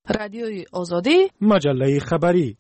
رادیوی آزادی، مجله خبری.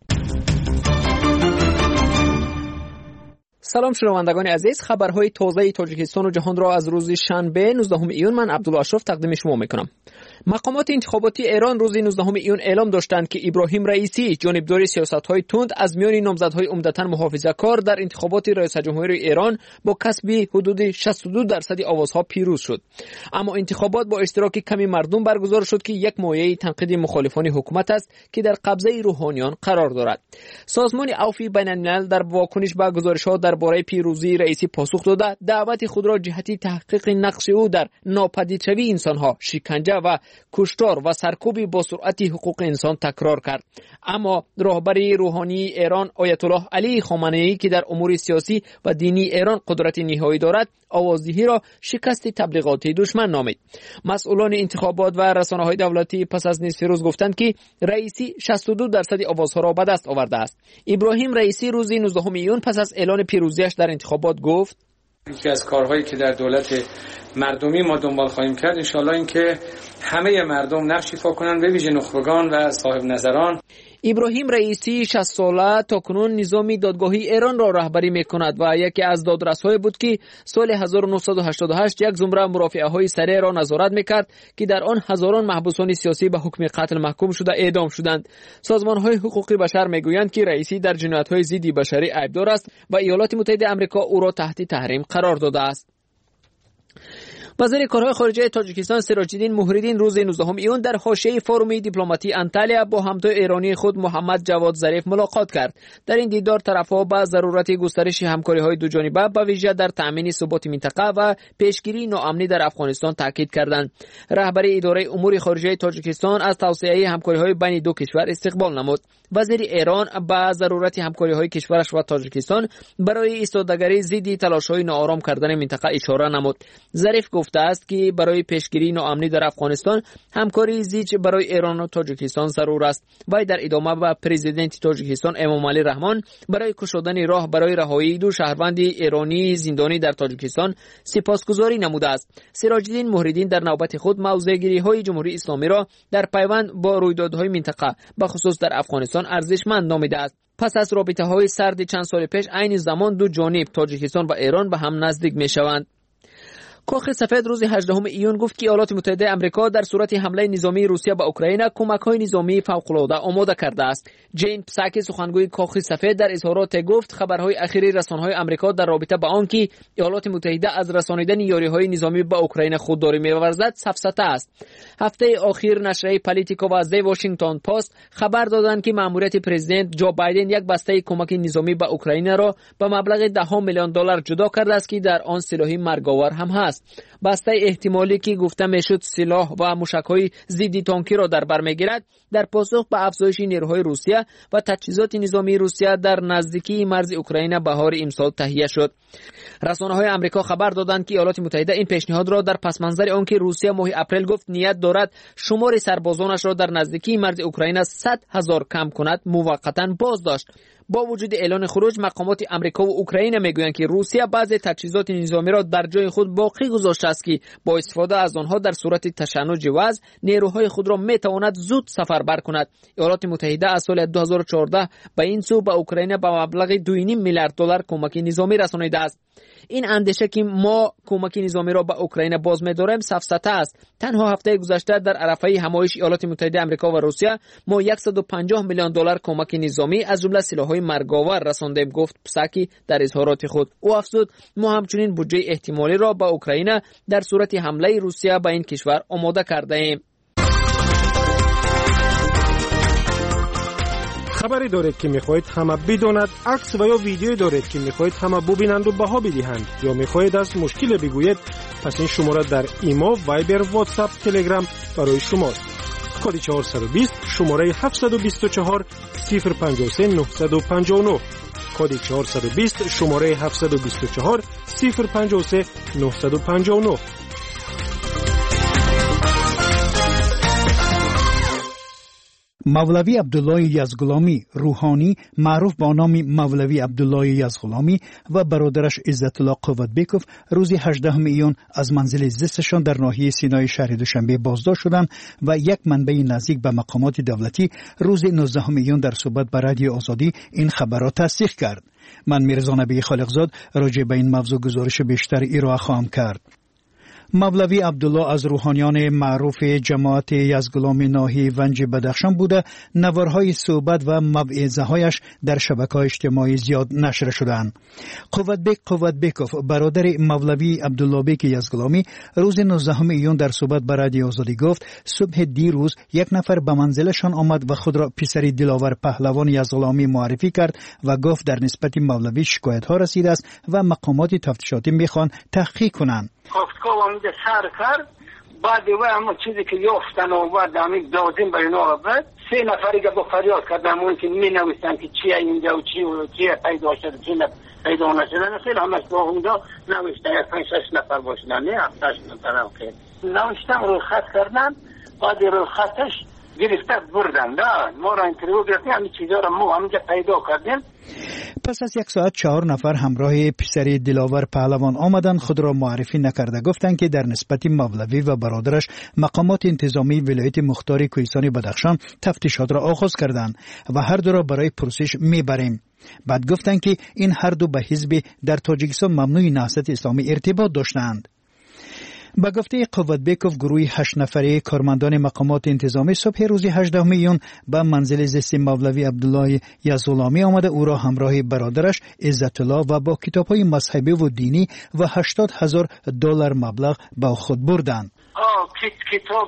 سلام شنوندگان عزیز، خبرهای تازه تاجیکستان و جهان را از روز شنبه 19 ایون من عبدالله اشرف تقدیم شما میکنم. مقامات انتخاباتی ایران روز 19 ایون اعلام داشتند که ابراهیم رئیسی جانبدار سیاست‌های تند از میان نامزدهای عمدتاً محافظه‌کار در انتخابات ریاست جمهوری ایران با کسب حدود 62% آوازها پیروز شد. اما انتخابات با اشتراک کمی مردم برگزار شد که یک مایه تنقید مخالفان حکومت است که در قبضه روحانیان قرار دارد. سازمان عفو بین‌الملل در واکنش به گزارش‌ها درباره پیروزی رئیسی پاسخ داده دعوت خود را جهتی تحقیق نقش او در ناپدیدشوی انسان‌ها، شکنجه و کشتار و سرکوب با سرعت حقوق انسان تکرار کرد. اما راهبر روحانی ایران آیت الله علی خامنه‌ای که در امور سیاسی و دینی ایران قدرت نهایی دارد، آوازدهی را شکست تبلیغاتی دشمن نامید. مسئولان انتخابات و رسانه‌های دولتی پس از نصف روز گفتند که رئیسی 62% آوازها را به دست آورده است. ابراهیم رئیسی روز 19 ایون پس از اعلان پیروزیش در انتخابات گفت: یکی از کارهایی که در دولت مردمی ما دنبال خواهیم کرد انشالله این که همه مردم نقش ایفا کنند، به ویژه نخبگان و صاحب نظران. ابراهیم رئیسی 60 ساله تاکنون نظام دادگاهی ایران را رهبری میکند و یکی از دادرس‌های بود که سال 1988 یک زمره مرافعه‌های سریع را نظارت میکرد که در آن هزاران محبوسان سیاسی به حکم قتل محکوم شده اعدام شدند. سازمان‌های حقوق بشر میگویند که رئیسی در جنایت‌های ضد بشری عیبدار است و ایالات متحده آمریکا او را تحت تحریم قرار داده است. وزیر کارهای خارجه تاجیکستان سراج‌الدین موهریدین روز 19 ایون در حاشیه فوروم دیپلماتی انتالیا با همتای ایرانی خود محمد جواد ظریف ملاقات کرد. در این دیدار طرف‌ها به ضرورت گسترش همکاری‌های دو جانبه به ویژه در تأمین ثبات منطقه و پیشگیری ناامنی در افغانستان تاکید کردند. رهبر اداره امور خارجه تاجیکستان از توسعه همکاری‌های بین دو کشور استقبال نمود. وزیر ایران به ضرورت همکاری‌های کشورش و تاجیکستان برای ایستادگی ضد تلاش‌های ناآرام کردن منطقه اشاره نمود. ظریف گفته است که برای پیشگیری ناامنی در افغانستان همکاری زیج برای ایران و تاجیکستان ضرور است. وی در ادامه به پرزیدنت تاجیکستان امامعلی رحمان برای گشودن راه برای رهایی دو شهروند ایرانی زندانی در تاجیکستان سپاسگزاری نموده است. سراج‌الدین موهریدین در نوبت خود موضع‌گیری‌های جمهوری اسلامی را در پیوند با رویدادهای منطقه به خصوص در افغانستان ارزشمند نامیده است. پس از رابطه‌های سرد چند سال پیش عین زمان دو جانب تاجیکستان و ایران به هم نزدیک می‌شوند. کاخ سفید روز 18 ایون گفت که ایالات متحده آمریکا در صورت حمله نظامی روسیه به اوکراین کمک‌های نظامی فوق‌العاده آماده کرده است. جین پساکی سخنگوی کاخ سفید در اظهارات گفت خبرهای اخیری رسانه‌های آمریکا در رابطه با آنکه ایالات متحده از رسانیدن یاری‌های نظامی به اوکراین خودداری می‌ورزد سفسطه است. هفته اخیر نشریه پالیتیکو و دی واشنگتن پست خبر دادند که مأموریت پرزیدنت جو بایدن یک بسته کمک نظامی به اوکراین را به مبلغ $10 میلیون جدا کرده است که در آن سلاح مرگاور هم هست. بسته احتمالی که گفته میشد سلاح و موشک‌های ضد تانکی را در بر میگیرد در پاسخ به افزایش نیروهای روسیه و تجهیزات نظامی روسیه در نزدیکی مرز اوکراین بهار امسال تهیه شد. رسانه‌های آمریکا خبر دادند که ایالات متحده این پیشنهاد را در پس منظر آنکه روسیه ماه اپریل گفت نیت دارد شمار سربازانش را در نزدیکی مرز اوکراین 100,000 کم کند موقتا باز داشت. با وجود اعلان خروج مقامات آمریکا و اوکراین میگویند که روسیه بعضی تجهیزات نظامی را در جای خود باقی گذاشته است که با استفاده از آنها در صورت تشنج وضع نیروهای خود را میتواند زود سفربر کند. ایالات متحده از سال 2014 به این سو به اوکراین به مبلغ $2.5 میلیارد کمک نظامی رسانیده است. این اندیشه که ما کمک نظامی را به اوکراین باز می‌داریم سفسطه است. تنها هفته گذشته در عرفه همایش ایالات متحده آمریکا و روسیه ما $150 میلیون کمک نظامی از جمله سلاح‌های مرگاور رساندیم، گفت پساکی در اظهارات خود. او افزود ما همچنین بودجه احتمالی را به اوکراین در صورت حمله روسیه به این کشور آماده کرده ایم. خبری دارید که میخواهید همه بداند، عکس و یا ویدیویی دارید که میخواهید همه ببینند و بها بدهند، یا میخواهید از مشکل بگویید، پس این شماره در ایما، وایبر، واتساپ، تلگرام برای شماست. کد 420 شماره 724 053 959 کد 420 شماره 724 053 959. مولوی عبدالله یزغلامی روحانی معروف با نام مولوی عبدالله یزغلامی و برادرش عزت الله قوتبیکوف روز 18 ایون از منزل زیستشان در ناحیه سینای شهر دوشنبه بازداشت شدند و یک منبع نزدیک به مقامات دولتی روز 19 ایون در صحبت با رادیو آزادی این خبر را تصدیق کرد. من میرزا نبی خالقزاد راجع به این موضوع گزارش بیشتر ارائه خواهم کرد. مولوی عبدالله از روحانیان معروف جماعت یزغلامی ناحیه ونج بدخشان بوده. نوارهای صحبت و موعظه‌هایش در شبکه‌های اجتماعی زیاد نشر شدند. قوتبیکوف برادر مولوی عبدالله بیک یزغلامی روز 19 ایون در صحبت با رادیو آزادی گفت صبح دیروز یک نفر به منزلشان آمد و خود را پسری دلاور پهلوان یزغلامی معرفی کرد و گفت در نسبت مولوی شکایت‌ها رسیده است و مقامات تفتیشاتی می‌خواهند تحقیق کنند. گفتگو اونجا سر کرد. بعد و همون چیزی که یافتن آورد همین دادیم به اینا آورد. 3 نفری که با فریاد کردن اون که می نویسن که چیه اینجا و چیه پیدا شده چیه پیدا نشده خیلی همش با اونجا نوشتن 5-6 نفر باشدن نه 7-8 نفر هم خیلی نوشتن روی خط کردن. بعد روی خطش گرفته بردن ما را انترویو گرفتیم همین چیزا را ما همینجا پیدا کردیم. پس از 1 ساعت 4 نفر همراه پسری دلاور پهلوان آمدند. خود را معرفی نکرده گفتند که در نسبت مولوی و برادرش مقامات انتظامی ولایت مختار کوهستان بدخشان تفتیشات را آغاز کردند و هر دو را برای پرسش میبریم. بعد گفتند که این هر دو به حزب در تاجیکستان ممنوع نهضت اسلامی ارتباط داشتند. با گفته قوتبیکوف گروه 8 نفره کارمندان مقامات انتظامی صبح روز 18 میون به منزل زیست مولوی عبدالله یزغلامی آمده او را همراه برادرش عزت الله و با کتاب‌های مذهبی و دینی و $80,000 مبلغ با خود بردند. کتاب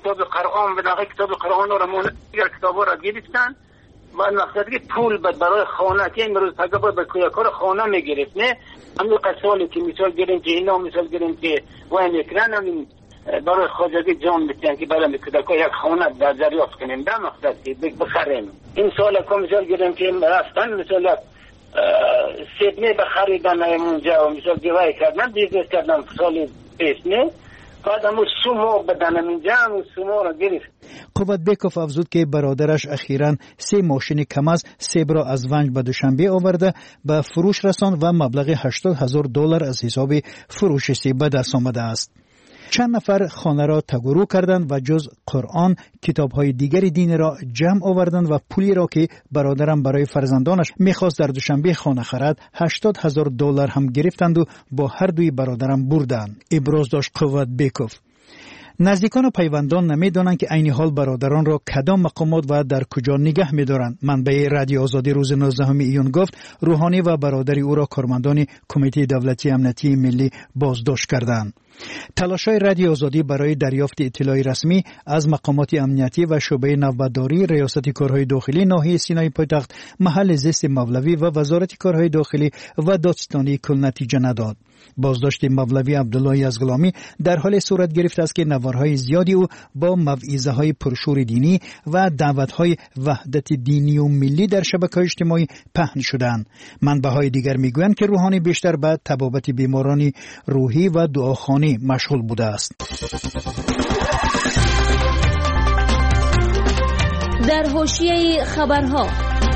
قرآن را مونده کتاب را گرفتند و مقصد که پول برای خانه که امروز پگاه به کویکار خانه میگرفت نه همین قسالی که مثال گیریم که اینا مثال گیریم که وای میکنن همین برای خواجگی جان میتونن که برای میکدکا یک خانه در دریافت کنیم در مقصد که بخریم. این سال که مثال گیریم که رفتن مثال سیدنی بخریدن اونجا و مثال دیوای کردن بیزنس کردن سال پیش نه بعدم سومو بدنم اینجا و سومو را گرفت. قوتبیکوف افزود که برادرش اخیراً 3 ماشین کم از سیب را از ونج به دوشنبه آورده به فروش رساند و مبلغ $80,000 از حساب فروش سیب به دست آمده است. چند نفر خانه را تگرو کردند و جز قرآن کتاب‌های دیگر دین را جمع آوردند و پولی را که برادرم برای فرزندانش می‌خواست در دوشنبه خانه خرد $80,000 هم گرفتند و با هر دوی برادرم بردند. ابراز داشت قوتبیکوف. نزدیکان و پیوندان نمیدانند که عین حال برادران را کدام مقامات و در کجا نگه می‌دارند. منبع رادیو آزادی روز 19 ایون گفت روحانی و برادری او را کارمندان کمیته دولتی امنیتی ملی بازداشت کردند. تلاش‌های رادیو آزادی برای دریافت اطلاع رسمی از مقامات امنیتی و شعبه نوبتداری ریاست کارهای داخلی ناحیه سینای پایتخت محل زیست مولوی و وزارت کارهای داخلی و دادستانی کل نتیجه نداد. بازداشت مولوی عبدالله یزغلامی در حال صورت گرفته است که نوارهای زیادی او با موعظه‌های پرشور دینی و دعوت‌های وحدت دینی و ملی در شبکه‌های اجتماعی پهن شدند. منبع‌های دیگر میگویند که روحانی بیشتر به تبابت بیماران روحی و دعاخوانی مشغول بوده است. در حاشیه خبرها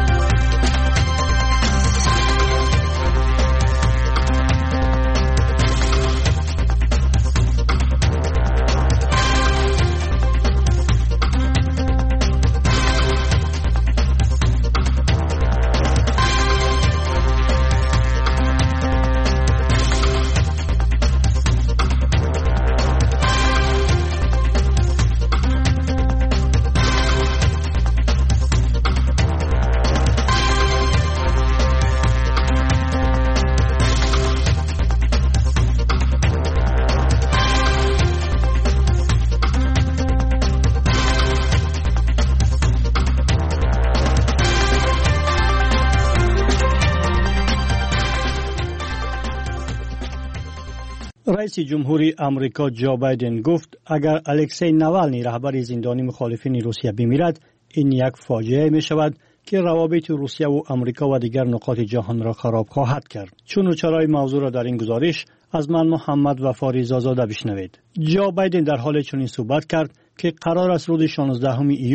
رئیس جمهوری آمریکا جو بایدن گفت اگر الکسی ناوالنی رهبر زندانی مخالفین روسیه بمیرد این یک فاجعه می شود که روابط روسیه و آمریکا و دیگر نقاط جهان را خراب خواهد کرد. چون و چرای موضوع را در این گزارش از من محمد وفاری زازاده بشنوید. جو بایدن در حال چنین صحبت کرد که قرار است روز 16 ایون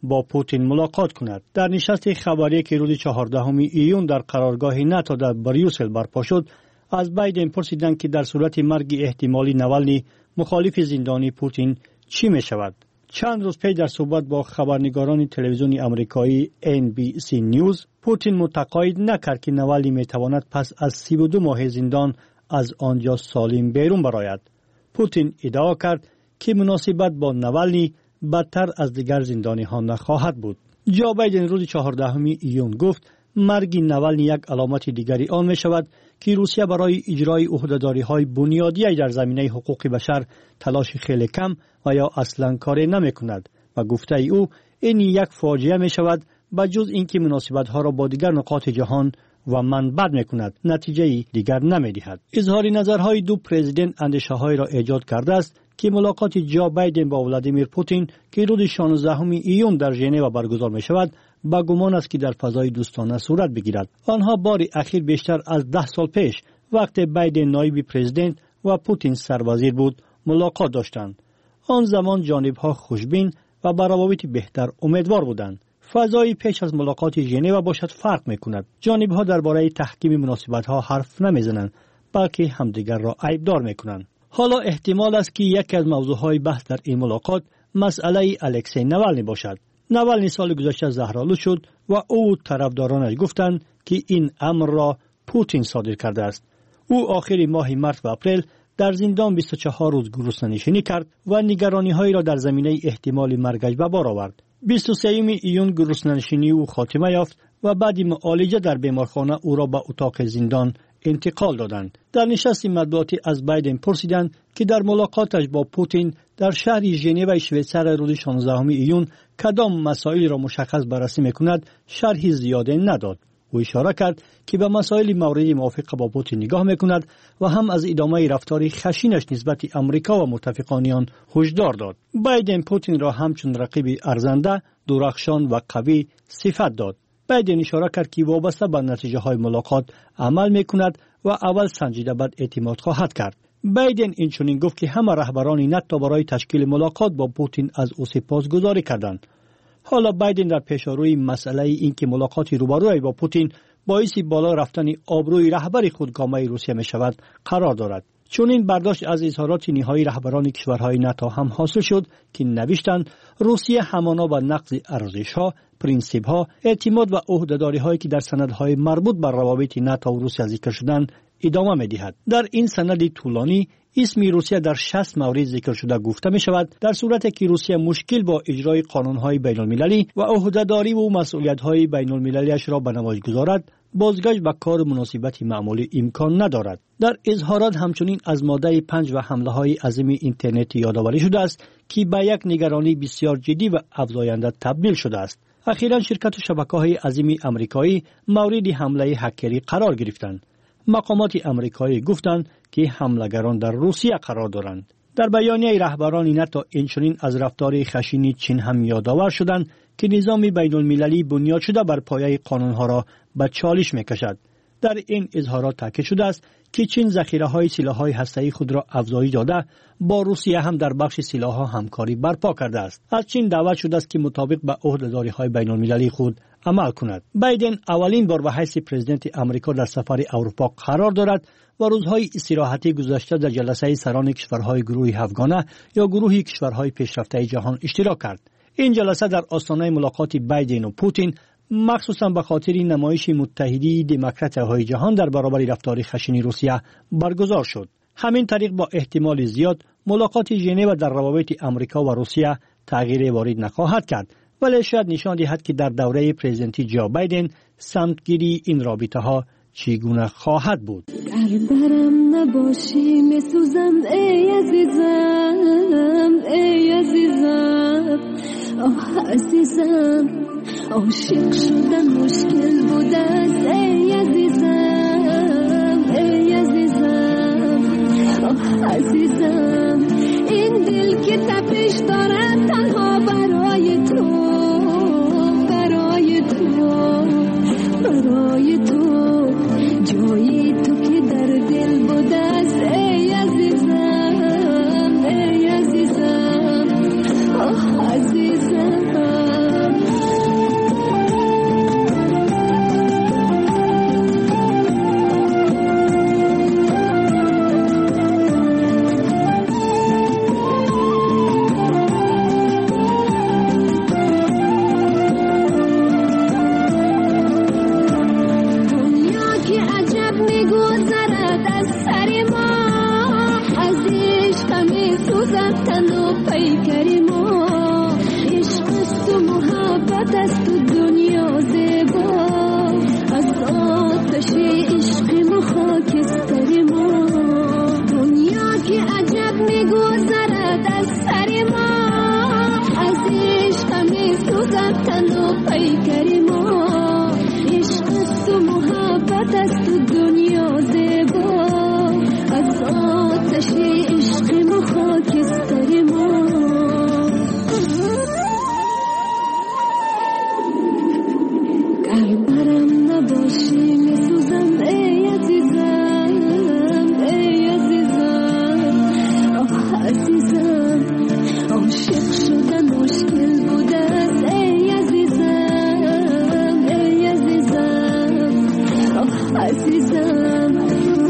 با پوتین ملاقات کند. در نشست خبری که روز 14 ایون در قرارگاه ناتو در بریوسل برپا شد، از بایدن پرسیدند که در صورت مرگ احتمالی نوالنی مخالف زندانی پوتین چی می شود. چند روز پیش در صحبت با خبرنگاران تلویزیونی آمریکایی NBC نیوز، پوتین متقاعد نکرد که نوالنی می تواند پس از 32 ماه زندان از آنجا سالم بیرون برآید. پوتین ادعا کرد که مناسبت با نوالنی بدتر از دیگر زندانیان نخواهد بود. جو بایدن روز 14 ایون گفت مرگ نوالنی یک علامت دیگری آن می شود که روسیه برای اجرای عهده‌داری‌های بنیادی در زمینه حقوق بشر تلاش خیلی کم و یا اصلا کاری نمی کند و گفته او این یک فاجعه می شود به جز اینکه مناسبت‌ها را با دیگر نقاط جهان و منبع می کند، نتیجه دیگر نمی دهد. اظهار نظرهای دو پرزیدنت اندیشه‌هایی را ایجاد کرده است که ملاقات جو بایدن با ولادیمیر پوتین که روز 16 ایون در ژنو برگزار می شود با گمان است که در فضای دوستانه صورت بگیرد. آنها بار اخیر بیشتر از 10 سال پیش وقتی بایدن نایب پرزیدنت و پوتین سروزیر بود ملاقات داشتند. آن زمان جانب‌ها خوشبین و بر روابط بهتر امیدوار بودند. فضای پیش از ملاقات ژنو باشد فرق می‌کند. جانب‌ها درباره تحکیم مناسبت‌ها حرف نمی‌زنند، بلکه همدیگر را عیبدار می‌کنند. حالا احتمال است که یکی از موضوعهای بحث در این ملاقات مسئله الکسی نوالنی باشد. نوالنی سال گذشته زهرآلود شد و او طرفدارانش گفتند که این امر را پوتین صادر کرده است. او آخر ماه مارس و اپریل در زندان 24 روز گرسنه‌نشینی کرد و نگرانی‌هایی را در زمینه احتمال مرگش به بار آورد. 23 ایون گرسنه‌نشینی او خاتمه یافت و بعد معالجه در بیمارخانه او را به اتاق زندان انتقال دادند. در نشست مطبوعاتی از بایدن پرسیدند که در ملاقاتش با پوتین در شهر ژنو شویڅار روز 16 ایون کدام مسائل را مشخص بررسی می‌کند شرحی زیاده نداد. او اشاره کرد که به مسائل مورد موافقه با پوتین نگاه می‌کند و هم از ادامه رفتار خشنش نسبت آمریکا و متفقانیان هشدار داد. بایدن پوتین را همچون رقیب ارزنده، درخشان و قوی صفت داد. بایدن اشاره کرد که وابسته به نتیجه های ملاقات عمل می‌کند و اول سنجیده بعد اعتماد خواهد کرد. بایدن اینچنین گفت که همه رهبران ناتو برای تشکیل ملاقات با پوتین از او سپاسگزاری کردند. حالا بایدن در پیشروی مسئله این که ملاقات روبروی با پوتین باعث بالا رفتن آبروی رهبر خودکامه روسیه می شود قرار دارد. چون این برداشت از اظهارات نهایی رهبران کشورهای ناتو هم حاصل شد که نوشتند روسیه همانا با نقض ارزش‌ها، پرینسیپ‌ها، اعتماد و عهده‌داری‌هایی که در سندهای مربوط بر روابط ناتو و روسیه ذکر شدند ادامه می‌دهد. در این سند طولانی اسم روسیه در 60 مورد ذکر شده گفته می شود در صورتی که روسیه مشکل با اجرای قانون‌های بین‌المللی و عهده‌داری و مسئولیت‌های بین‌المللی‌اش را به نمایش گذارد، بازگشت به کار مناسبت معمولی امکان ندارد. در اظهارات همچنین از ماده 5 و حمله‌های عظیم اینترنتی یادآوری شده است که به یک نگرانی بسیار جدی و افزاینده تبدیل شده است. اخیراً شرکت و شبکه‌های عظیم آمریکایی مورد حمله هکری قرار گرفتند. مقامات آمریکایی گفتند که حملگران در روسیه قرار دارند. در بیانیه رهبران ناتو اینچنین از رفتار خشن چین هم یادآور شدند که نظام بین‌المللی بنیاد شده بر پایه قانون‌ها را به چالش می‌کشد. در این اظهارات تاکید شده است که چین ذخیره‌های سلاح‌های هسته‌ای خود را افزایش داده با روسیه هم در بخش سلاح‌ها همکاری برپا کرده است. از چین دعوت شده است که مطابق با عهده‌داری‌های بین‌المللی خود عمل کند. بایدن اولین بار به حیث پرزیدنت آمریکا در سفر اروپا قرار دارد و روزهای استراحتی گذشته در جلسه سران کشورهای گروه هفگانه یا گروه کشورهای پیشرفته جهان اشتراک کرد. این جلسه در آستانه ملاقات بایدن و پوتین مخصوصا به خاطر نمایش متحدی دموکرات‌های جهان در برابر رفتار خشن روسیه برگزار شد. همین طریق با احتمال زیاد ملاقات ژنو در روابط آمریکا و روسیه تغییر وارد نخواهد کرد، ولی شاید نشان دهد که در دوره پرزیدنتی جو بایدن سمتگیری این رابطه‌ها چگونه خواهد بود. درم نباشی میسوزم ای عزیزم، ای عزیزم، آه عزیزم، عاشق شدن مشکل بود است ای عزیزم، ای عزیزم، آه عزیزم، این دل که تپش دارم تنها برای تو، برای تو، برای تو، جایی تو که در دل بود است ای عزیزم، ای عزیزم، آه عزیزم. محبت است تو دنیا زیبا از آتش عشق ما خاکستر ما دنیا که عجب میگذرد از سر ما از عشق میسوزد تن و پیکر ما عشق است و محبت است تو دنیا زیبا از آتش عشق ما خاکستر ما گر برم نباشی میسوزم ای عزیزم ای عزیزم آه عزیزم عاشق شدن مشکل بوده است ای عزیزم ای عزیزم آه عزیزم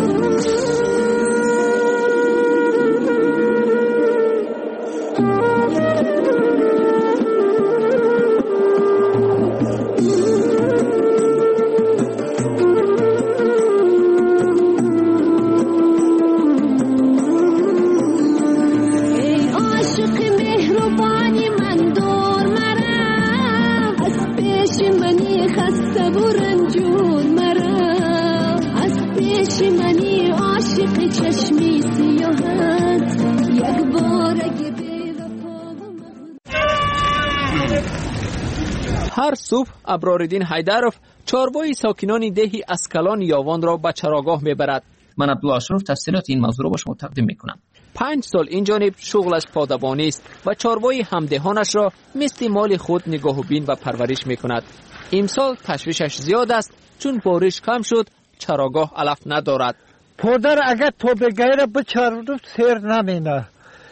هر صبح ابراردین حیدرов چاروائی ساکنان دهی اسکلان یاوان را به چراگاه میبرد. من عبدالله اشرف تفسیرات این موضوع را با شما تقدیم میکنم. 5 سال این جانب شغلش پادبانی است و چاروائی همدهانش را مثل مال خود نگاهبین و پرورش میکند. امسال تشویشش زیاد است چون بارش کم شد چراگاه علف ندارد. پدر اگر تو بگیره بچارد سیر نمینه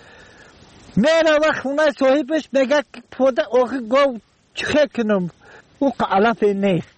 میره و خونه صاحبش میگه پدر آخه گو چه کنم او علف نیست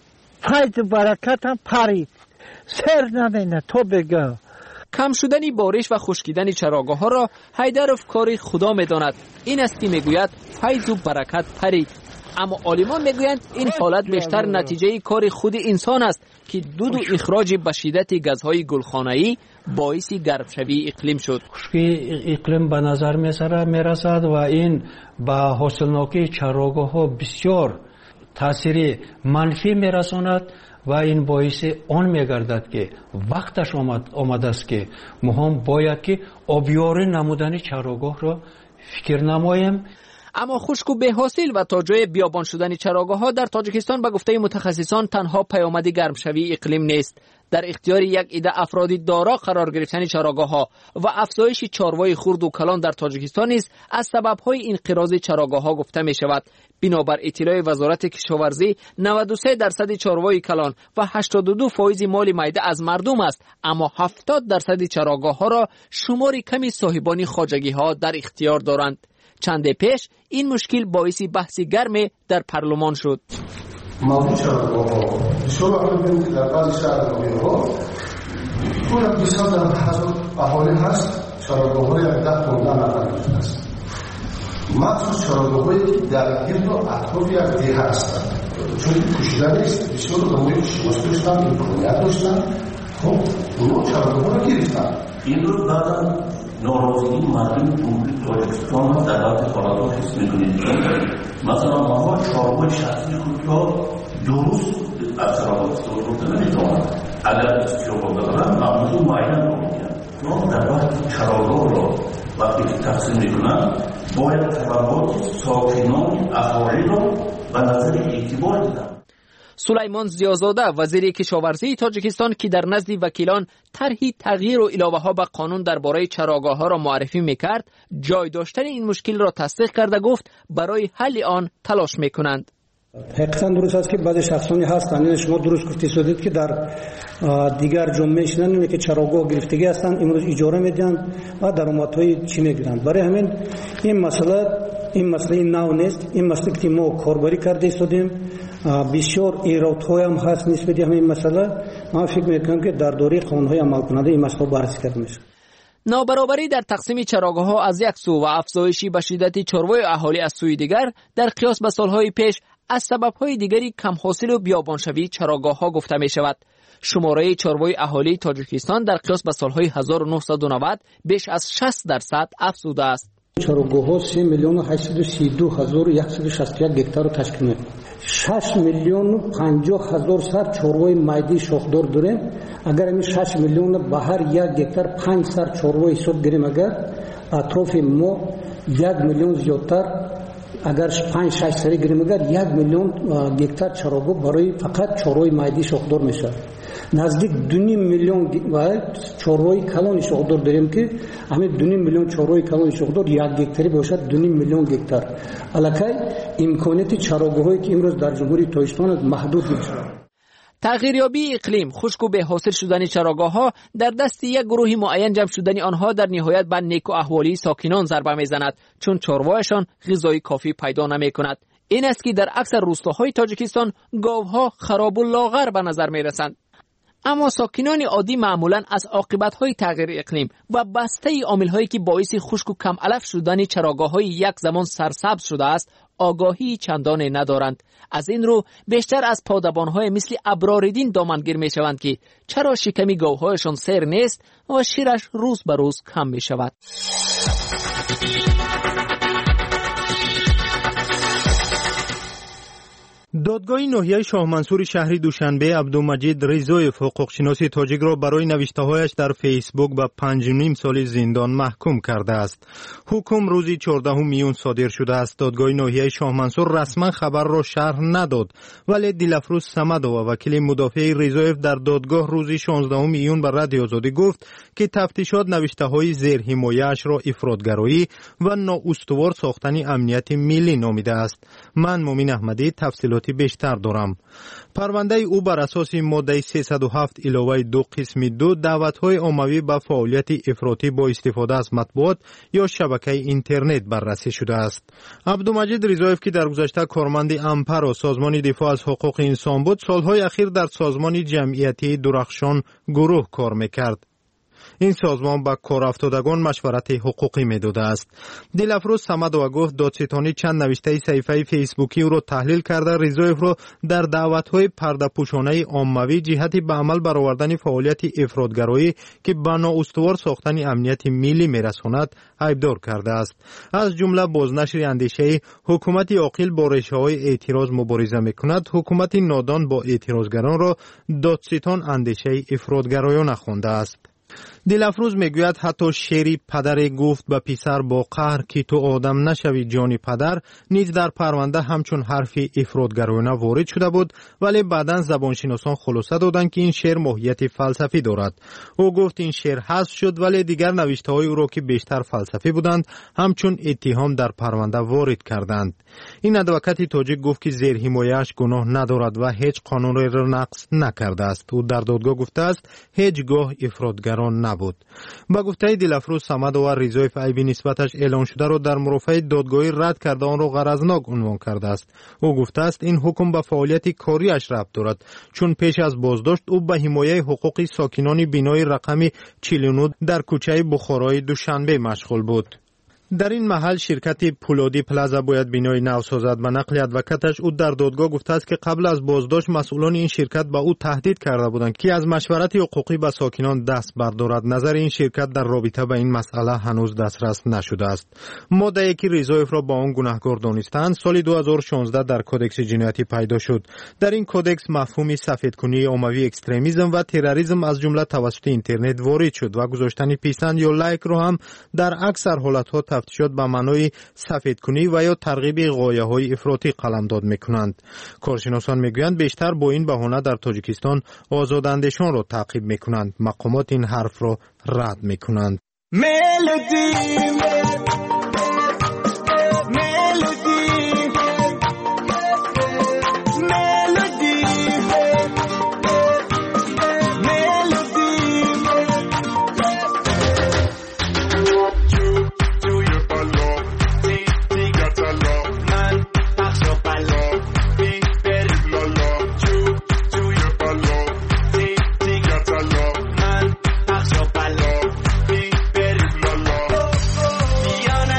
فیض برکت هم پرید سیر نمینه تو بگه. کم شدن بارش و خشکیدن چراگاه ها را حیدرов کار خدا میداند. این است که میگوید فیض و برکت پرید. اما عالمان میگویند این حالت بیشتر نتیجه کار خود انسان است که دود و اخراج به شدت گازهای گلخانه‌ای باعث گرمشوی اقلیم شد. خشکی اقلیم به نظر میرسد و این به حاصلناکی چراگاه‌ها بسیار تاثیر منفی میرساند و این باعث آن میگردد که وقتش آمده است که ما هم باید که آبیاری نمودن چراگاه را فکر نماییم. اما خشک و بی‌حاصل و تا جای بیابان شدن چراگاه‌ها در تاجیکستان به گفته متخصصان تنها پیامد گرمشوی اقلیم نیست. در اختیار یک عده افرادی دارا قرار گرفتن چراگاه‌ها و افزایش چاروای خرد و کلان در تاجیکستان نیز از سبب‌های انقراض چراگاه‌ها گفته می‌شود. بنابر اطلاع وزارت کشاورزی 93% چاروای کلان و 82% مال میده از مردم است، اما 70% چراگاه‌ها را شمار کمی صاحبان خواجگی‌ها در اختیار دارند. چند پیش این مشکل باعث بحث گرم در پارلمان شد. موضوع چراگاه‌ها شما ببینید که در بعضی شهرها اون 200,000 اهالی هست چراگاه‌های 10 تا 15 نفر هست. مخصوص چراگاه‌هایی که در گرد و اطراف یک دیه هستند چون کشیده نیست بسیار آدم‌های شناخته داشتن امکانیت داشتن خب اونها چراگاه‌ها را گرفتن. این رو بعداً ناراضگی مردم جمهوری تاجیکستان را در بعضی حالات حس می‌کنید. مثلا ما چارگاه شخصی خود را درست از چراگاه استفاده نمی‌توانند. اگر استفاده دارند مبلغ معین را می‌گیرند. ما در وقت چراگاه را وقتی که تقسیم می‌کنند باید طلبات ساکنان اهالی را به نظر اعتبار دیدن. سلیمان ضیازاده وزیر کشاورزی تاجیکستان که در نزد وکیلان طرحی تغییر و اضافه ها به قانون درباره چراگاه‌ها را معرفی می‌کرد، جای داشتن این مشکل را تصدیق کرده گفت برای حل آن تلاش می‌کنند. حقیقتا درست است که بعضی شخصانی هستند، شما درست گفته شدید که در دیگر جمعه شدن که چراگاه گرفتگی هستند امروز اجاره میدن و درآمدهای چی میگیرند. برای همین این مسئله نو نیست. این مسئله که ما کاربری کرده شدیم بسیار ایرادهای هم هست نسبت به همین مسئله. من فکر میکنم که در دوره قانون‌های عمل کننده این مسئله بررسی کرده میشه. نابرابری در تقسیم چراگاه‌ها از یک سو و افزایشی به شدت چاروای اهالی از سوی دیگر در قیاس به سالهای پیش از سبب‌های دیگری کم حاصل و بیابانشوی چراگاه‌ها گفته می‌شود. شماره چاروای اهالی تاجیکستان در قیاس به سالهای 1990 بیش از 60% افزوده است. چراگاه‌ها 3,832,161 گکتار رو تشکیل می‌کنند. 6,50,000 سر چاروای مایدی شاخدار داریم. اگر این 6 میلیون به هر یک گکتار 5 سر چاروای حساب گیریم، اگر اطراف ما 1 میلیون زیادتر، اگر 5-6 سری گیریم، اگر 1 میلیون گکتار چراگاه برای فقط چاروای مایدی شاخدار میشه. نزدیک 2.5 میلیون چاروای کلان شاخدار داریم که همین 2.5 میلیون چاروای کلان شاخدار یک گکتاری باشد 2.5 میلیون گکتار. الکی امکانات چراگاهایی که امروز در جمهوری تاجیکستان محدود میشه. تغییریابی اقلیم، خشک و بی‌حاصل شدن چراگاه‌ها در دست یک گروه معین جمع شدن آنها در نهایت به نیک و احوالی ساکنان ضربه میزند، چون چاروایشان غذای کافی پیدا نمی‌کند. این است که در اکثر روستاهای تاجیکستان گاوها خراب و لاغر به نظر می‌رسند. اما ساکنان عادی معمولاً از عاقبت‌های تغییر اقلیم و بسته عامل‌هایی که باعث خشک و کم علف شدن چراگاه‌های یک زمان سرسبز شده است آگاهی چندانی ندارند. از این رو بیشتر از پادبان‌های مثل ابراردین دامنگیر می‌شوند که چرا شکمی گاوهایشان سیر نیست و شیرش روز به روز کم می‌شود. دادگاه ناحیه شاه منصور شهر دوشنبه عبدالمجید رضایف حقوقشناس تاجیک را برای نوشته‌هایش در فیسبوک به 5.5 سال زندان محکوم کرده است. حکم روز 14 میون صادر شده است. دادگاه ناحیه شاه منصور رسما خبر را شرح نداد، ولی دلفروز صمد و وکیل مدافع رضایف در دادگاه روز 16 میون به رادیو آزادی گفت که تفتیشات نوشته‌های زیر حمایه‌اش را افراط‌گرایی و نااستوار ساختن امنیت ملی نامیده است. من مومن احمدی تفصیلات بیشتر دارم. پرونده او بر اساس ماده 307 علاوه 2 قسم 2 دعوت‌های عمومی به فعالیت افراطی با استفاده از مطبوعات یا شبکه اینترنت بررسی شده است. عبدالمجید رضایف که در گذشته کارمند امپر و سازمان دفاع از حقوق انسان بود، سالهای اخیر در سازمان جمعیتی درخشان گروه کار می‌کرد. این سازمان با کارافتادگان مشورت حقوقی میداده است. دلفروز صمدو گفت دادستانی چند نوشته صفحه فیسبوکی او را تحلیل کرده رضایف را در دعوت‌های پرده‌پوشانه عمومی جهت به عمل برآوردن فعالیت افراط‌گرایی که به نااستوار ساختن امنیت ملی میرساند ایبدار کرده است. از جمله بازنشر اندیشه حکومت عاقل با ریشه‌های اعتراض مبارزه می‌کند، حکومت نادان با اعتراضگران را دادستان اندیشه افراط‌گرایانه خوانده است. دلفروز میگوید حتی شعری پدر گفت به پسر با قهر که تو آدم نشوی جانی پدر نیز در پرونده همچون حرف افراط‌گرایانه وارد شده بود، ولی بعداً زبانشناسان خلاصه دادند که این شعر ماهیت فلسفی دارد. او گفت این شعر حذف شد، ولی دیگر نوشته‌های او را که بیشتر فلسفی بودند همچون اتهام در پرونده وارد کردند. این ادوکات تاجیک گفت که زیر حمایه‌اش گناه ندارد و هیچ قانون را نقض نکرده است. او در دادگاه گفته است هیچگاه افراط‌گران نبود. با گفته دلفروز صمد و رضایف عیبی نسبتش اعلان شده را در مرافعه دادگاهی رد کرده آن را غرضناک عنوان کرده است. او گفته است این حکم به فعالیت کاریش ربط دارد، چون پیش از بازداشت او به حمایت حقوق ساکنان بینای رقم 49 در کوچه بخارای دوشنبه مشغول بود. در این محل شرکت پولادی پلازا باید بینای نو سازد. به نقل ادوکاتش او در دادگاه گفته است که قبل از بازداشت مسئولان این شرکت به او تهدید کرده بودند که از مشورت حقوقی به ساکنان دست بردارد. نظر این شرکت در رابطه با این مسئله هنوز دسترس نشده است. ماده که رضایف را با آن گناهکار دانستند سال 2016 در کدکس جنایتی پیدا شد. در این کدکس مفهوم سفیدکنی عمومی، اکستریمیسم و تروریسم از جمله توسط اینترنت وارد شد و گذاشتن پیسند یا لایک را هم در اکثر حالت‌ها تفتیشات به معنای سفیدکنی و یا ترغیب غایه‌های افراطی قلمداد می‌کنند. کارشناسان می‌گویند بیشتر با این بهانه در تاجیکستان آزاداندیشان را تعقیب می‌کنند. مقامات این حرف را رد می‌کنند. Diana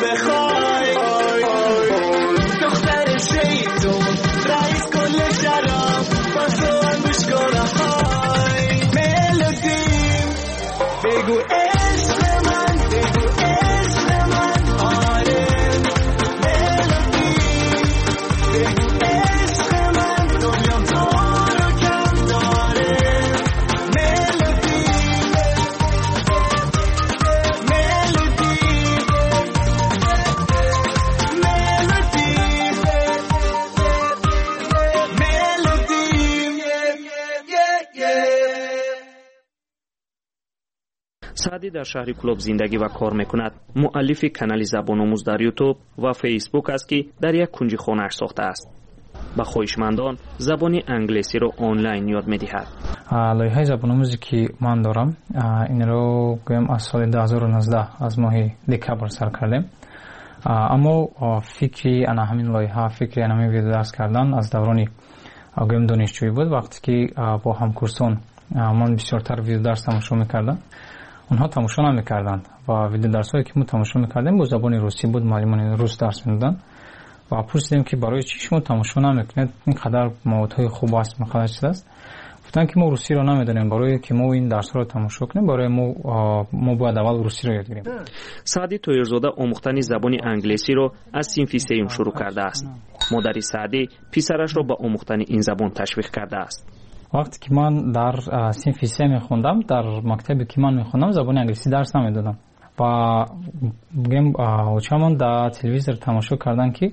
بخوای دختر شیطون رئیس کل شراب با تو هم گوش کنه های ملودی بگو عشق من بگو عشق من آره ملودی بگو عشق من دنیا تو رو کم داره ملودی سعدی در شهر کلوب زندگی و کار میکند. مؤلف کانال زبان آموز در یوتیوب و فیسبوک است که در یک کنج خانه‌اش ساخته است. با خواهشمندان زبان انگلیسی را آنلاین یاد می‌دهد. لایحه زبان آموزی که من دارم این رو گویم از سال 2019 از ماه دکبر سر کردیم. اما فکری انا همین لایحه فکری انا همین ویدیو درس کردن از دوران گویم دانشجویی بود. وقتی که با همکورسان من بسیارتر ویدیو درس تماشا می‌کردم. اونها تماشا نمی‌کردند و ویدیو درسایی که ما تماشا می‌کردیم با زبان روسی بود. معلمان روس درس می‌دادن و پرسیدیم که برای چی شما تماشا نمی‌کنید؟ اینقدر موضوعات خوب است مقاله چیز است. گفتن که ما روسی رو نمی‌دونیم، برای که ما این درس‌ها رو تماشا کنیم برای ما باید اول روسی رو یاد بگیریم. سعدی تویرزاده آموختن زبان انگلیسی رو از صنف سه‌ام شروع کرده است. مادر سعدی پسرش رو به آموختن این زبان تشویق کرده است. وقتی که من در صنف 3 می‌خوندم در مکتبی که من می‌خوندم زبان انگلیسی درس نمی‌دادم و بگم چون در تلویزیون تماشا کردن که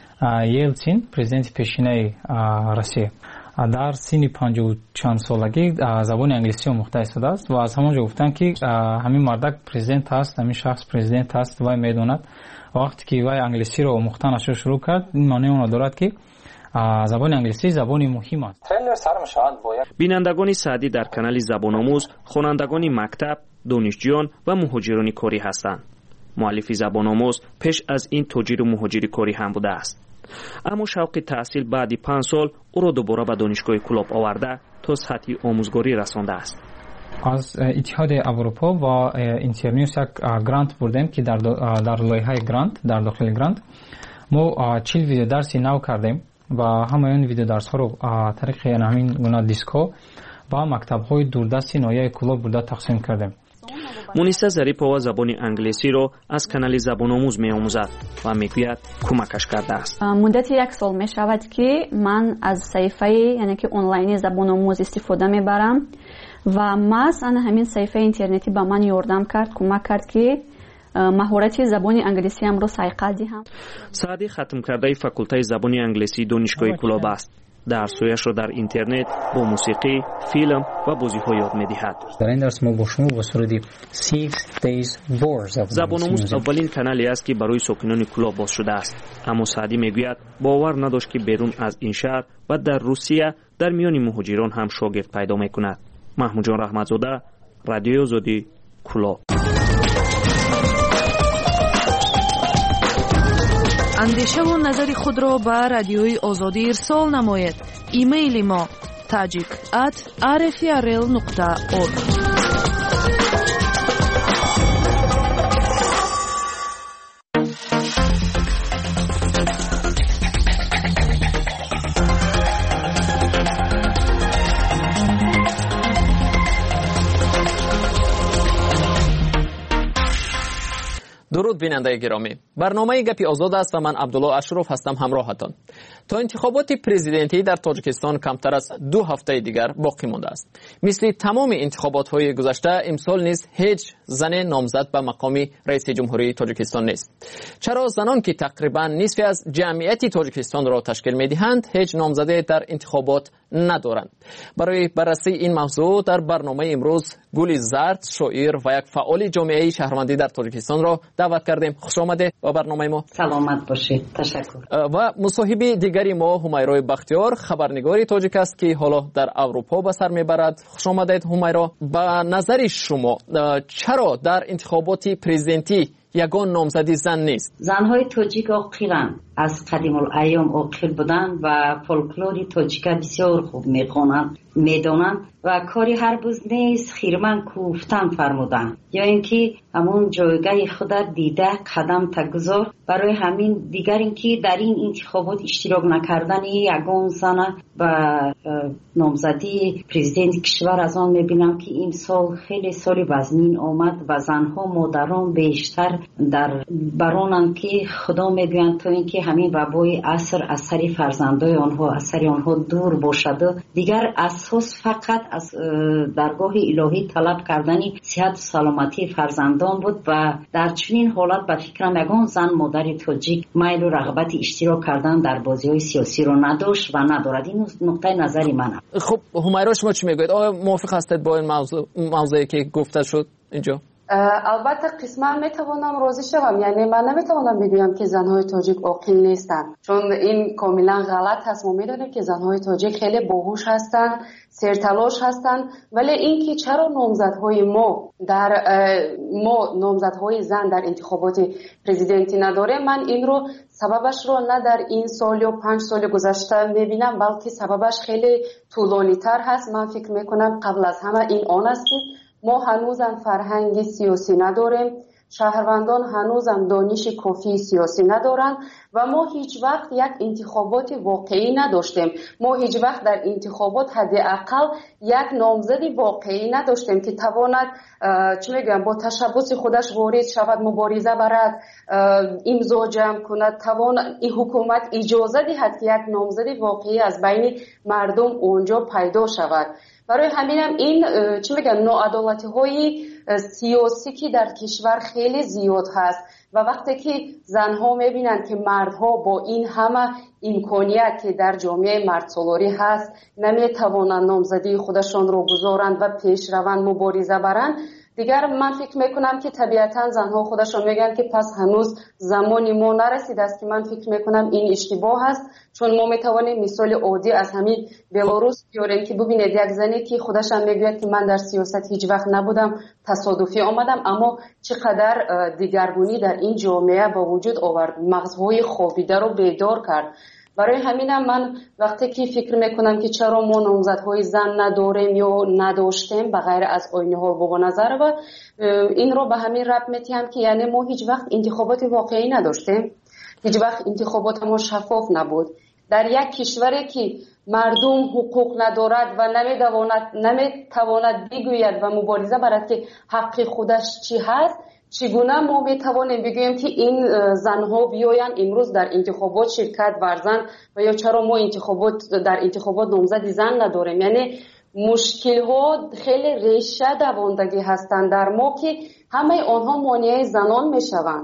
یلتسین پرزیدنت پیشینه روسیه در سن 50 چند سالگی زبان انگلیسی آموخته است و از همونجا گفتن که همین مردک پرزیدنت است، همین شخص پرزیدنت است و میدوند. وقتی که وای انگلیسی رو آموختنش شروع کرد این معنی اون دارد که زبان انگلیسی زبانی مهم است. بینندگان سعدی در کانال زبان آموز خوانندگان مکتب، دانشجویان و مهاجران کاری هستند. مؤلف زبان آموز پیش از این تاجر مهاجر کاری هم بوده است. اما شوق تحصیل بعد 5 سال او را دوباره به دانشگاه کلوب آورده تا سطح آموزگاری رسانده است. از اتحاد اروپا و اینترنیوس یک گرانت بردیم که در لایحه گرانت در داخل گرانت ما 40 ویدیو درسی نو کردیم و همه این ویدیو درس ها رو طریق همین گونه دیسکو با مکتب های دوردست نایه کلوب برده تقسیم کردیم. مونیسه ظریفова زبان انگلیسی رو از کانال زبان آموز می آموزد و میگوید کمکش کرده است. مدت 1 سال می شود که من از صفحه یعنی که آنلاین زبان آموز استفاده می برم و مثلا همین صفحه اینترنتی به من یاردم کرد، کمک کرد که مهارت زبان انگلیسی هم رو سایقل دهم. سعدی ختم کرده فاکولته زبان انگلیسی دانشگاه کلوب است. درس‌هایش را در اینترنت با موسیقی، فیلم و بازی‌ها یاد می‌دهد. در این درس ما با شما با صورت 6 days board زبان آموز اولین کانالی است که برای ساکنان کلوب باز شده است. اما سعدی میگوید باور نداشت که بیرون از این شهر و در روسیه در میان مهاجران هم شاگرد پیدا می‌کند. محمود جان رحمتزاده، رادیو آزادی، کلوب. اندیشه و نظر خود را به رادیوی آزادی ارسال نماید. ایمیل ما tajik@rfrl.org. درود بیننده گرامی، برنامه گپی آزاد است و من عبدالله اشرف هستم همراهتان. تا انتخابات پرزیدنتی در تاجیکستان کمتر از 2 هفته دیگر باقی مانده است. مثل تمام انتخابات های گذشته امسال نیز هیچ زن نامزد به مقام رئیس جمهوری تاجیکستان نیست. چرا زنان که تقریبا نصف از جمعیت تاجیکستان را تشکیل می‌دهند هیچ نامزده در انتخابات ندارند؟ برای بررسی این موضوع در برنامه امروز گل زرد، شاعر و یک فعال جامعه شهروندی در تاجیکستان را دعوت کردیم. خوش آمده به برنامه ما. سلامت باشید. تشکر. و مصاحب دیگری ما همیرا بختیار، خبرنگاری تاجیک است که حالا در اروپا به سر میبرد. خوش آمدید همیرا. به نظر شما چرا در انتخابات پرزیدنتی یگان نامزدی زن نیست؟ زنهای تاجیک عاقلند، از قدیم الایام عاقل بودن و فولکلوری تاجیک بسیار خوب میخوانند میدونن و کاری هر روز نیست خیرمن کوفتن فرمودن یا اینکه همون جایگاه خود دیده قدم تگذار. برای همین دیگر اینکه در این انتخابات اشتراک نکردن یگان زن و نامزدی پرزیدنت کشور از آن میبینم که این سال خیلی سال وزنین آمد و زنها مادران بیشتر در برانند که خدا میگویند تا اینکه همین وبای عصر از سر فرزندای آنها از سر آنها دور باشد. دیگر اساس فقط از درگاه الهی طلب کردنی صحت و سلامتی فرزندان بود و در چنین حالت به فکرم یگان زن مادر تاجیک میل و رغبت اشتراک کردن در بازی‌های سیاسی رو نداشت و ندارد. این نقطه نظری منه. خب همیرا شما چی میگوید؟ آیا موافق هستید با این موضوعی که گفته شد اینجا؟ البته قسما میتوانم راضی شوم، یعنی من نمیتوانم بگویم که زنهای تاجیک عاقل نیستند، چون این کاملا غلط هست. ما میدونیم که زنهای تاجیک خیلی باهوش هستند، سرتلاش هستند، ولی این که چرا نامزدهای ما نامزدهای زن در انتخابات پرزیدنتی نداره، من این رو سببش رو نه در این سال یا 5 سال گذشته میبینم، بلکه سببش خیلی طولانی تر هست. من فکر میکنم قبل از همه این آن است که ما هنوزم فرهنگ سیاسی نداریم، شهروندان هنوزم دانش کافی سیاسی ندارن و ما هیچ وقت یک انتخابات واقعی نداشتیم. ما هیچ وقت در انتخابات حداقل یک نامزدی واقعی نداشتیم که تواند با تشبث خودش وارد شود، مبارزه برد، امضا جمع کند، این حکومت اجازه دهد که یک نامزدی واقعی از بین مردم اونجا پیدا شود. برای همینم این ناعدالتی‌های سیاسی که در کشور خیلی زیاد هست و وقتی که زنها میبینند که مردها با این همه امکانیت که در جامعه مردسالاری هست نمیتوانند نامزدی خودشان رو گذارند و پیش روند مبارزه برند، دیگر من فکر میکنم که طبیعتا زنها خودشان میگن که پس هنوز زمانی ما نرسیده است که من فکر میکنم این اشتباه است، چون ما میتوانیم مثال عادی از همین بلاروس بیاریم که ببینید یک زنی که خودش هم میگوید که من در سیاست هیچ وقت نبودم، تصادفی آمدم، اما چقدر دیگرگونی در این جامعه با وجود آورد، مغزهای خوابیده رو بیدار کرد. برای همینم من وقتی که فکر میکنم که چرا ما نامزدهای زن نداریم یا نداشتیم بغیر از آینه ها و نظر و این رو به همین ربط میتیم که یعنی ما هیچ وقت انتخابات واقعی نداشتیم، هیچ وقت انتخابات ما شفاف نبود. در یک کشوری که مردم حقوق ندارد و نمیتواند بگوید و مبارزه برد که حق خودش چی هست، چگونه ما میتوانیم بگوییم که این زنها بیاین امروز در انتخابات شرکت ورزن و یا چرا ما در انتخابات نامزد زن نداریم؟ یعنی مشکل ها خیلی ریشه دواندگی هستند در ما که همه آنها مانع زنان میشوند.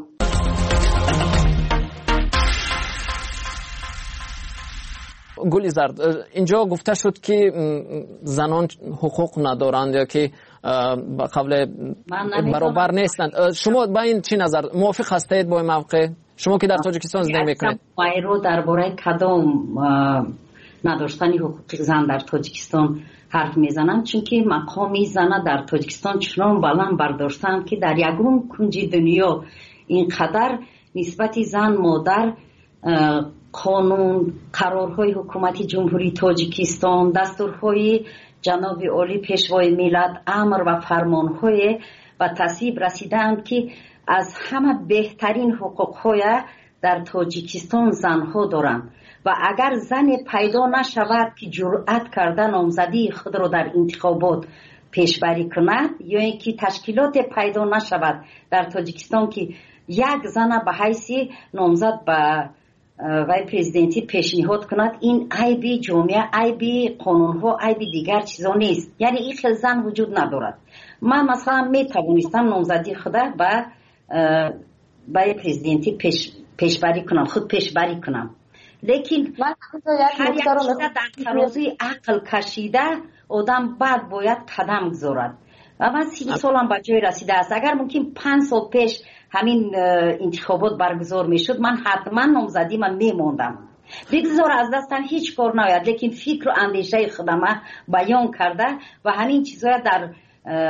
گلی زرد، اینجا گفته شد که زنان حقوق ندارند یا که قبل برابر نیستند. شما با این چی نظر موافق هستید با این موقع؟ شما که در تاجیکستان زندگی میکنید. من رو درباره کدام نداشتن حقوق زن در تاجیکستان حرف میزنم، چون که مقام زن در تاجیکستان چنان بلند برداشتند که در یگون کنج دنیا اینقدر نسبت زن مادر قانون، قرارهای حکومت جمهوری تاجیکستان، دستورهای جناب عالی پیشوای ملت، امر و فرمانهای و تصویب رسیدند که از همه بهترین حقوقهای در تاجیکستان زنها دارند و اگر زن پیدا نشود که جرأت کرده نامزدی خود را در انتخابات پیشبری کند یا اینکه تشکیلات پیدا نشود در تاجیکستان که یک زن به حیث نامزد به وای پرزیدنتی پیشنهاد کند، این عیبی جامعه، عیبی قانونها، عیبی دیگر چیزا نیست. یعنی این خیلی زن وجود ندارد. من مثلا می توانستم نامزدی خدا به وای پرزیدنتی پیشبری کنم، خود پیشبری کنم، لیکن هر یک چیز در ترازوی عقل کشیده آدم بعد باید قدم گذارد و من 30 سالم به جای رسیده است. اگر ممکن 5 سال پیش همین انتخابات برگزار میشد من حتما نامزدی من میموندم. بگذار از دستم هیچ کار نیاید، لیکن فکر و اندیشه خودم بیان کرده و همین چیزها در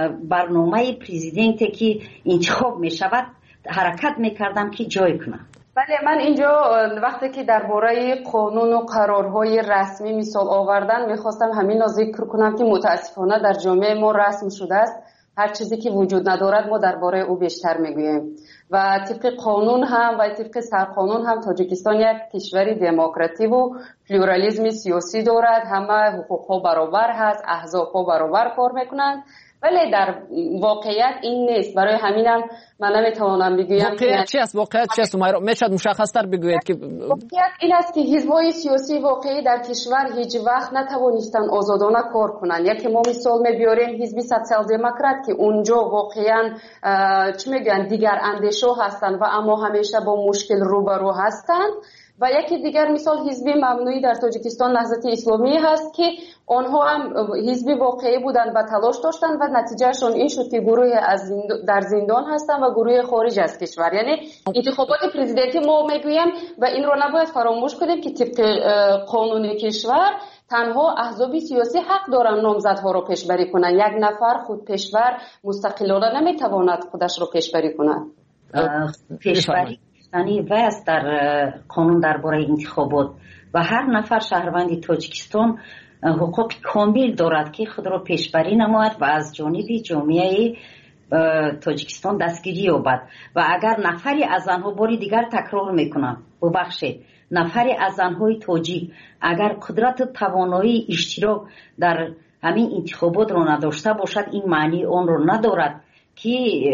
برنامه پرزیدنتی که انتخاب میشود حرکت میکردم که جای کنم. بله، من اینجا وقتی که درباره قانون و قرارهای رسمی مثال آوردن میخواستم همین را ذکر کنم که متاسفانه در جامعه ما رسم شده است هر چیزی که وجود ندارد ما درباره او بیشتر میگوییم و طبق قانون هم و طبق سرقانون هم تاجیکستان یک کشوری دموکراتیک و پلورالیسم سیاسی دارد. همه حقوقها برابر هست، احزابها برابر کار میکنند، ولی در واقعیت این نیست. برای همینم من نمیتوانم بگویم واقعیت چی است. واقعیت چی است؟ میشد مشخص‌تر بگویید که واقعیت این است که حزب‌های سیاسی واقعی در کشور هیچ وقت نتوانستند آزادانه کار کنند. یکی ما مثال می‌بریم حزب سوسیال دموکرات که اونجا واقعا چی میگن دیگر اندیشو هستند و اما همیشه با مشکل روبرو هستند. و یکی دیگر مثال حزب ممنوعی در تاجیکستان نهضت اسلامی هست که آنها هم حزب واقعی بودند و تلاش داشتند و نتیجهشون این شد که گروه در زندان هستند و گروه خارج از کشور. یعنی انتخابات پرزیدنتی ما میگویم و این رو نباید فراموش کنیم که طبق قانون کشور تنها احزاب سیاسی حق دارن نامزدها رو پیشبری کنن. یک نفر خود پیشور مستقلانه نمیتواند خودش رو پیشبری کند. پیشبری وست در قانون درباره انتخابات و هر نفر شهروند تاجیکستان حقوق کامل دارد که خود را پیشبری نماید و از جانب جامعه تاجیکستان دستگیری یابد. و اگر نفری از آنها باری دیگر تکرار میکنم ببخشید نفری از آنهای تاجیک اگر قدرت توانایی اشتراک در همین انتخابات را نداشته باشد این معنی آن را ندارد که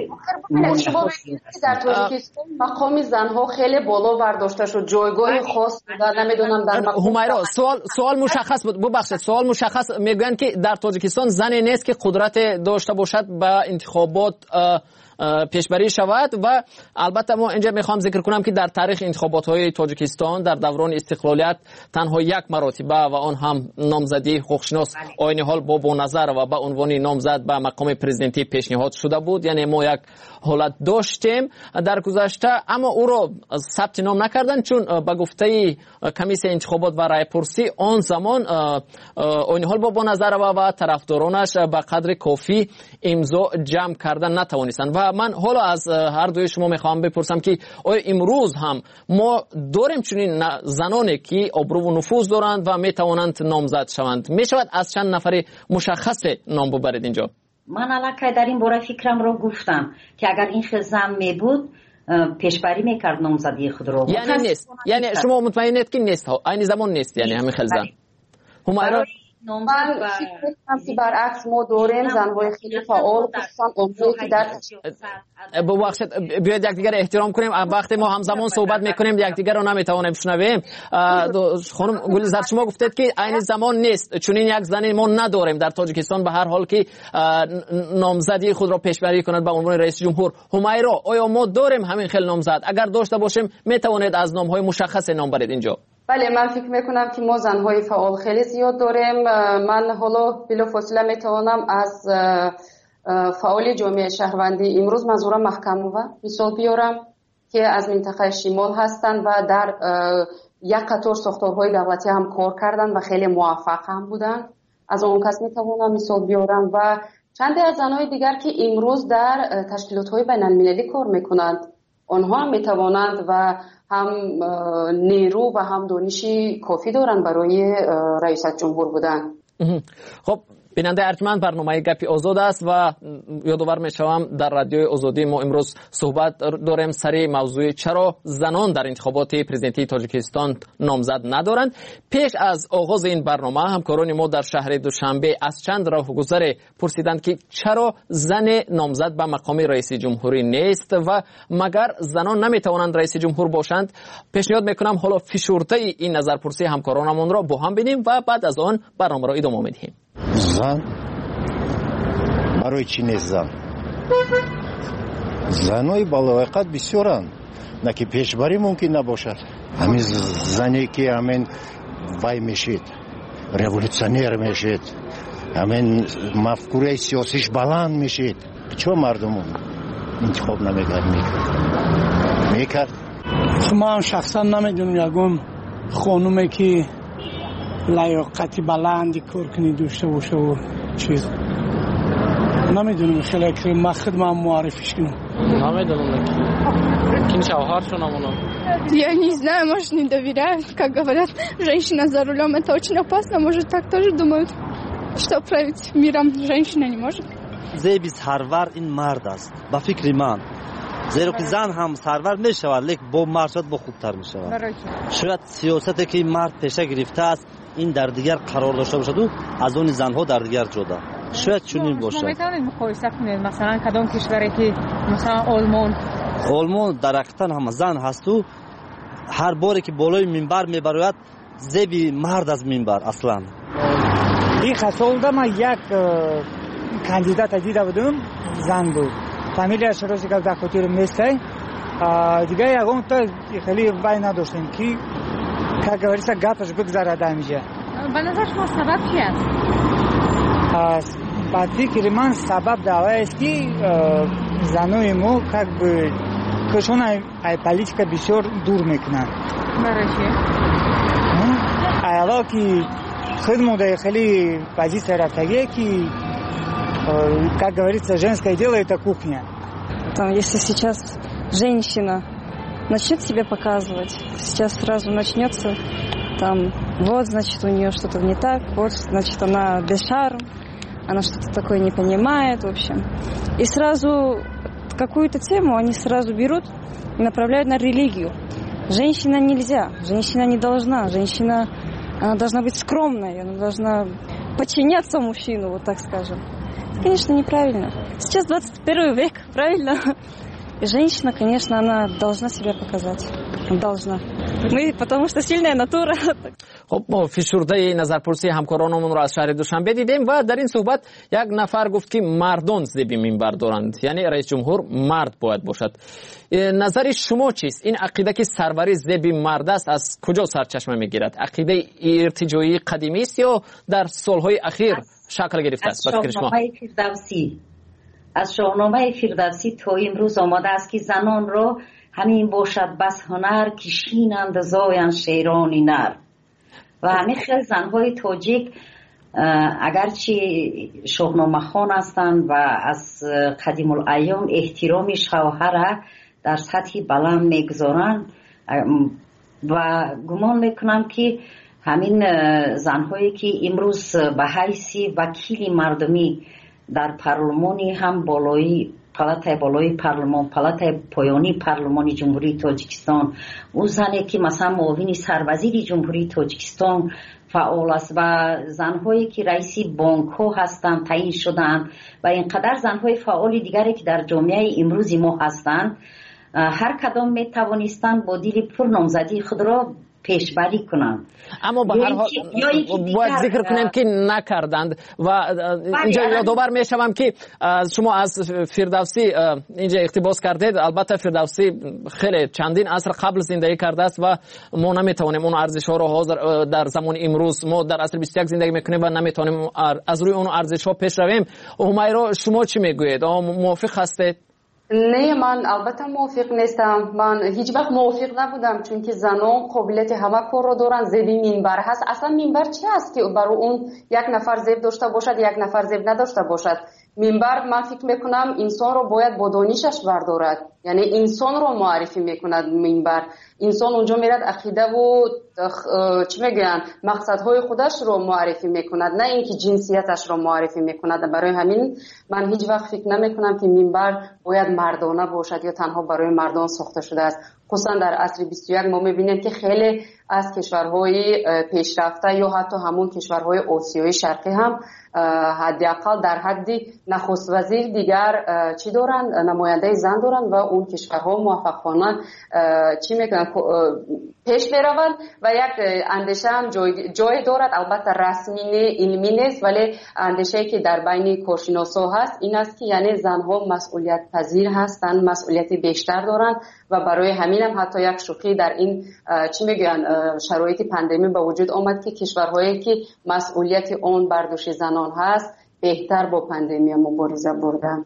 در تاجیکستان مقام زنها خیلی بالا برداشته شد، جایگاه خاص بوده. نمیدونم در همیرا سوال مشخص بود. ببخشید سوال مشخص میگن که در تاجیکستان زنی نیست که قدرت داشته باشد با انتخابات پیشبری شود. و البته ما اینجا میخوام ذکر کنم که در تاریخ انتخابات های تاجیکستان در دوران استقلالیت تنها یک مرتبه و آن هم نامزدی حقوقشناس آیین حال با نظر و به عنوان نامزد به مقام پرزیدنتی پیشنهاد شده بود. یعنی ما یک حالت داشتیم در گذشته اما او را ثبت نام نکردن چون به گفته کمیسیون انتخابات و رای پرسی آن زمان آیین حال با نظر و طرفدارانش به قدر کافی امضا جمع کردن نتوانستند. و من حالا از هر دوی شما میخوام بپرسم که آیا امروز هم ما داریم چنین زنانی که آبرو و نفوذ دارند و میتوانند نامزد شوند؟ میشود از چند نفر مشخص نام ببرید اینجا؟ من علاقه در این باره فکرم رو گفتم که اگر این خزم می بود پیشبری میکرد نامزدی خود رو. یعنی نیست، یعنی شما مطمئنید که نیست، این زمان نیست، یعنی همین خزم همیرا من فکر میکنم که برعکس ما داریم زنهای خیلی فعال خصوصا اونجایی که در ببخشید بیاید یکدیگر احترام کنیم. وقتی ما همزمان صحبت میکنیم یکدیگر رو نمیتوانیم بشنویم. خانم گلزار شما گفتید که این زمان نیست چون این یک زنی ما نداریم در تاجیکستان به هر حال که نامزدی خود را پیشبری کند به عنوان رئیس جمهور. همیرا آیا ما داریم همین خیلی نامزد؟ اگر داشته باشیم میتوانید از نامهای مشخص نام برید اینجا؟ بله، من فکر میکنم که ما زنهای فعال خیلی زیاد داریم. من حالا بلافاصله میتوانم از فعال جامعه شهروندی امروز منظورم محکم‌ها مثال بیارم که از منطقه شمال هستند و در یک قطار ساختارهای دولتی هم کار کردن و خیلی موفق هم بودن. از اون کس میتوانم مثال بیارم و چند از زنهای دیگر که امروز در تشکیلات‌های بین‌المللی کار میکنند. آنها هم میتوانند و هم نیرو و هم دانشی کافی دارن برای رئیس جمهور بودن. خب بیننده ارجمند برنامه گپی آزاد است و یادآور میشوم در رادیوی آزادی ما امروز صحبت داریم سر موضوع چرا زنان در انتخابات پرزیدنتی تاجیکستان نامزد ندارند. پیش از آغاز این برنامه همکاران ما در شهر دوشنبه از چند راهگذر پرسیدند که چرا زن نامزد به مقام رئیس جمهوری نیست و مگر زنان نمیتوانند رئیس جمهور باشند. پیشنهاد میکنم حالا فشرده این نظرپرسی همکارانمون را با هم ببینیم و بعد از آن برنامه را ادامه میدیم. زن برای چی نیست زن؟ زنای بالایقت بسیارند نه که پیشبری ممکن نباشد. همین زنی که همین وای میشید رеволюционер میشید همین مفکوره سیاسیش بلند میشید چون مردم انتخاب میکرد؟ ما شخصا نمیدونم یکم خانومه که لیاقتی بلندی کار کنی داشته باشه و چیز نمیدونم خیلی که من خودم معرفیش کنم نمیدونم که шавҳаршонамон. Я не знаю, может, не доверяют. Как говорят, женщина за рулем это очень опасно. Может, так тоже думают, что править миром женщина не может. زیبی سرور این مرد است با فکر من، زیرا که زن هم سرور می شود لیکن با مرد شد با خوبتر می شود. شاید سیاستی که این مرد پیشه گرفته است این در دیگر قرار داشته باشد و از اون زنها در دیگر جدا. شاید چنین باشد. میتونید مقایسه کنید مثلا کدام کشوری که مثلا آلمان در حقیقت هم زن هست و هر باری که بالای منبر میبراید زیبی مرد از منبر اصلا. این خسالده من یک کاندیدات دیده بودم، زن بود، فامیلیش رو که در خاطر میسته دیگه یکم تا خیلی وای نداشتیم که говорится گپش بگذره دمیجه. به نظر شما سبب چی است؟ با فکر من سبب دعوی است که زنای ما کشون ای پالیتیکا بسیار دور میکنن. برای چی؟ ایالا که خدمت خیلی позиция رفتگی که как говорится, женское дело это кухня. Там, если сейчас женщина начнет себя показывать, сейчас сразу начнется там, вот, значит, у нее что-то не так, вот, значит, она без шарм, она что-то такое не понимает, в общем. И сразу какую-то тему они сразу берут и направляют на религию. Женщина нельзя, женщина не должна, женщина, она должна быть скромной, она должна подчиняться мужчину, вот так скажем. Конечно, неправильно. Сейчас 21 век, правильно? И женщина, конечно, она должна себя показать. Должна. Мы, потому что сильная натура. خب ما فشرده نظرپرسی همکارانمون رو از شهر دوشنبه دیدیم و در این صحبت یک نفر گفت که مردان زیبی منبر دارند، یعنی رئیس جمهور مرد باید باشد. نظر شما چیست؟ این عقیده که سروری زیبی مرد است از کجا سرچشمه میگیرد؟ عقیده ارتجاعی قدیمی است یا در سالهای اخیر شکل گرفته است؟ از شاهنامه فردوسی تا امروز آماده است که زنان را همین باشد بس هنر که شینند زاین شیرانی نر. و همین خیلی زنهای تاجیک اگرچه شاهنامه خوان هستند و از قدیم الایام احترام شوهر در سطح بلند میگذارند و گمان میکنم که همین زنهایی که امروز به حیث وکیل مردمی در پارلمانی هم پالاتای بالای پارلمان، پالاتای پایانی پارلمان جمهوری تاجیکستان، اون زنی که مثلا معاون سروزیر جمهوری تاجیکستان فعال است و زنهایی که رئیس بانک ها هستند تعیین شدند و اینقدر زنهای فعال دیگری که در جامعه امروز ما هستند، هر کدام می توانستند با دل پر نامزدی خود را پیشبری کنند. اما به هر حال باید ذکر کنیم که نکردند و اینجا یادآور میشوم که شما از فردوسی اینجا اقتباس کردید. البته فردوسی خیلی چندین عصر قبل زندگی کرده است و ما نمیتوانیم اون ارزش ها رو حاضر در زمان امروز، ما در عصر 21 زندگی میکنیم و نمیتوانیم از روی اون ارزش ها پیش رویم. همیرا شما چی میگویید؟ موافق هستید؟ نه، من البته موافق نیستم. من هیچ وقت موافق نبودم، چون که زنان قابلیت همه کار رو دارن. زیبی منبر هست. اصلا منبر چی است که برای اون یک نفر زیب داشته باشد، یک نفر زیب نداشته باشد؟ منبر من فکر میکنم انسان رو باید با دانشش بردارد، یعنی انسان رو معرفی میکند. منبر انسان اونجا میرد عقیده و چی میگن مقصدهای خودش رو معرفی میکند، نه اینکه جنسیتش رو معرفی میکند. برای همین من هیچ وقت فکر نمیکنم که منبر باید مردانه باشد یا تنها برای مردان ساخته شده است. خصوصا در عصر 21 ما میبینیم که خیلی از کشورهای پیشرفته یا حتی همون کشورهای آسیای شرقی هم حداقل در حد نخست وزیر دیگر چی دارن، نماینده زن دارن و اون کشورها موفقانه چی میکنن پیش میروند و یک اندیشه هم جای دارد. البته رسمی علمی نیست، ولی اندیشه که در بین کارشناسا هست این است که یعنی زنها مسئولیت پذیر هستند، مسئولیت بیشتر دارند و برای همین هم حتی یک شوخی در این چی میگن شرایط پاندمی به وجود آمد که کشورهایی که مسئولیت اون بر دوش زنان هست بهتر با پاندمی مبارزه بردن.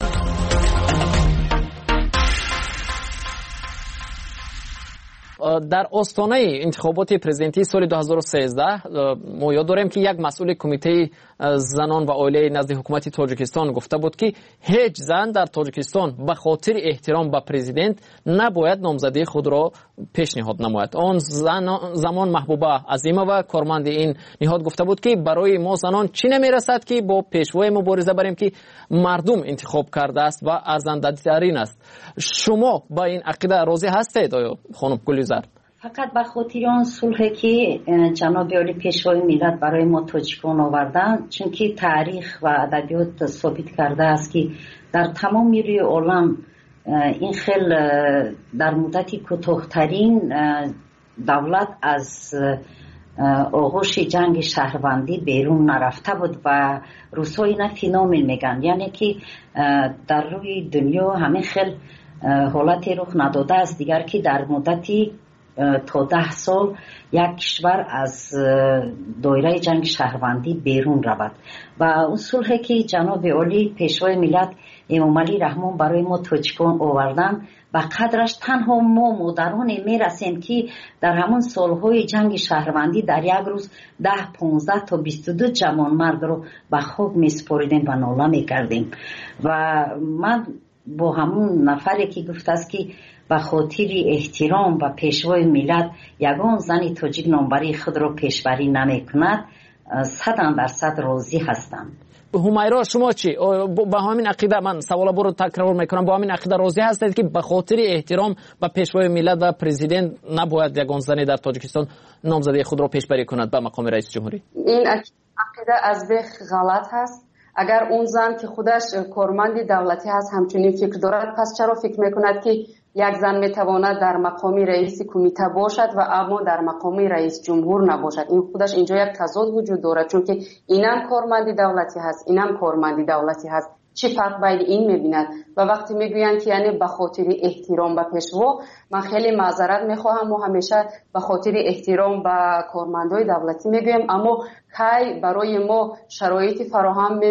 در آستانه انتخابات پرزیدنتی سال 2013 ما یاد داریم که یک مسئول کمیته زنان و عائله نزد حکومت تاجیکستان گفته بود که هیچ زن در تاجیکستان به خاطر احترام به پرزیدنت نباید نامزدی خود را پیشنهاد نماید. آن زمان محبوبه عظیمه و کارمند این نهاد گفته بود که برای ما زنان چی نمیرسد که با پیشوای مبارزه بریم که مردم انتخاب کرده است و ارزنده ترین است. شما با این عقیده راضی هستید خانم گلوزر؟ فقط به خاطر آن صلحی که جناب عالی پیشوای ملت برای ما تاجیکان آوردن، چون که تاریخ و ادبیات ثابت کرده است که در تمام روی عالم این خیل در مدت کوتاه‌ترین دولت از آغوش جنگ شهروندی بیرون نرفته بود و روس‌ها اینا فینومن میگن، یعنی که در روی دنیا همه خیل حالتی رخ نداده است دیگر که در مدتی تا 10 سال یک کشور از دایره جنگ شهروندی بیرون رود و اون صلحی که جناب عالی پیشوای ملت امام علی رحمان برای ما تاجیکان آوردن و قدرش تنها ما مادران میرسیم که در همون سالهای جنگ شهروندی در یک روز 10 15 تا 22 جوان مرد رو به خاک میسپاریدیم و ناله میکردیم. و من با همون نفری که گفت است که به خاطر احترام و پیشوای ملت یگان زن تاجیک نامبری خود را پیشبری نمی کند 100% راضی هستم. همیرا شما چی؟ با همین عقیده من سوال برو تکرار میکنم، با همین عقیده راضی هستید که به خاطر احترام به پیشوای ملت و پرزیدنت نباید یگان زن در تاجیکستان نامزدی خود را پیشبری کند به مقام رئیس جمهوری؟ این عقیده از بیخ غلط هست. اگر اون زن که خودش کارمند دولتی هست همچنین فکر دارد، پس چرا فکر میکند که یک زن میتواند در مقام رئیس کمیته باشد و اما در مقام رئیس جمهور نباشد؟ این خودش اینجا یک تضاد وجود دارد، چون که اینم کارمند دولتی هست اینم کارمند دولتی هست. چی فرق بین این میبیند؟ و وقتی میگویند که یعنی به خاطر احترام به پیشوا، من خیلی معذرت میخواهم و همیشه به خاطر احترام به کارمندای دولتی میگویم، اما کی برای ما شرایطی فراهم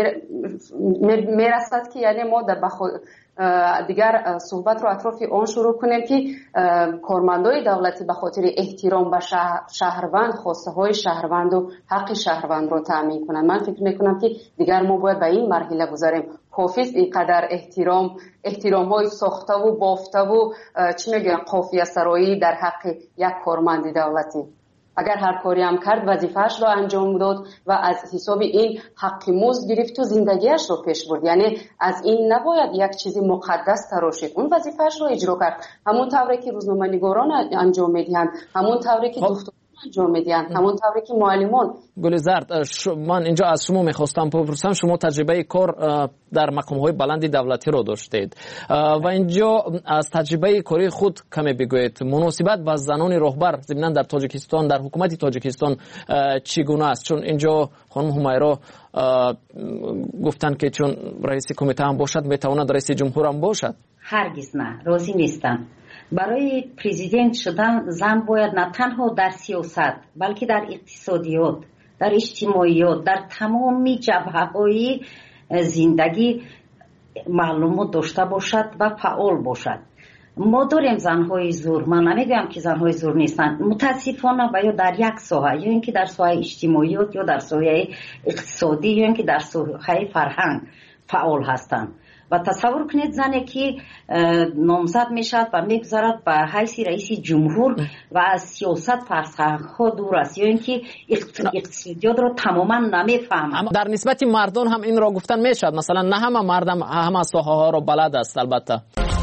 میرسد که یعنی ما در دیگر صحبت رو اطراف آن شروع کنیم که کارمندای دولتی به خاطر احترام به شهروند خواسته های شهروند و حق شهروند رو تامین کنند. من فکر میکنم که دیگر ما باید به این مرحله گذاریم. کافی است اینقدر احترام های ساخته و بافته و چی میگن قافیه سرایی در حق یک کارمند دولتی. اگر هر کاری هم کرد وظیفه‌اش رو انجام داد و از حساب این حق مزد گرفت و زندگیش رو پیش برد، یعنی از این نباید یک چیزی مقدس تراشید. اون وظیفه‌اش رو اجرا کرد، همون طوری که روزنامه‌نگاران انجام میدهند، همون طوری که دکتران انجام میدهند، همون طوری که معلمان. گلزرد، من اینجا از شما میخواستم بپرسم، شما تجربه کار در مقام‌های بلند دولتی رو داشتید و اینجا از تجربه کاری خود کمی بگویید. مناسبت با زنان راهبر ضمناً در تاجیکستان، در حکومت تاجیکستان چگونه است؟ چون اینجا خانم همیرا گفتن که چون رئیس کمیته هم باشد میتواند رئیس جمهور هم باشد. هرگز نه، راضی نیستم. برای پرزیدنت شدن زن باید نه تنها در سیاست بلکه در اقتصادیات، در اجتماعیات، در تمامی جبهه‌های زندگی معلومات داشته باشد و فعال باشد. ما داریم زنهای زور، من نمیگم که زنهای زور نیستند، متاسفانه و یا در یک ساحه، یا اینکه در ساحه اجتماعیات یا در ساحه اقتصادی یا اینکه در ساحه فرهنگ فعال هستند. و تصور کنید زنی که نامزد میشد و میگذارد به حیث رئیس جمهور و از سیاست فرسخها دور است، یا اینکه اقتصادیات رو تماما نمیفهمد. در نسبت مردان هم این را گفتن میشد، مثلا نه همه مردم همه ساحه ها رو بلد است. البته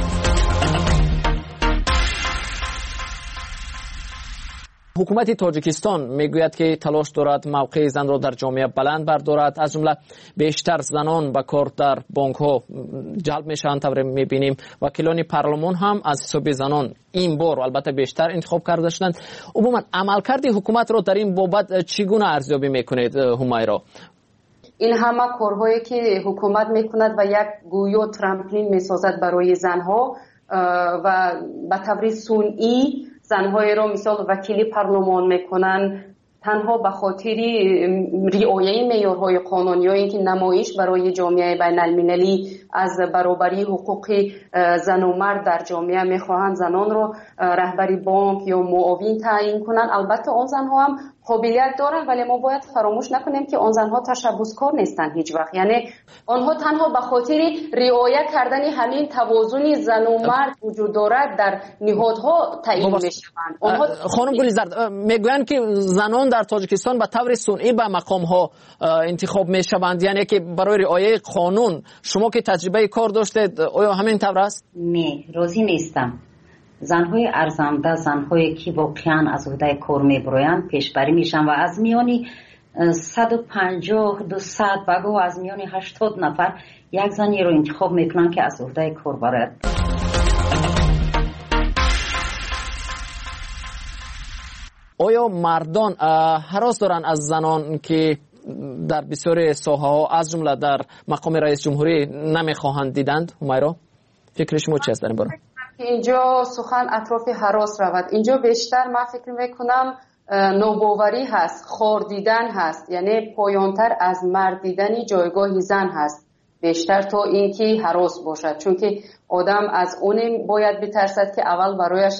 حکومت تاجیکستان میگوید که تلاش دارد موقع زن را در جامعه بلند بردارد، از جمله بیشتر زنان به کار در بانک ها جلب میشن. طور میبینیم وکیلان پارلمان هم از حساب زنان این بار البته بیشتر انتخاب کرده شدند. عموما عملکرد حکومت را در این بابت چگونه ارزیابی میکنید همیرا؟ این همه کارهایی که حکومت میکند و یک گویا ترامپلین میسازد برای زنها و به طور صنعی زنهای را مثال وکیلی پارلمان میکنن تنها به خاطر رعایت معیارهای قانونی و اینکه نمایش برای جامعه بین المللی از برابری حقوق زن و مرد در جامعه میخواهند زنان را رهبری بانک یا معاون تعیین کنند. البته آن زنها هم قابلیت دارن، ولی ما باید فراموش نکنیم که آن زنها تشبثکار نیستن هیچ وقت. یعنی آنها تنها به خاطر رعایت کردن همین توازن زن و مرد وجود دارد در نهادها تعیین میشوند. خانم گلیزرد میگویند که زنان در تاجیکستان به طور سنئی به مقام ها انتخاب میشوند، یعنی که برای رعایت قانون. شما که تجربه کار داشتید آیا همین طور است؟ نه، راضی نیستم. زنهای ارزنده، زنهایی که واقعا از عهده کار میبرویند پیشبری میشن و از میانی 150 200 و گاه از میانی 80 نفر یک زنی رو انتخاب میکنن که از عهده کار برد. آیا مردان هراس دارن از زنان که در بسیار ساحه ها از جمله در مقام رئیس جمهوری نمیخواهند دیدند؟ همیرا فکر شما چی است در این باره؟ اینجا سخن اطراف هراس رود. اینجا بیشتر من فکر میکنم نوباوری هست، خور دیدن هست، یعنی پایانتر از مرد دیدنی جایگاه زن هست بیشتر تا اینکه هراس باشد. چون که آدم از اون باید بترسد که اول برایش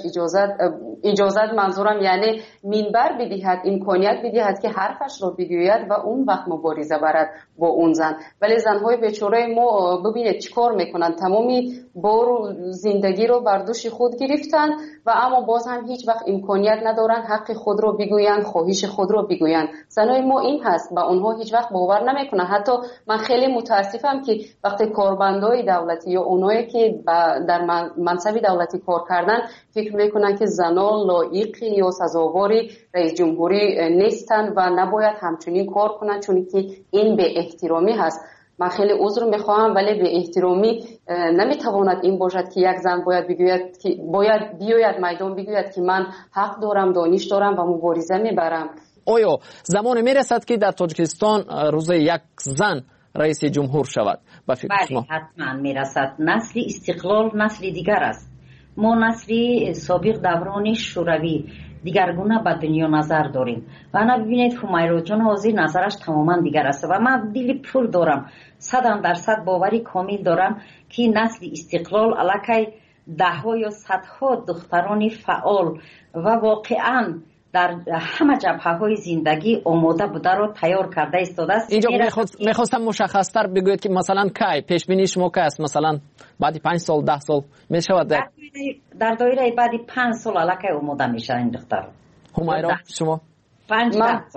اجازت منظورم یعنی منبر بدهد، امکانیت بدهد که حرفش رو بگوید و اون وقت مبارزه برد با اون زن. ولی زنهای بیچاره ما ببینید چیکار میکنن، تمامی بار زندگی رو بر دوش خود گرفتن و اما باز هم هیچ وقت امکانیت ندارن حق خود رو بگویند، خواهش خود رو بگویند. زنهای ما این هست، با اونها هیچ وقت باور نمیکنن. حتی من خیلی متاسفم که وقتی کارمندای دولتی یا اونایی که در منصب دولتی کار کردن فکر میکنن که زنان لایق یا سزاوار رئیس جمهوری نیستن و نباید همچنین کار کنن، چون که این به احترامی هست. من خیلی عذر میخواهم ولی به احترامی نمیتواند این باشد که یک زن باید بگوید که باید بیاید میدان بگوید که من حق دارم، دانش دارم و مبارزه میبرم. آیا زمان میرسد که در تاجیکستان روز یک زن رئیس جمهور شود؟ بله حتما میرسد. نسل استقلال نسل دیگر است. ما نسل سابق دوران شوروی دیگرگونه به دنیا نظر داریم و انا ببینید همیرا جان حاضر نظرش تماما دیگر است و من دل پر دارم، 100% باوری کامل دارم که نسل استقلال علاکه دهها یا صدها دختران فعال و واقعا در همه جبهه‌های زندگی آماده بوده رو تیار کرده ایستاده است. اینجا میخواستم مشخص‌تر بگوید که مثلا کی پیش بینی شما که است، مثلا بعد 5 سال 10 سال میشود در دایره بعد 5 سال علاقه آماده میشه این دختر. همیرا شما 5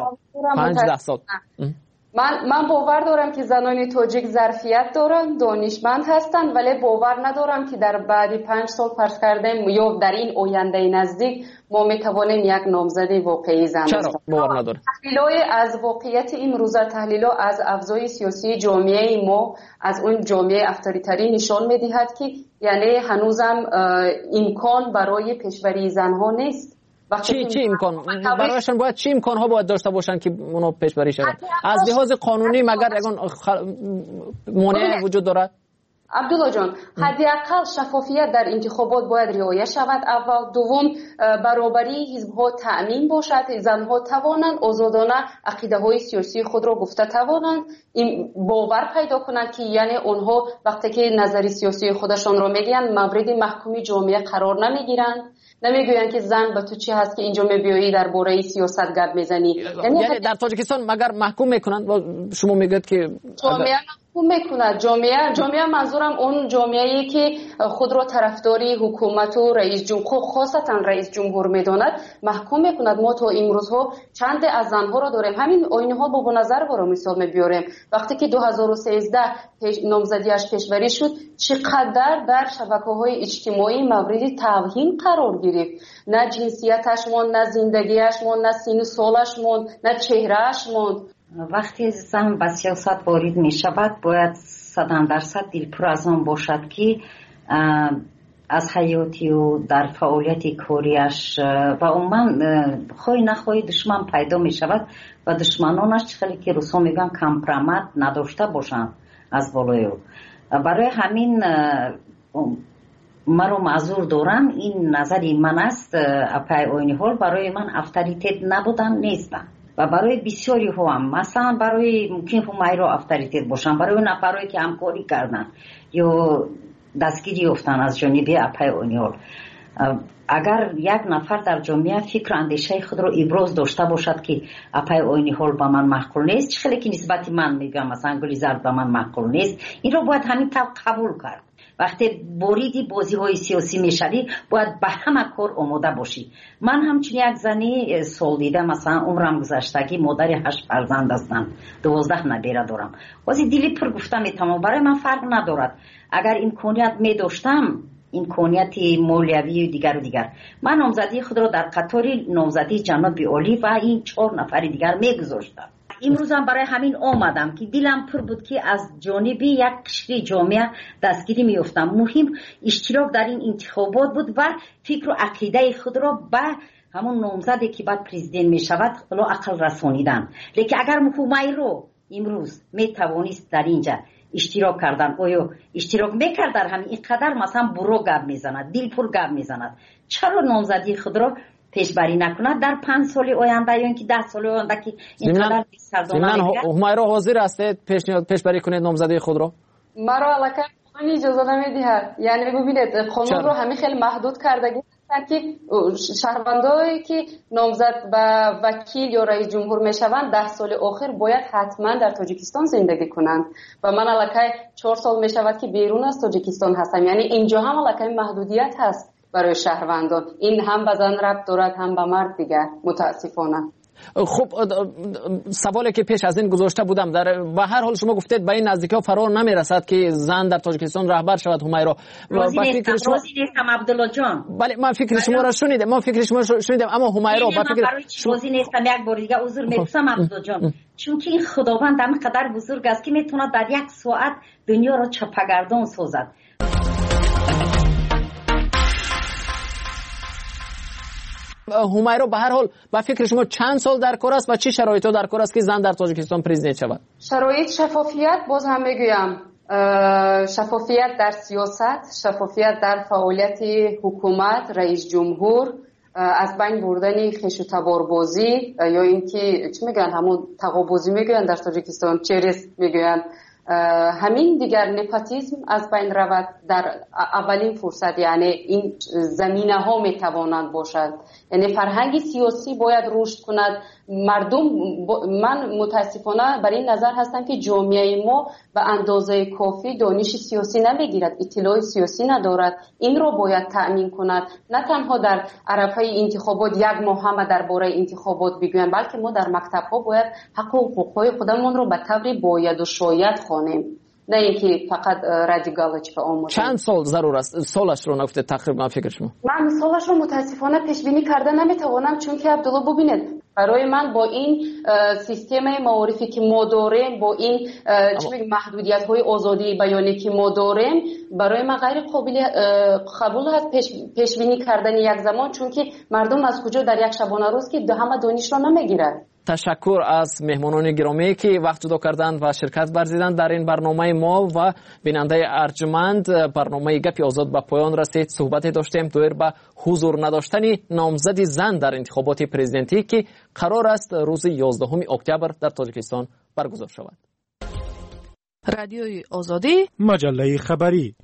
سال من باور دارم که زنان تاجیک ظرفیت دارن، دانشمند هستن، ولی باور ندارم که در بعد 5 سال فرض کردیم یا در این آینده نزدیک ما میتوانیم یک نامزد واقعی زن چرا باور نداره؟ تحلیل‌های از واقعیت امروز، تحلیل‌ها از افزای سیاسی جامعه ما، از اون جامعه اتوریتری نشان میدهد که یعنی هنوزم امکان برای پیشبری زنها نیست. چی امکان برایشان باید چی امکان ها باید داشته باشن که اونو پیشبری شود؟ از لحاظ قانونی مگر اگه مانع وجود دارد؟ عبدالله جان، حداقل شفافیت در انتخابات باید رعایت شود. اول، دوم برابری حزب‌ها تأمین باشد، زنها توانند آزادانه عقیده‌های سیاسی خود را گفته توانند، این باور پیدا کنند که یعنی اونها وقتی که نظری سیاسی خودشان را میگن مورد محکومی جامعه قرار نمیگیرند، نمیگویند که زن به تو چی هست که اینجا میبیایی در باره سیاست گپ میزنی. یعنی در تاجیکستان مگر محکوم میکنند؟ شما میگید که جامعه محکوم میکند. جامعه منظورم اون جامعه‌ای که خود را طرفداری حکومت و رئیس جمهور، خاصتا رئیس جمهور میداند، محکوم میکند. ما تا امروزها چند از زنها را داریم. همین آینه ها با نظر برای مثال میبیاریم. وقتی که 2013 نامزدیش پیشبری شد، چقدر در شبکه‌های اجتماعی مورد توهین قرار گرفت. نه جنسیتش موند، نه زندگیش موند، نه سن و سالش موند، نه چهرهش موند. وقتی زن به سیاست وارد می شود باید 100% دلپر از آن باشد که از حیاتی و در فعالیت کاریش و عموما خواهی نخواهی دشمن پیدا می شود و دشمنانش خیلی که روسا میگن کمپرامت نداشته باشند از بالای او. برای همین من رو معذور دارم، این نظری من است. اپای آینی حال برای من اتوریته نبودن نیستن و برای بسیاری هم، مثلا برای ممکن همیرا اتوریته باشن، برای نفرایی که همکاری کردن یا دستگیری افتن از جانب اپای آینی حال. اگر یک نفر در جامعه فکر اندیشه خود رو ابراز داشته باشد که اپای اوینی حال با من معقول نیست، خیلی که نسبت من میگم مثلا گلیزارد با من معقول نیست، این رو باید همین طور قبول کرد. وقتی بریدی بازی های سیاسی میشوی باید به همه کار آماده باشی. من همچنین یک زنی سال دیده مثلا عمرم گذشتگی مادر 8 فرزند هستم، 12 نبیره دارم. بازی دیلی پر گفتم میتونم، برای من فرق ندارد. اگر امکانیت میداشتم، امکانیت مولوی و دیگر من نامزدی خود را در قطار نامزدی جناب عالی و این 4 نفر دیگر میگذاشتم. امروز هم برای همین آمدم که دلم پر بود که از جانب یک قشر جامعه دستگیری میافتم. مهم اشتراک در این انتخابات بود و فکر و عقیده خود را به همون نامزدی که بعد پرزیدنت می شود الا عقل رسانیدن. لیکن اگر مفهومی رو امروز می توانست در اینجا اشتراک کردن، آیا اشتراک میکرد همین اینقدر مثلا برو گپ میزند، دل پر گپ میزند، چرا نامزدی خود را پیشبری نکند در 5 سال آینده یا اینکه 10 سال آینده که اینقدر سردانه همیرا حاضر هستید پیشبری کنید نامزدی خود را؟ مرا علاقه قانون اجازه نمیدهد. یعنی ببینید قانون رو همین خیلی محدود کردگی هستند که شهروندایی که نامزد به وکیل یا رئیس جمهور میشوند 10 سال آخر باید حتما در تاجیکستان زندگی کنند و من علاقه 4 سال میشود که بیرون از تاجیکستان هستم. یعنی اینجا هم علاقه محدودیت هست برای شهروندان. این هم به زن ربط دارد هم به مرد دیگر متاسفانه. خب سوالی که پیش از این گذاشته بودم به هر حال شما گفتید به این نزدیکی ها فرار نمیرسد که زن در تاجیکستان رهبر شود. همیرا راضی نیستم عبدالله جان. بله من فکر شما را شنیدم اما همیرا با فکر راضی نیستم. یک بار دیگه عذر میخوام عبدالله جان، چون که این خداوند همینقدر بزرگ است که میتونه در 1 ساعت دنیا را چپگردان سازد. همیرا به هر حال با فکر شما چند سال در کار است و چه شرایطی در کار است که زن در تاجیکستان پرزیدنت شود؟ شرایط شفافیت، باز هم میگویم شفافیت در سیاست، شفافیت در فعالیت حکومت، رئیس جمهور، از بین بردن خویش و تباربازی یا اینکه چی میگن همون تقابازی میگن در تاجیکستان، چرس میگن، همین دیگر نپاتیزم از بین رود در اولین فرصت. یعنی این زمینه ها میتوانند باشد. یعنی فرهنگ سیاسی باید رشد کند. مردم من متاسفانه بر این نظر هستم که جامعه ما به اندازه کافی دانش سیاسی نمیگیرد، اطلاع سیاسی ندارد. این رو باید تأمین کند. نه تنها در عرفه انتخابات 1 ماه هم درباره انتخابات بگویم، بلکه ما در مکتب ها باید حق و حقوقهای خودمون رو به طور باید و شاید خوانیم، نه اینکه فقط رادیکالش به آموزش. چند سال ضرور است؟ سالش رو نگفته تقریبا فکر شما؟ من سالش رو متاسفانه پیش بینی کرده نمیتوانم، چون که عبدالله ببینید برای من با این سیستم معارفی که ما داریم، با این محدودیت های آزادی بیانی که ما داریم، برای من غیر قابل قبول هست پیش بینی کردن یک زمان، چون که مردم از کجا در یک شبانه روز که همه دانش را نمیگیرند. تشکر از مهمانان گرامی که وقت جدا کردند و شرکت ورزیدند در این برنامه ما و بیننده ارجمند. برنامه گپی آزاد به پایان رسید. صحبت داشتیم دویر به حضور نداشتن نامزد زن در انتخابات پرزیدنتی که قرار است روز 11 اکتبر در تاجیکستان برگزار شود. رادیوی آزادی، مجله خبری.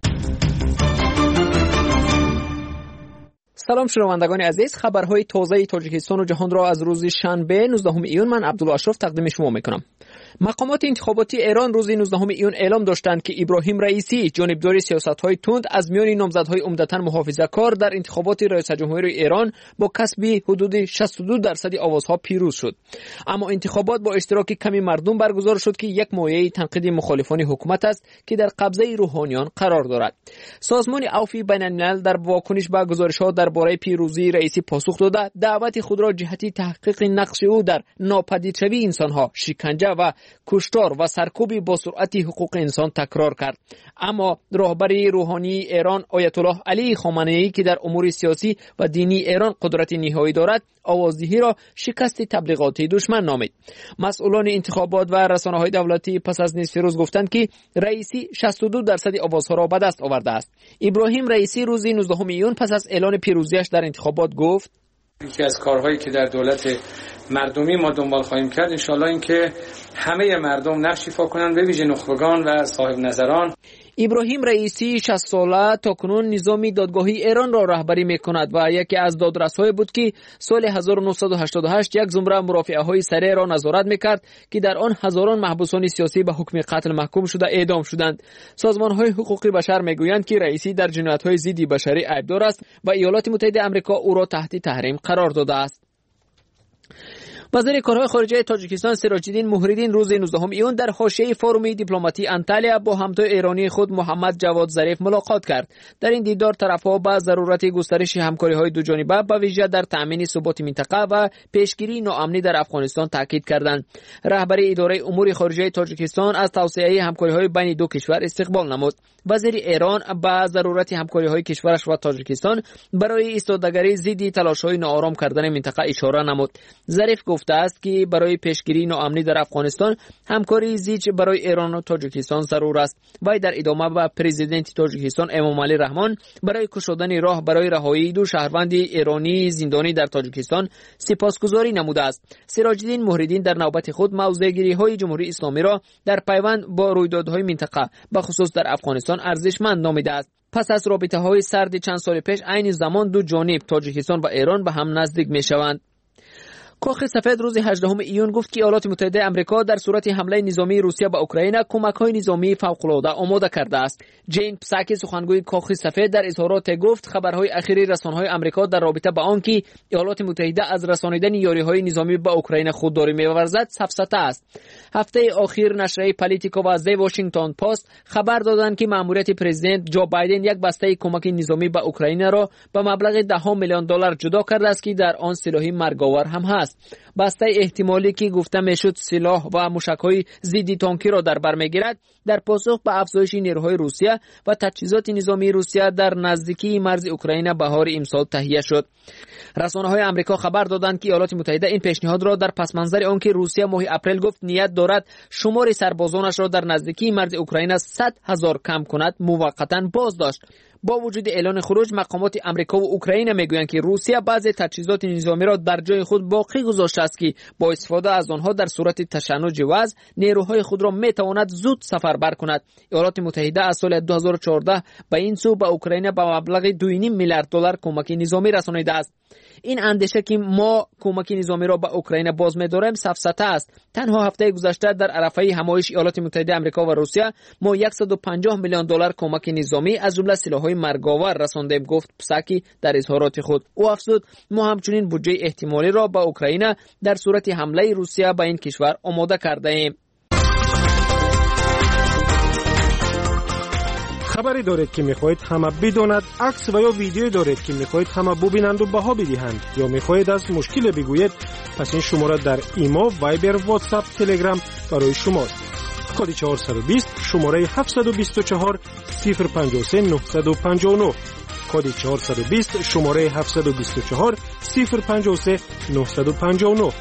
سلام شنوندگان عزیز، خبرهای تازه تاجیکستان و جهان را از روز شنبه 19 ایون من عبدالله اشرف تقدیم شما میکنم. مقامات انتخاباتی ایران روز 19 ایون اعلام داشتند که ابراهیم رئیسی جانبدار سیاست‌های تند از میان نامزدهای عمدتاً محافظه‌کار در انتخابات ریاست جمهوری ایران با کسب حدود 62% آوازها پیروز شد. اما انتخابات با اشتراک کمی مردم برگزار شد که یک مایه تنقید مخالفان حکومت است که در قبضه روحانیان قرار دارد. سازمان عفو بین‌الملل در واکنش به گزارش‌ها درباره پیروزی رئیسی پاسخ داده دعوت خود را جهتی تحقیق نقش او در ناپدیدشوی انسان‌ها، شکنجه و کشتار و سرکوب با سرعت حقوق انسان تکرار کرد. اما راهبر روحانی ایران آیت الله علی خامنه‌ای که در امور سیاسی و دینی ایران قدرت نهایی دارد، آوازدهی را شکست تبلیغاتی دشمن نامید. مسئولان انتخابات و رسانه‌های دولتی پس از نصف روز گفتند که رئیسی 62% آوازها را به دست آورده است. ابراهیم رئیسی روز 19 ایون پس از اعلان پیروزیش در انتخابات گفت: یکی از کارهایی که در دولت مردمی ما دنبال خواهیم کرد انشالله این که همه مردم نقش ایفا کنند، به ویژه نخبگان و صاحب نظران. ابراهیم رئیسی 60 ساله تاکنون نظام دادگاهی ایران را رهبری میکند و یکی از دادرس‌های بود که سال 1988 یک زمره مرافعه‌های سریع را نظارت میکرد که در آن هزاران محبوسان سیاسی به حکم قتل محکوم شده اعدام شدند. سازمان‌های حقوقی بشر میگویند که رئیسی در جنایت‌های ضد بشری عیبدار است و ایالات متحده آمریکا او را تحت تحریم قرار داده است. وزیر کارهای خارجه تاجیکستان سراج‌الدین موهریدین روز 19 ایون در حاشیه فوروم دیپلماتی انتالیا با همتای ایرانی خود محمد جواد ظریف ملاقات کرد. در این دیدار طرف‌ها به ضرورت گسترش همکاری‌های دوجانبه به ویژه در تأمین ثبات منطقه و پیشگیری ناامنی در افغانستان تاکید کردند. رهبر اداره امور خارجه تاجیکستان از توسعه همکاری‌های بین دو کشور استقبال نمود. وزیر ایران به ضرورت همکاری‌های کشورش و تاجیکستان برای ایستادگی ضد تلاش‌های ناآرام کردن منطقه اشاره نمود. ظریف گفته است که برای پیشگیری ناامنی در افغانستان همکاری زیچ برای ایران و تاجیکستان ضرور است. وی در ادامه به پرزیدنت تاجیکستان امامعلی رحمان برای گشودن راه برای رهایی دو شهروند ایرانی زندانی در تاجیکستان سپاسگزاری نموده است. سراج‌الدین موهریدین در نوبت خود موضع‌گیری‌های جمهوری اسلامی را در پیوند با رویدادهای منطقه به خصوص در افغانستان ارزشمند نامیده است. پس از رابطه‌های سرد چند سال پیش عین زمان دو جانب تاجیکستان و ایران به هم نزدیک می‌شوند. کاخ سفید روز 18 ایون گفت که ایالات متحده آمریکا در صورت حمله نظامی روسیه به اوکراین کمک‌های نظامی فوق‌العاده آماده کرده است. جین پساکی سخنگوی کاخ سفید در اظهارات گفت خبرهای اخیری رسانه‌های آمریکا در رابطه با آنکه ایالات متحده از رسانیدن یاری‌های نظامی به اوکراین خودداری می‌ورزد سفسطه است. هفته اخیر نشریه پالیتیکو و دی واشنگتن پست خبر دادند که مأموریت پرزیدنت جو بایدن یک بسته کمک نظامی به اوکراین را به مبلغ $10 میلیون جدا کرده است که در آن سلاح مرگاور هم هست. بسته احتمالی که گفته میشد سلاح و موشک‌های ضد تانکی را در بر میگیرد در پاسخ به افزایش نیروهای روسیه و تجهیزات نظامی روسیه در نزدیکی مرز اوکراین بهار امسال تهیه شد. رسانه‌های آمریکا خبر دادند که ایالات متحده این پیشنهاد را در پس منظر آنکه روسیه ماه اپریل گفت نیت دارد شمار سربازانش را در نزدیکی مرز اوکراین 100,000 کم کند موقتا باز داشت. با وجود اعلان خروج مقامات آمریکا و اوکراین میگویند که روسیه بعضی تجهیزات نظامی را در جای خود باقی گذاشته است که با استفاده از آنها در صورت تشنج وضع نیروهای خود را میتواند زود سفربر کند. ایالات متحده از سال 2014 به این سو به اوکراین به مبلغ $2.5 میلیارد کمک نظامی رسانیده است. این اندیشه که ما کمک نظامی را به اوکراین باز می‌داریم سفسطه است. تنها هفته گذشته در عرفه همایش ایالات متحده آمریکا و روسیه ما $150 میلیون کمک نظامی از جمله سلاح‌های مرگاور رساندیم، گفت پساکی در اظهارات خود. او افزود ما همچنین بودجه احتمالی را به اوکراین در صورت حمله روسیه به این کشور آماده کرده ایم. خبری دارید که میخواهید همه بداند، عکس و یا ویدیو دارید که میخواهید همه ببینند و بها بدهند، یا میخواهید از مشکل بگویید، پس این شماره در ایما، وایبر، واتساپ، تلگرام برای شماست. کد 420 شماره 724 053 959 کد 420 شماره 724 053 959.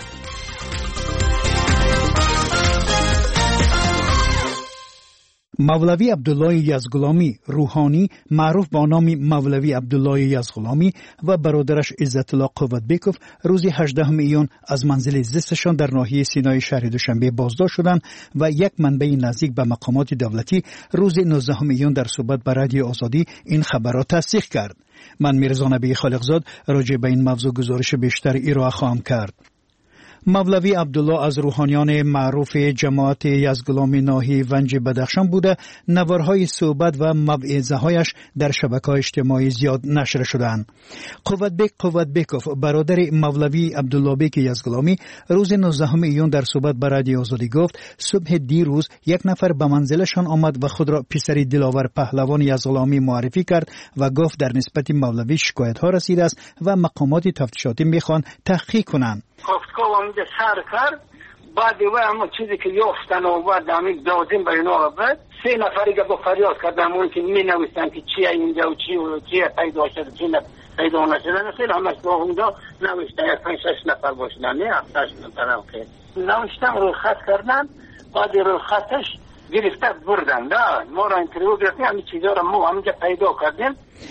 مولوی عبدالله یزغلامی روحانی معروف با نام مولوی عبدالله یزغلامی و برادرش عزت الله قوتبیکوف روز 18 ایون از منزل زیستشان در ناحیه سینای شهر دوشنبه بازداشت شدند و یک منبع نزدیک به مقامات دولتی روز 19 ایون در صحبت با رادیو آزادی این خبر را تصدیق کرد. من میرزا نبی خالقزاد راجع به این موضوع گزارش بیشتر ارائه خواهم کرد. مولوی عبدالله از روحانیان معروف جماعت یزغلامی ناحیه ونج بدخشان بوده. نوارهای صحبت و موعظه هایش در شبکه‌های اجتماعی زیاد نشر شدند. قوتبیکوف برادر مولوی عبدالله بیک یزغلامی روز 19 ایون در صحبت با رادیو آزادی گفت صبح دیروز یک نفر به منزلشان آمد و خود را پسری دلاور پهلوان یزغلامی معرفی کرد و گفت در نسبت مولوی شکایت ها رسیده است و مقامات تفتیشاتی میخوان تحقیق کنند. گفتگاه اونجا سر کرد، بعد و اما چیزی که یافتن و بعد همین دادیم به اینا بعد 3 نفری که با فریاد کردن اون که می نویسن که چیه اینجا و چیه پیدا شده چی پیدا نشده خیلی همش با اونجا نوشتن 5-6 نفر باشدن نه 7-8 نفر هم که نوشتن رو خط کردن. بعد رو خطش گرفته بردن ما را انتریو گرفتیم همین چیزا را ما همینجا پیدا کردیم.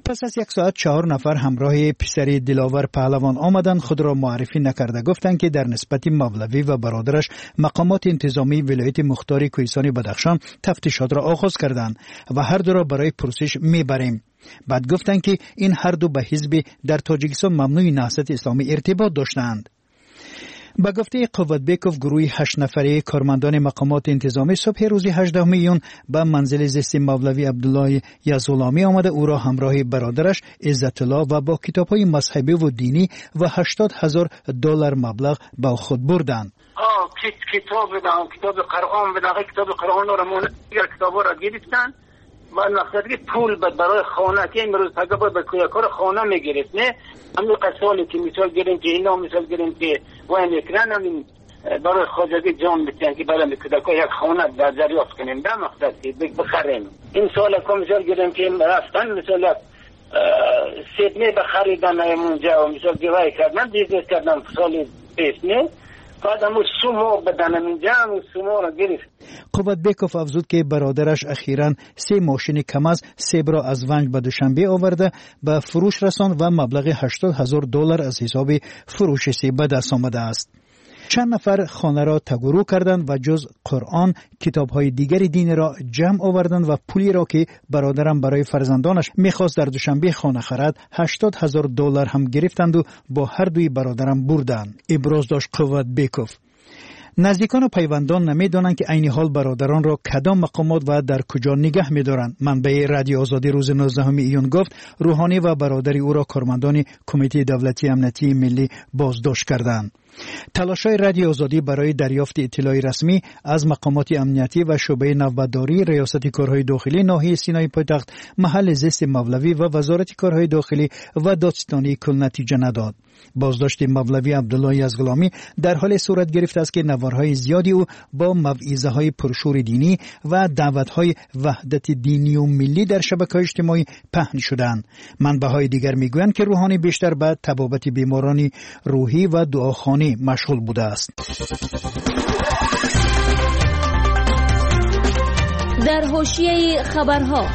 پس از 1 ساعت 4 نفر همراه پسری دلاور پهلوان آمدند. خود را معرفی نکرده گفتند که در نسبت مولوی و برادرش مقامات انتظامی ولایت مختار کوهستان بدخشان تفتیشات را آغاز کردند و هر دو را برای پرسش میبریم. بعد گفتند که این هر دو به حزب در تاجیکستان ممنوع نهضت اسلامی ارتباط داشتند. با گفته قوتبیکوف، گروه 8 نفره کارمندان مقامات انتظامی صبح روز 18 میلیون به منزل زیست مولوی عبدالله یزغلامی آمده او را همراه برادرش عزت الله و با کتاب‌های مذهبی و دینی و $80,000 مبلغ با خود بردند. کتاب قرآن کتاب قرآن را مونږ کتابا را گرفتن و مقصدی پول برای خانه که امروز پگاه باید به کویکار خانه میگرفت نه همین قسالی که مثال گیریم که اینا مثال گیریم که وای میکنن همین برای خواجگی جان میتین که برای کودکا یک خانه در دریافت کنیم به مقصد که بخریم. این سال که مثال گیریم که رفتن مثال سیدنی بخریدن اونجا و مثال گیوای کردن بیزنس کردن سال پیش نه بعدم سومو بدنم اینجا و سومو را گرفت. قوتبیکوف افزود که برادرش اخیراً 3 ماشین کم از سیب را از ونج به دوشنبه آورده به فروش رساند و مبلغ $80,000 از حساب فروش سیب به دست آمده است. چند نفر خانه را تگرو کردند و جز قرآن کتاب‌های دیگر دین را جمع آوردند و پولی را که برادرم برای فرزندانش می‌خواست در دوشنبه خانه خرد $80,000 هم گرفتند و با هر دوی برادرم بردند. ابراز داشت قوتبیکوف. نزدیکان و پیوندان نمیدانند که عین حال برادران را کدام مقامات و در کجا نگه می‌دارند. منبع رادیو آزادی روز 19 ایون گفت روحانی و برادری او را کارمندان کمیته دولتی امنیتی ملی بازداشت کردند. تلاش‌های رادیو آزادی برای دریافت اطلاع رسمی از مقامات امنیتی و شعبه نوبتداری ریاست کارهای داخلی ناحیه سینای پایتخت، محل زیست مولوی و وزارت کارهای داخلی و دادستانی کل نتیجه نداد. بازداشت مولوی عبدالله یزغلامی در حال صورت گرفته است که نوارهای زیادی او با موعظه‌های پرشور دینی و دعوت‌های وحدت دینی و ملی در شبکه‌های اجتماعی پهن شدند. منبع‌های دیگر می‌گویند که روحانی بیشتر به طبابت بیماران روحی و دعاخوانی مشغول بوده است. در حاشیه خبرها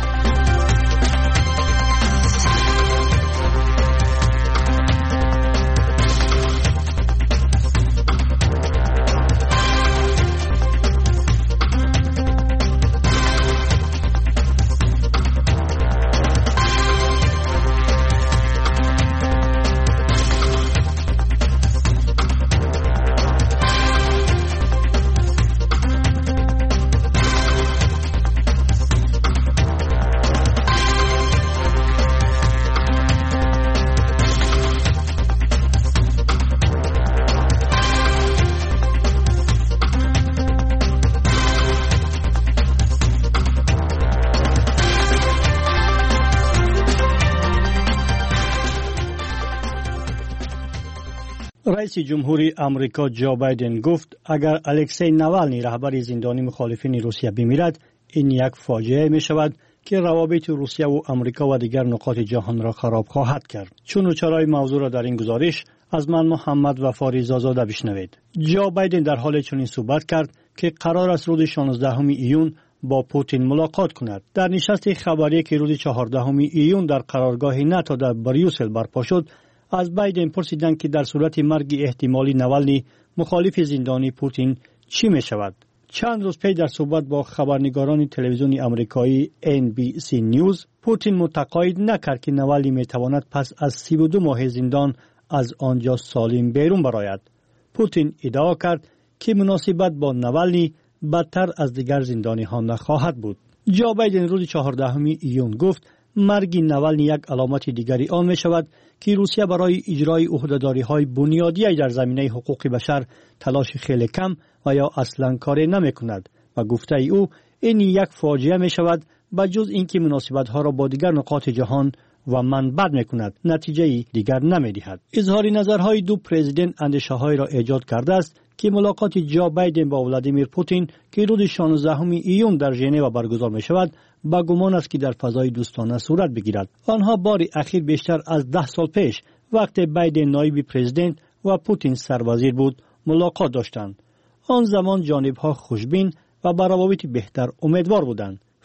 رئیس جمهوری آمریکا جو بایدن گفت اگر الکسی ناوالنی رهبر زندانی مخالفین روسیه بمیرد این یک فاجعه می شود که روابط روسیه و آمریکا و دیگر نقاط جهان را خراب خواهد کرد. چون و چرای موضوع را در این گزارش از من محمد وفاری زازاده بشنوید. جو بایدن در حال چنین صحبت کرد که قرار است روز 16 ایون با پوتین ملاقات کند. در نشست خبری که روز 14 ایون در قرارگاه ناتو در بریوسل برپا شد، از بایدن پرسیدند که در صورت مرگ احتمالی ناوالنی مخالف زندانی پوتین چی می شود. چند روز پی در صحبت با خبرنگاران تلویزیونی آمریکایی NBC نیوز، پوتین متقاعد نکرد که ناوالنی می تواند پس از 32 ماه زندان از آنجا سالم بیرون برآید. پوتین ادعا کرد که مناسبت با ناوالنی بدتر از دیگر زندانیان نخواهد بود. جو بایدن روز 14 ایون گفت مرگ ناوالنی یک علامت دیگری آن می شود که روسیه برای اجرای عهده‌داری‌های بنیادی در زمینه حقوق بشر تلاش خیلی کم و یا اصلا کاری نمی کند و گفته او این یک فاجعه می شود به جز اینکه مناسبت‌ها را با دیگر نقاط جهان و منبع می کند نتیجه دیگر نمی دهد. اظهار نظرهای دو پرزیدنت اندیشه‌هایی را ایجاد کرده است که ملاقات جو بایدن با ولادیمیر پوتین که روز 16 ایون در ژنو برگزار می شود با گمان است که در فضای دوستانه صورت بگیرد. آنها بار اخیر بیشتر از 10 سال پیش وقتی بایدن نایب پرزیدنت و پوتین سروزیر بود ملاقات داشتند. آن زمان جانب‌ها خوشبین و بر روابط بهتر امیدوار بودند.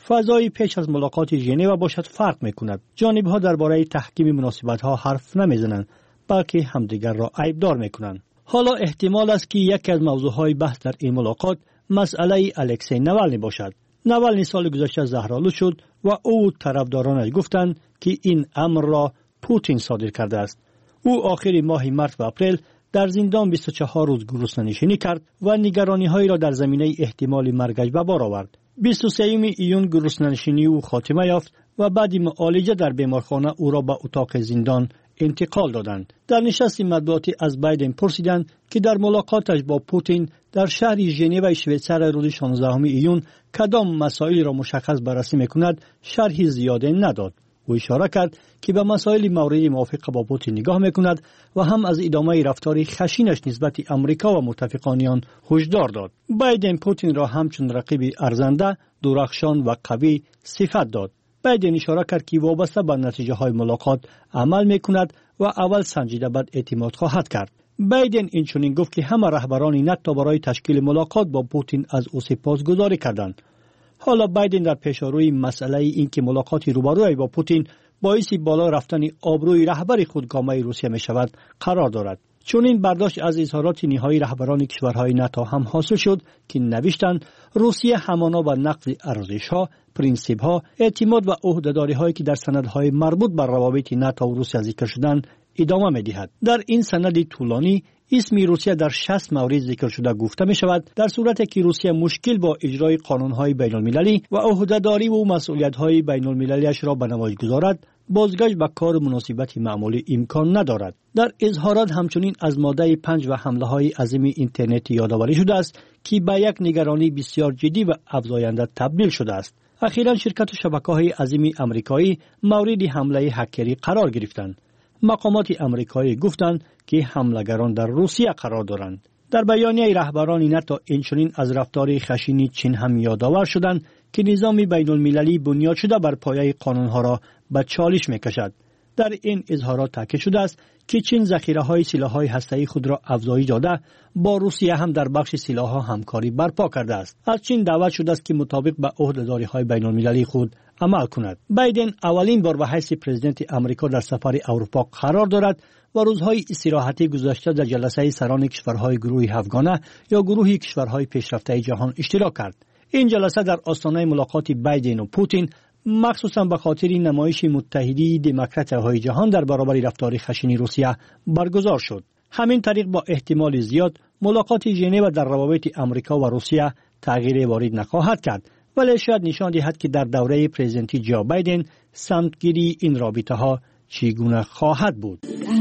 فضای پیش از ملاقات ژنو باشد فرق میکند. جانبها درباره تحکیم مناسبت‌ها حرف نمیزنند، بلکه همدیگر را عیبدار میکنند. حالا احتمال است که یکی از موضوعهای بحث در این ملاقات مسئله الکسی نوالنی باشد. نوالنی سال گذشته زهرآلود شد و او طرفدارانش گفتند که این امر را پوتین صادر کرده است. او آخر ماه مارس و اپریل در زندان 24 روز گرسنه‌نشینی کرد و نگرانی‌هایی را در زمینه احتمال مرگش به بار آورد. 23 ایون گرسنه‌نشینی او خاتمه یافت و بعد معالجه در بیمارخانه او را به اتاق زندان انتقال دادند. در نشست مطبوعاتی از بایدن پرسیدند که در ملاقاتش با پوتین در شهر ژنو شویتزر روز 16 ایون کدام مسائل را مشخص بررسی می‌کند شرحی زیاده نداد. او اشاره کرد که به مسائل مورد موافقه با پوتین نگاه می‌کند و هم از ادامه رفتار خشنش نسبت امریکا و متفقان آن هشدار داد. بایدن پوتین را همچون رقیب ارزنده، درخشان و قوی صفت داد. بایدن اشاره کرد که وابسته به نتیجه های ملاقات عمل می‌کند و اول سنجیده بعد اعتماد خواهد کرد. بایدن اینچنین گفت که همه رهبران ناتو برای تشکیل ملاقات با پوتین از او سپاسگزاری کردند. حالا بایدن در پیشروی مسئله این که ملاقات روبروی با پوتین باعث بالا رفتن آبروی رهبر خودکامه روسیه می شود قرار دارد. چون این برداشت از اظهارات نهایی رهبران کشورهای ناتو هم حاصل شد که نوشتند روسیه همانا با نقض ارزش‌ها، پرینسیپ‌ها، اعتماد و عهده‌داری‌هایی که در سندهای مربوط بر روابط ناتو و روسیه ذکر شدند ادامه می‌دهد. در این سند طولانی اسم روسیه در 60 مورد ذکر شده گفته می شود در صورتی که روسیه مشکل با اجرای قانون‌های بین‌المللی و عهده‌داری و مسئولیت‌های بین‌المللی‌اش را به نمایش گذارد، بازگشت به کار مناسبت معمولی امکان ندارد. در اظهارات همچنین از ماده 5 و حمله‌های عظیم اینترنتی یادآوری شده است که به یک نگرانی بسیار جدی و افزاینده تبدیل شده است. اخیراً شرکت و شبکه‌های عظیم آمریکایی مورد حمله هکری قرار گرفتند. مقامات آمریکایی گفتند که حملگران در روسیه قرار دارند. در بیانیه رهبران ناتو اینچنین از رفتار خشن چین هم یادآور شدند که نظام بین‌المللی بنیاد شده بر پایه قانون‌ها را به چالش می‌کشد. در این اظهارات تاکید شده است که چین ذخیره‌های سلاح‌های هسته‌ای خود را افزایش داده با روسیه هم در بخش سلاح‌ها همکاری برپا کرده است. از چین دعوت شده است که مطابق به عهده‌داری‌های بین‌المللی خود عمل کند. بایدن اولین بار به حیث پرزیدنت آمریکا در سفر اروپا قرار دارد و روزهای استراحتی گذشته در جلسه سران کشورهای گروه هفگانه یا گروه کشورهای پیشرفته جهان اشتراک کرد. این جلسه در آستانه ملاقات بایدن و پوتین مخصوصا به خاطر نمایش متحدی دموکرات‌های جهان در برابر رفتار خشن روسیه برگزار شد. همین طریق با احتمال زیاد ملاقات ژنو در روابط آمریکا و روسیه تغییر وارد نخواهد کرد، ولی شاید نشان دهد که در دوره پرزیدنتی جو بایدن سمتگیری این رابطه ها چگونه خواهد بود.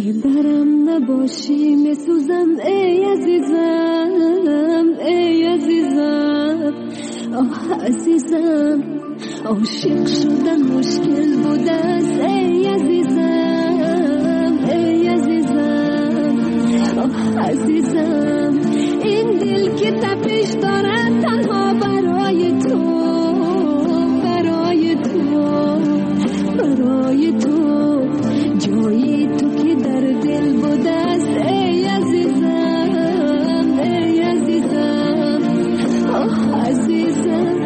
درم نباشی میسوزم ای عزیزم، ای عزیزم، آه عزیزم، عاشق شدن مشکل بود است ای عزیزم، ای عزیزم، آه عزیزم، این دل که تپش دارد تنها برای تو، برای تو، برای تو، جایی تو که در دل بود است ای عزیزم، ای عزیزم، آه عزیزم.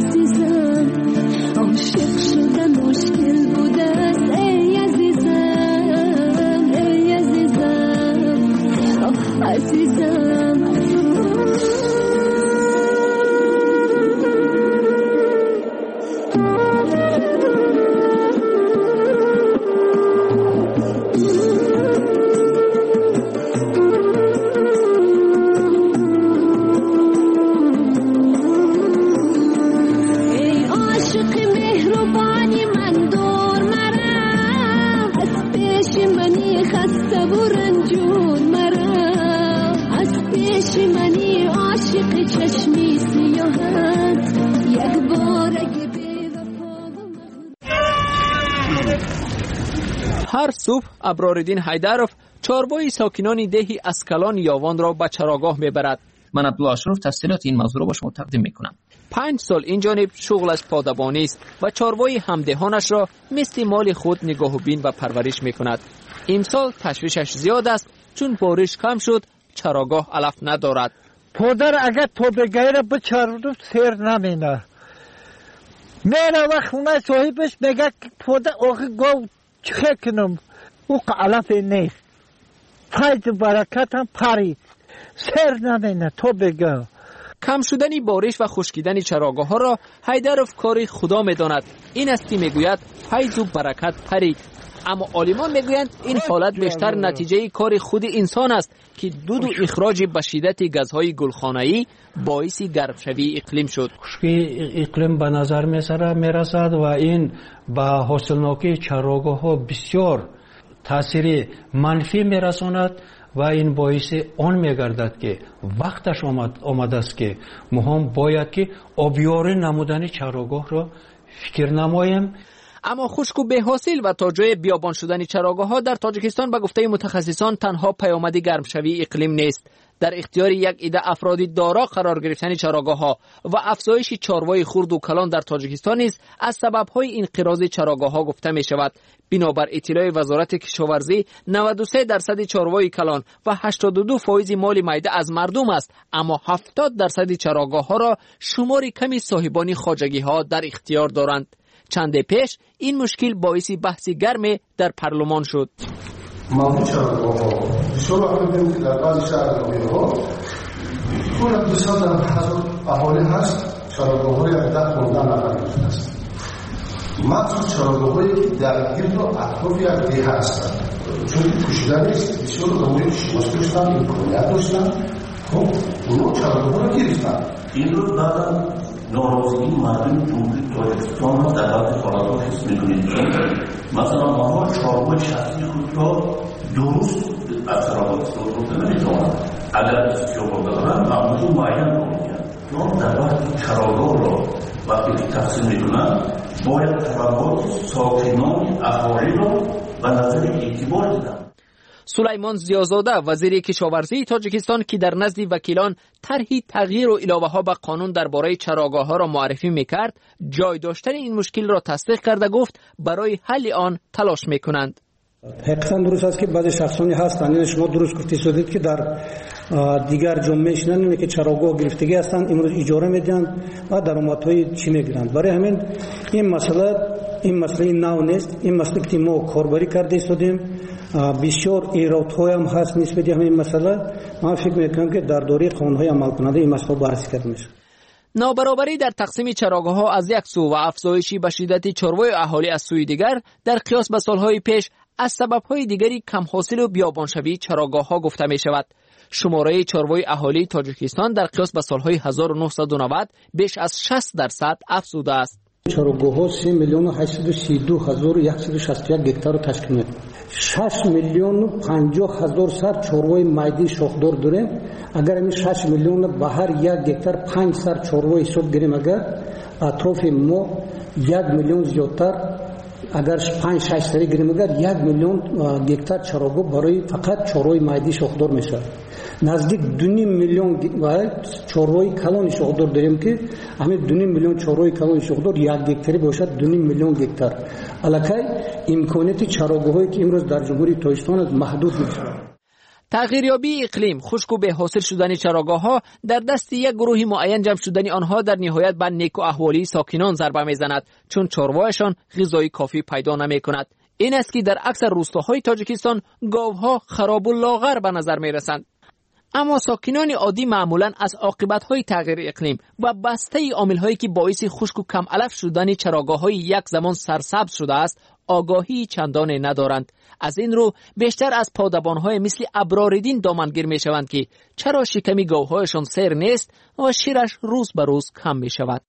عاشق شدن مشکل بود است ای عزیزم. هر صبح ابراردین حیدرов چاروائی ساکنان دهی اسکلان یاوان را به چراگاه میبرد. من عبدالله اشرف تفصیلات این موضوع را با شما تقدیم میکنم. 5 سال این جانب شغلش پادبانی است و چاروائی همدهانش را مثل مال خود نگاه و بین و پرورش میکند. امسال تشویشش زیاد است چون بارش کم شد، چراگاه علف ندارد. پدر اگر تو بگیره بچارد سیر نمینه. میره و خونه صاحبش میگه پدر آخه گو چه کنم او علف نیست. فیض برکت هم پرید. سیر نمینه تو بگه. کم شدن بارش و خشکیدن چراگاه ها را حیدرов کار خدا میداند. این است که میگوید فیض و برکت پرید. اما عالمان میگویند این حالت بیشتر نتیجه کار خود انسان است که دود و اخراج به شدت گازهای گلخانه‌ای باعث گرمشوی اقلیم شد. خشکی اقلیم به نظر میرسد و این به حاصلناکی چراگاه ها بسیار تاثیر منفی میرساند و این باعث آن میگردد که وقتش آمده است که مهم باید که آبیاری نمودن چراگاه را فکر نماییم. اما خشک و بی‌حاصل و تا جای بیابان شدن چراگاه ها در تاجیکستان به گفته متخصصان تنها پیامد گرمشوی اقلیم نیست. در اختیار یک عده افرادی دارا قرار گرفتن چراگاه ها و افزایش چاروای خرد و کلان در تاجیکستان نیز از سبب های انقراض چراگاه ها گفته می شود. بنابر اطلاع وزارت کشاورزی 93% چاروای کلان و 82% مال میده از مردم است، اما 70% چراگاه ها را شمار کمی صاحبان خواجگی ها در اختیار دارند. چند پیش این مشکل باعث بحث گرم در پارلمان شد. موضوع چراگاه‌ها بسیار وقت دیدیم که در بعضی شهرها حدود 200,000 اهالی هست، چراگاه‌های از 10-15 نفر هست. مخصوص چراگاه‌هایی که در گرد و اطراف یک دیه هستند، چون پوشیده نیست. بسیار آدم‌های شناخته داشتن، امکانیت داشتن، خب اونا چراگاه‌ها را گرفتن. این رو بعدا ناراضگی مردم جمهوری تاجیکستان را در بعضی حالات حس می‌کنید. مثلا ما چاروای شخصی خود را درست از چراگاه استفاده نمی‌توانند. اگر استفاده دارند معمولی معین را می‌گیرند. یا در وقتی چراگاه را وقتی تقسیم می‌کنند باید طلبات ساکنان اهالی را به نظر اعتبار دیدن. سلیمان زیازاده وزیر کشاورزی تاجیکستان که در نزد وکیلان طرحی تغییر و علاوه ها به قانون درباره چراگاه ها را معرفی میکرد، جای داشتن این مشکل را تصدیق کرده گفت برای حل آن تلاش میکنند. حقیقتا درست است که بعضی شخصانی هستند، یعنی شما درست گفتید که در دیگر جامعه شنن که چراگاه گرفتگی هستند، امروز اجاره میدن و درآمدهای چی میگیرند. برای همین این مسئله نو نیست. این مسئله که ما کاربری کرده ایستادیم، بسیار ایرادهای هم هست نسبت به همین مسئله. من فکر میکنم که در دوره قانون‌های عمل کننده این مسئله بررسی کرده میشه. نابرابری در تقسیم چراگاه ها از یک سو و افزایشی به شدت چاروای اهالی از سوی دیگر در قیاس به سالهای پیش از سبب‌های دیگری کم حاصل و بیابانشوی چراگاه ها گفته می شود. شماره چاروای اهالی تاجیکستان در قیاس به سالهای 1990 بیش از 60% افزوده است. چراگاه‌ها 3,832,161 گکتار را تشکیل می‌دهند. 6,50,000 سر چاروای میدی شاخدار داریم. اگر این 6 میلیون به هر یک گکتار 5 سر چاروای حساب گیریم، اگر اطراف ما 1 میلیون زیادتر، اگر 5-6 سری گیریم، اگر 1 میلیون گکتار چراگاه برای فقط چاروای میدی شاخدار میشه. نزدیک 2.5 میلیون چاروای کلان شاخدار داریم که همین 2.5 میلیون چاروای کلان شاخدار یک گکتاری باشد 2.5 میلیون گکتار. الکی امکانیت چراگاهایی که امروز در جمهوری تاجیکستان محدود میشه. تغییریابی اقلیم، خشک و بی‌حاصل شدن چراگاه ها در دست یک گروه معین جمع شدن آنها در نهایت به نیک و احوالی ساکنان ضربه میزند، چون چاروایشان غذای کافی پیدا نمی کند. این است که در اکثر روستاهای تاجیکستان گاوها خراب و لاغر به نظر می رسند. اما ساکنان عادی معمولاً از عاقبت‌های تغییر اقلیم و بسته عامل‌هایی که باعث خشک و کم علف شدن چراگاه‌های یک زمان سرسبز شده است آگاهی چندانی ندارند. از این رو بیشتر از پادبان‌های مثل ابراردین دامنگیر می‌شوند که چرا شکمی گاوهایشان سیر نیست و شیرش روز به روز کم می‌شود.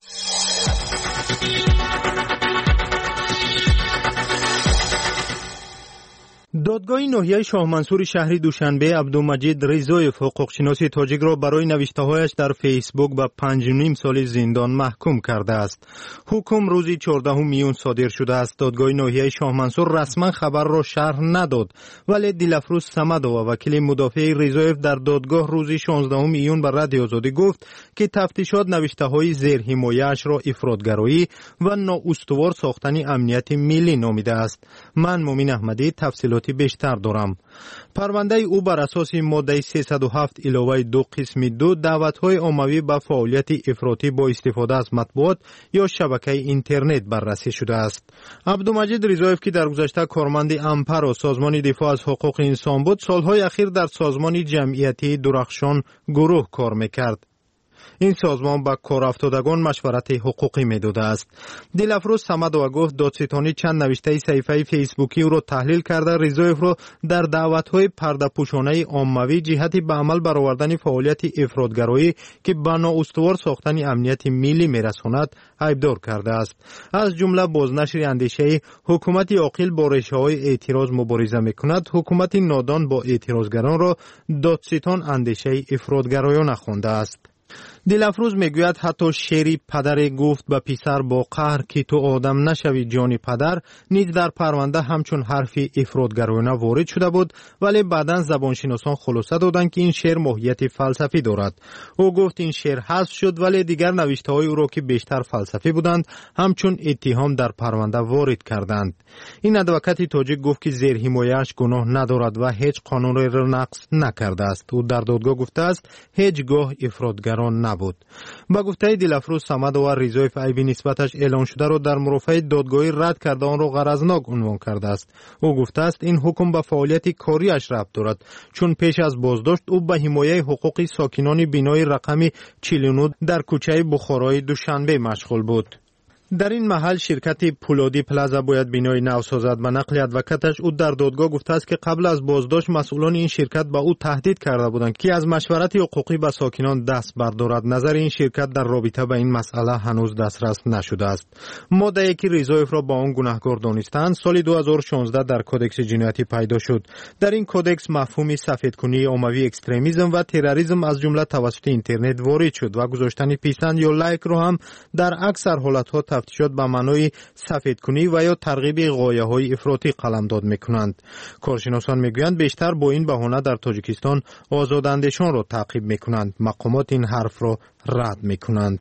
دادگاه ناحیه شاه منصور شهری دوشنبه عبدالمجید رضایف حقوقشناس تاجیک را برای نوشته‌هایش در فیسبوک به 5.5 سال زندان محکوم کرده است. حکم روز 14 میون صادر شده است. دادگاه ناحیه شاه منصور رسما خبر را شرح نداد، ولی دلفروز صمدووا وکیل مدافع رضایف در دادگاه روز 16 میون به رادیو آزادی گفت که تفتیشات نوشته‌های زیر حمایه‌اش را افراط‌گرایی و نااستوار ساختن امنیت ملی نامیده است. من مومن احمدی تفصیلات بیشتر دارم. پرونده او بر اساس ماده 307 علاوه 2 قسم 2 دعوت‌های عمومی به فعالیت افراطی با استفاده از مطبوعات یا شبکه اینترنت بررسی شده است. عبدالمجید رضایف که در گذشته کارمند امپر و سازمان دفاع از حقوق انسان بود، سالهای اخیر در سازمان جمعیتی درخشان گروه کار می‌کرد. این سازمان با کارافتادگان مشورت حقوقی میداده است. دلفروز صمدووا گفت دادستانی چند نوشته صفحه فیسبوکی او را تحلیل کرده رضایف را در دعوت‌های پرده‌پوشانه عمومی جهت به عمل برآوردن فعالیت افراط‌گرایی که به نااستوار ساختن امنیت ملی میرساند عیبدار کرده است. از جمله بازنشر اندیشه حکومت عاقل با ریشه‌های اعتراض مبارزه می‌کند، حکومت نادان با اعتراضگران را دادستان اندیشه افراط‌گرایانه خوانده است. دلفروز میگوید حتی شعری پدر گفت به پسر با قهر که تو آدم نشوی جان پدر نیز در پرونده همچون حرفی افراط‌گرایانه وارد شده بود، ولی بعداً زبانشناسان خلاصه دادند که این شعر ماهیت فلسفی دارد. او گفت این شعر حذف شد، ولی دیگر نوشته‌های او را که بیشتر فلسفی بودند همچون اتهام در پرونده وارد کردند. این ادوکات تاجیک گفت که زیر حمایه‌اش گناه ندارد و هیچ قانون را نقض نکرده است. او در دادگاه گفته است هیچگاه افراط‌گران نبود. با گفته دلفروز صمدووا رضایف عیبی نسبتش اعلان شده را در مرافعه دادگاهی رد کرده آن را غرضناک عنوان کرده است. او گفته است این حکم به فعالیت کاریش ربط دارد، چون پیش از بازداشت او به حمایت حقوق ساکنان بینای رقم 49 در کوچه بخارای دوشنبه مشغول بود. در این محل شرکت پولادی پلازا باید بینای نو سازد. به نقل ادوکاتش او در دادگاه گفته است که قبل از بازداشت مسئولان این شرکت به او تهدید کرده بودند که از مشورت حقوقی به ساکنان دست بردارد. نظر این شرکت در رابطه با این مسئله هنوز دسترس نشده است. ماده که رضایف را با آن گناهکار دانستند سال 2016 در کدکس جنایتی پیدا شد. در این کدکس مفهوم سفیدکنی عمومی، اکستریمیسم و تروریسم از جمله توسط اینترنت وارد شد و گذاشتن پیسند یا لایک را هم در اکثر حالت‌ها تفتیشات به معنای سفیدکنی و یا ترغیب غایه‌های افراطی قلمداد می‌کنند. کارشناسان می‌گویند بیشتر با این بهانه در تاجیکستان آزاداندیشان را تعقیب می‌کنند. مقامات این حرف را رد می‌کنند.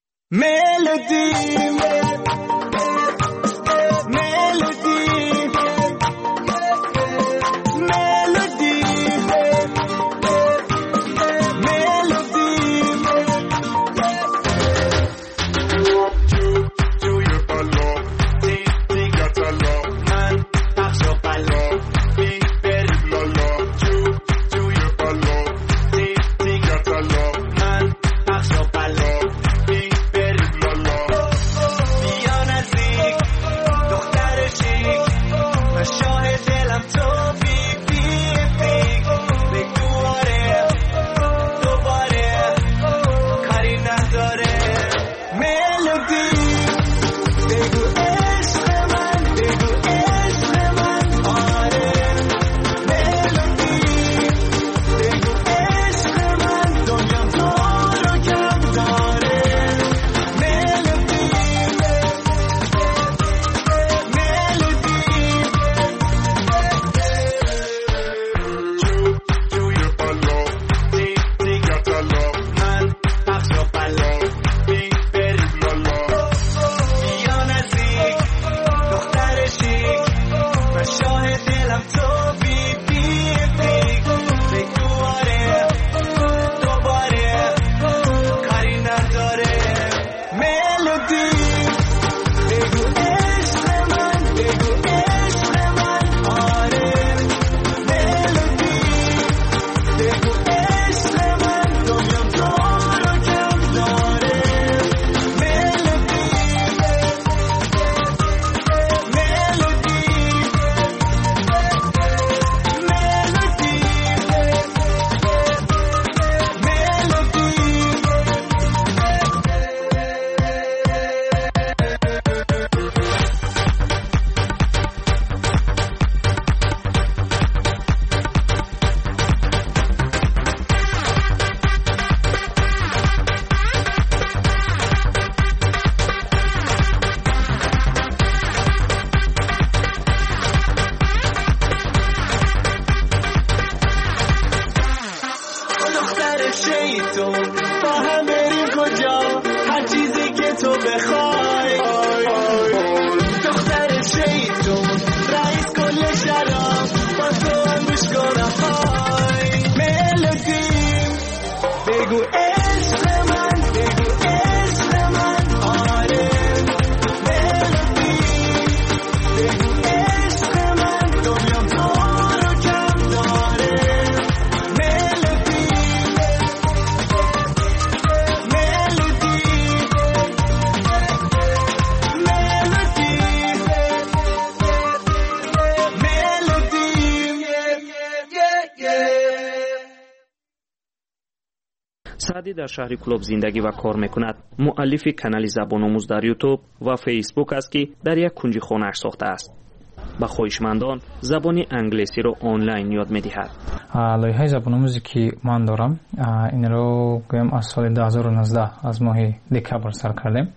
کن با هم بریم کجا هر چیزی که تو بخوای دختر شیطون رئیس کل شراب با تو هم گوش کنم های ملودی بگو عشق من بگو عشق من آره ملودی بگو عشق من دنیا تو رو کم داره ملودی ملودی سعدی در شهر کلوب زندگی و کار میکند. مؤلف کانال زبان آموز در یوتیوب و فیسبوک است که در یک کنج خانه‌اش ساخته است. با خواهشمندان زبان انگلیسی را آنلاین یاد می‌دهد. لایحه زبان آموزی که من دارم این رو گویم از سال 2019 از ماه دکبر سر کردیم.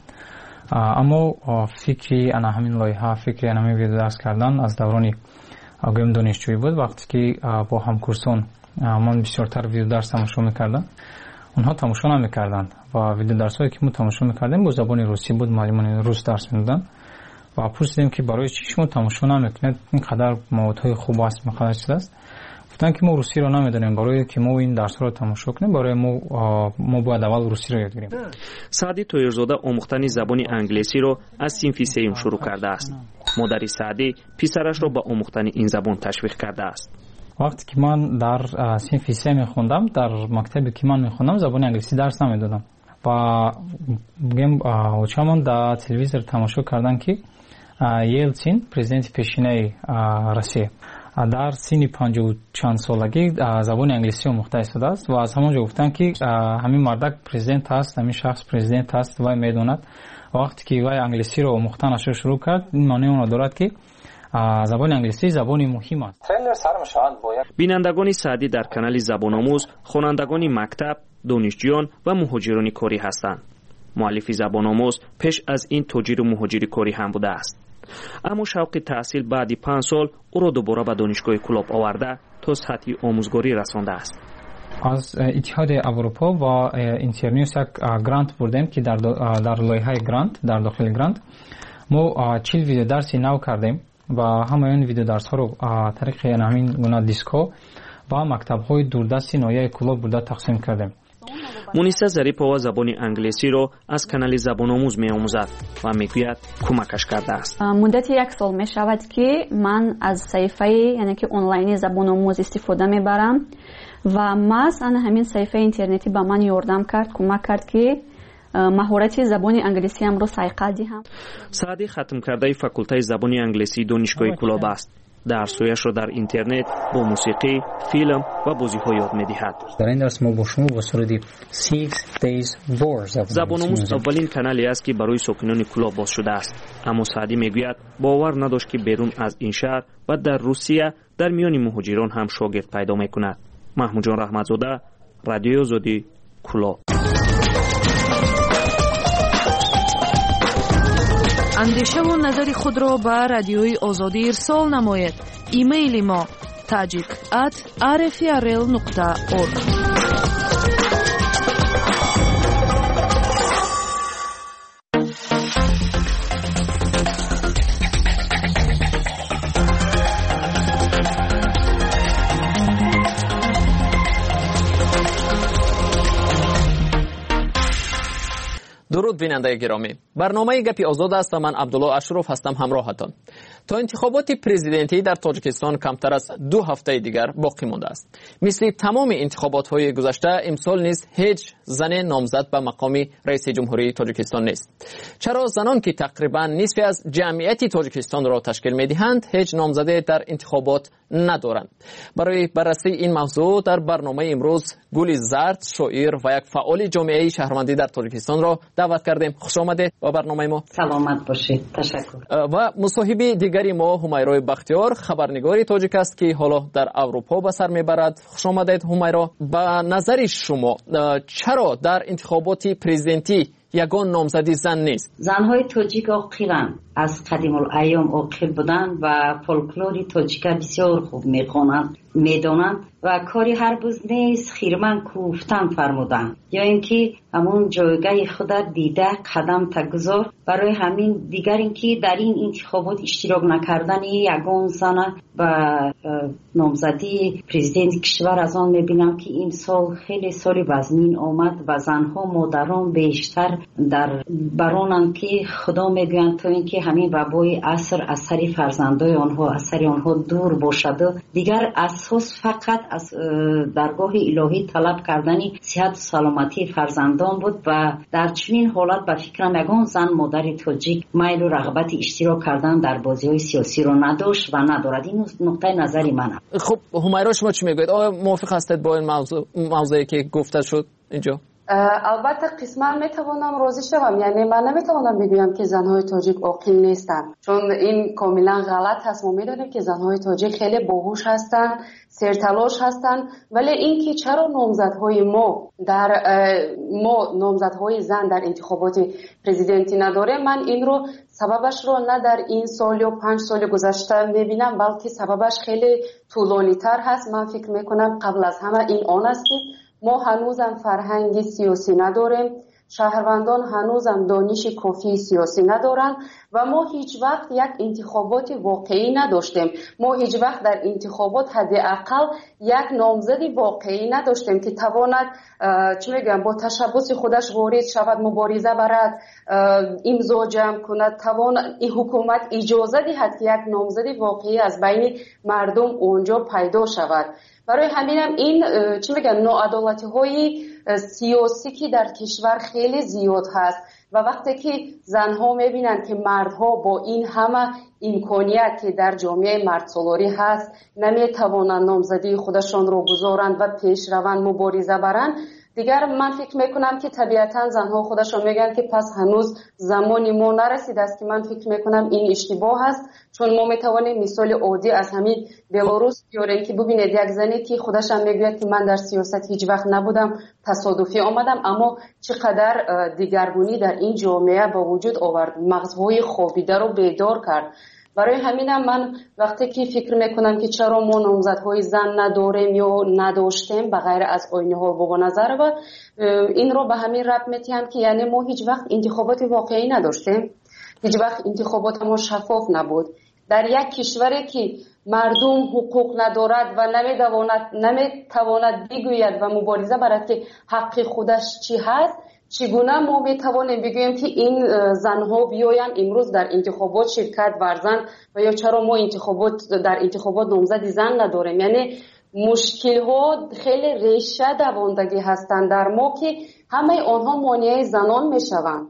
اما فکری انا همین لایحه فکری انا می ویدیو درس کردن از دوران گویم دانشجویی بود. وقتی که با همکورسان من بسیارتر ویدیو درس تماشا می‌کردم. اونها تماشا نمی‌کردند و ویدیو درسایی که ما تماشا می‌کردیم با زبان روسی بود. معلمان روس درس می‌دادن و پرسیدیم که برای چی شما تماشا نمی‌کنید؟ اینقدر موضوعات خوب است مقدار چیز است. گفتن که ما روسی رو نمی‌دونیم، برای که ما این درس‌ها رو تماشا کنیم برای ما باید اول روسی رو یاد بگیریم. سعدی طاهرزاده آموختن زبان انگلیسی رو از صنف سه‌ام شروع کرده است. مادر سعدی پسرش رو به آموختن این زبان تشویق کرده است. وقتی که من در صنف سه میخوندم در مکتبی که من میخوندم زبان انگلیسی درس نمیدادم و بگم چون در تلویزیون تماشا کردن که یلتسین پرزیدنت پیشینه روسیه در سن 50 چند سالگی زبان انگلیسی آموخته است و از همونجا گفتن که همین مردک پرزیدنت است، همین شخص پرزیدنت است و میدوند. وقتی که وای انگلیسی رو آموختنش شروع کرد این معنی اون دارد که زبان انگلیسی زبانی مهم است. بینندگان سعدی در کانال زبان آموز خوانندگان مکتب، دانشجویان و مهاجران کاری هستند. مؤلف زبان آموز پیش از این تاجر مهاجر کاری هم بوده است. اما شوق تحصیل بعد 5 سال او را دوباره به دانشگاه کلوب آورده تا سطح آموزگاری رسانده است. از اتحاد اروپا و اینترنیوس یک گرانت بردیم که در لایحه گرانت در داخل گرانت ما 40 ویدیو درسی نو کردیم و همه این ویدیو درس ها رو طریق همین گونه دیسکو و مکتب های دوردست نایه کلوب بوده تقسیم کردیم. مونیسه ظریفова زبان انگلیسی رو از کانال زبان آموز می آموزد و میگوید کمکش کرده است. مدت 1 سال می شود که من از صفحه یعنی که آنلاین زبان آموز استفاده می برم و مثلا همین صفحه اینترنتی به من یاردم کرد، کمک کرد که مهارت زبان انگلیسی هم رو سایقل دهم. سعدی ختم کرده فاکولته زبان انگلیسی دانشگاه کلوب است. درس‌هایش را در اینترنت با موسیقی، فیلم و بازی‌ها یاد می‌دهد. در این درس ما با شما با صورت 6 days board زبان آموز اولین کانالی است که برای ساکنان کلوب باز شده است. اما سعدی میگوید باور نداشت که بیرون از این شهر و در روسیه در میان مهاجران هم شاگرد پیدا می‌کند. محمود جان رحمتزاده، رادیو آزادی، کلوب. اندیشه و نظر خود را به رادیوی آزادی ارسال نماید. ایمیل ما tajik@rfrl.org. درود بیننده گرامی، برنامه گپی آزاد است و من عبدالله اشرف هستم همراهتان. تا انتخابات پرزیدنتی در تاجیکستان کمتر از 2 هفته دیگر باقی مانده است. مثل تمام انتخابات‌های گذشته امسال نیز هیچ زن نامزد به مقام رئیس جمهوری تاجیکستان نیست. چرا زنان که تقریبا نصف از جمعیت تاجیکستان را تشکیل می‌دهند هیچ نامزده در انتخابات ندارند؟ برای بررسی این موضوع در برنامه امروز گل زرد، شاعر و یک فعال جامعه شهروندی در تاجیکستان را دعوت کردیم. خوش آمده به برنامه ما. سلامت باشید. تشکر. و مصاحبه دیگری ما همیرا بختیار، خبرنگاری تاجیک است که حالا در اروپا به سر میبرد. خوش آمدید همیرا. به نظر شما چرا در انتخابات پرزیدنتی یگان نامزدی زن نیست؟ زنهای تاجیک عاقلند، از قدیم الایام عاقل بودند و فولکلوری تاجیک بسیار خوب میخوانند میدانند و کاری هر روز نیست خیرمن کوفتن فرمودند یا اینکه همون جایگاه خود دیده قدم تگذار. برای همین دیگر اینکه در این انتخابات اشتراک نکردن یگان زن و نامزدی پرزیدنت کشور از آن میبینم که این سال خیلی سالی وزنین آمد و زنها مادران بیشتر در برانند که خدا میگویند تا اینکه همین وبای عصر از سر فرزندای آنها از سر آنها دور باشد. دیگر اساس فقط از درگاه الهی طلب کردنی صحت و سلامتی فرزندان بود و در چنین حالت به فکرم یگان زن مادر تاجیک میل و رغبت اشتراک کردن در بازی‌های سیاسی رو نداشت و ندارد. این نقطه نظری منه. خب همیرا شما چی میگوید؟ آیا موافق هستید با این موضوعی که گفته شد اینجا؟ البته قسما میتوانم راضی شوم، یعنی من نمیتوانم بگویم که زنهای تاجیک عاقل نیستند، چون این کاملا غلط هست. ما میدونیم که زنهای تاجیک خیلی باهوش هستند، سرتلاش هستند، ولی این که چرا نامزدهای ما نامزدهای زن در انتخابات پرزیدنتی نداره، من این رو سببش رو نه در این سال یا 5 سال گذشته میبینم، بلکه سببش خیلی طولانی تر هست. من فکر میکنم قبل از همه این آن است که ما هنوزم فرهنگ سیاسی نداریم، شهروندان هنوزم دانش کافی سیاسی ندارن و ما هیچ وقت یک انتخابات واقعی نداشتیم. ما هیچ وقت در انتخابات حداقل یک نامزدی واقعی نداشتیم که تواند با تشبث خودش وارد شود، مبارزه برد، امضا جمع کند، این حکومت اجازه دهد که یک نامزدی واقعی از بین مردم اونجا پیدا شود. برای همینم این ناعدالتی های سیاسی که در کشور خیلی زیاد هست و وقتی که زنها میبینند که مردها با این همه امکانیت که در جامعه مردسالاری هست نمیتوانند نامزدی خودشان رو گذارند و پیش روند مبارزه برند، دیگر من فکر میکنم که طبیعتا زنها خودشان میگن که پس هنوز زمانی ما نرسیده است که من فکر میکنم این اشتباه است. چون ما میتوانیم مثال عادی از همین بلاروس بیاریم که ببینید یک زنی که خودش هم میگوید که من در سیاست هیچ وقت نبودم، تصادفی آمدم، اما چقدر دیگرگونی در این جامعه با وجود آورد، مغزهای خوابیده رو بیدار کرد. برای همینم من وقتی که فکر میکنم که چرا ما نامزدهای زن نداریم یا نداشتیم بغیر از آینه ها و نظر و این رو به همین ربط میتیم که یعنی ما هیچ وقت انتخابات واقعی نداشتیم، هیچ وقت انتخابات ما شفاف نبود. در یک کشوری که مردم حقوق ندارد و نمیتواند بگوید و مبارزه برد که حق خودش چی هست، چگونه ما میتوانیم بگوییم که این زنها بیاین امروز در انتخابات شرکت ورزن و یا چرا ما در انتخابات نامزد زن نداریم؟ یعنی مشکل ها خیلی ریشه دواندگی هستند در ما که همه آنها مانع زنان میشوند.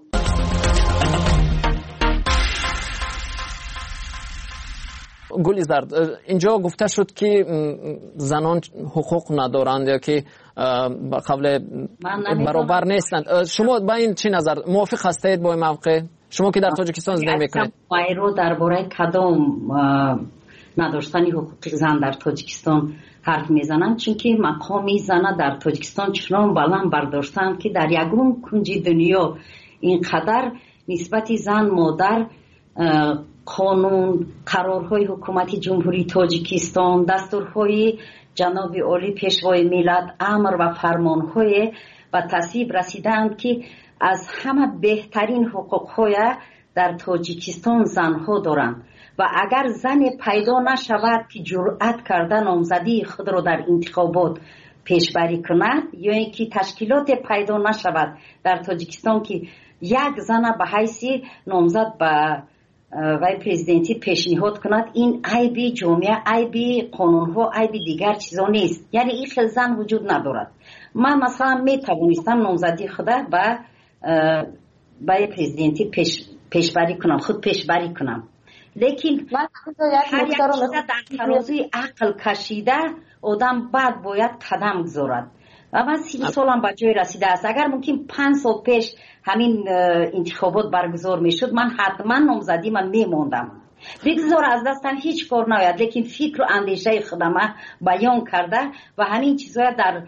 گلی زرد، اینجا گفته شد که زنان حقوق ندارند یا که قبل برابر نیستند. شما با این چی نظر موافق هستید با این موقع؟ شما که در تاجیکستان زندگی میکنید. رو درباره کدام نداشتن حقوق زن در تاجیکستان حرف میزنند، چون که مقام زن در تاجیکستان چنان بلند برداشتند که در یگون کنج دنیا اینقدر نسبت زن مادر قانون، قرارهای حکومت جمهوری تاجیکستان، دستورهای جناب عالی پیشوای ملت، امر و فرمانهای و تصویب رسیدند که از همه بهترین حقوقهای در تاجیکستان زنها دارند و اگر زن پیدا نشود که جرأت کرده نامزدی خود را در انتخابات پیشبری کند یا اینکه تشکیلات پیدا نشود در تاجیکستان که یک زن به حیث نامزد به وای پرزیدنتی پیشنهاد کند، این عیبی جامعه، عیبی قانونها، عیبی دیگر چیزا نیست. یعنی این خیلی زن وجود ندارد. من مثلا می توانستم نامزدی خدا به وای پرزیدنتی پیشبری کنم، خود پیشبری کنم، لیکن هر یک چیز در ترازوی عقل کشیده آدم بعد باید قدم گذارد و من 30 سالم به جای رسیده است. اگر ممکن 5 سال پیش همین انتخابات برگزار میشد من حتما نامزدی من میموندم. بگذار از دستم هیچ کار نیاید، لیکن فکر و اندیشه خودم بیان کرده و همین چیزها در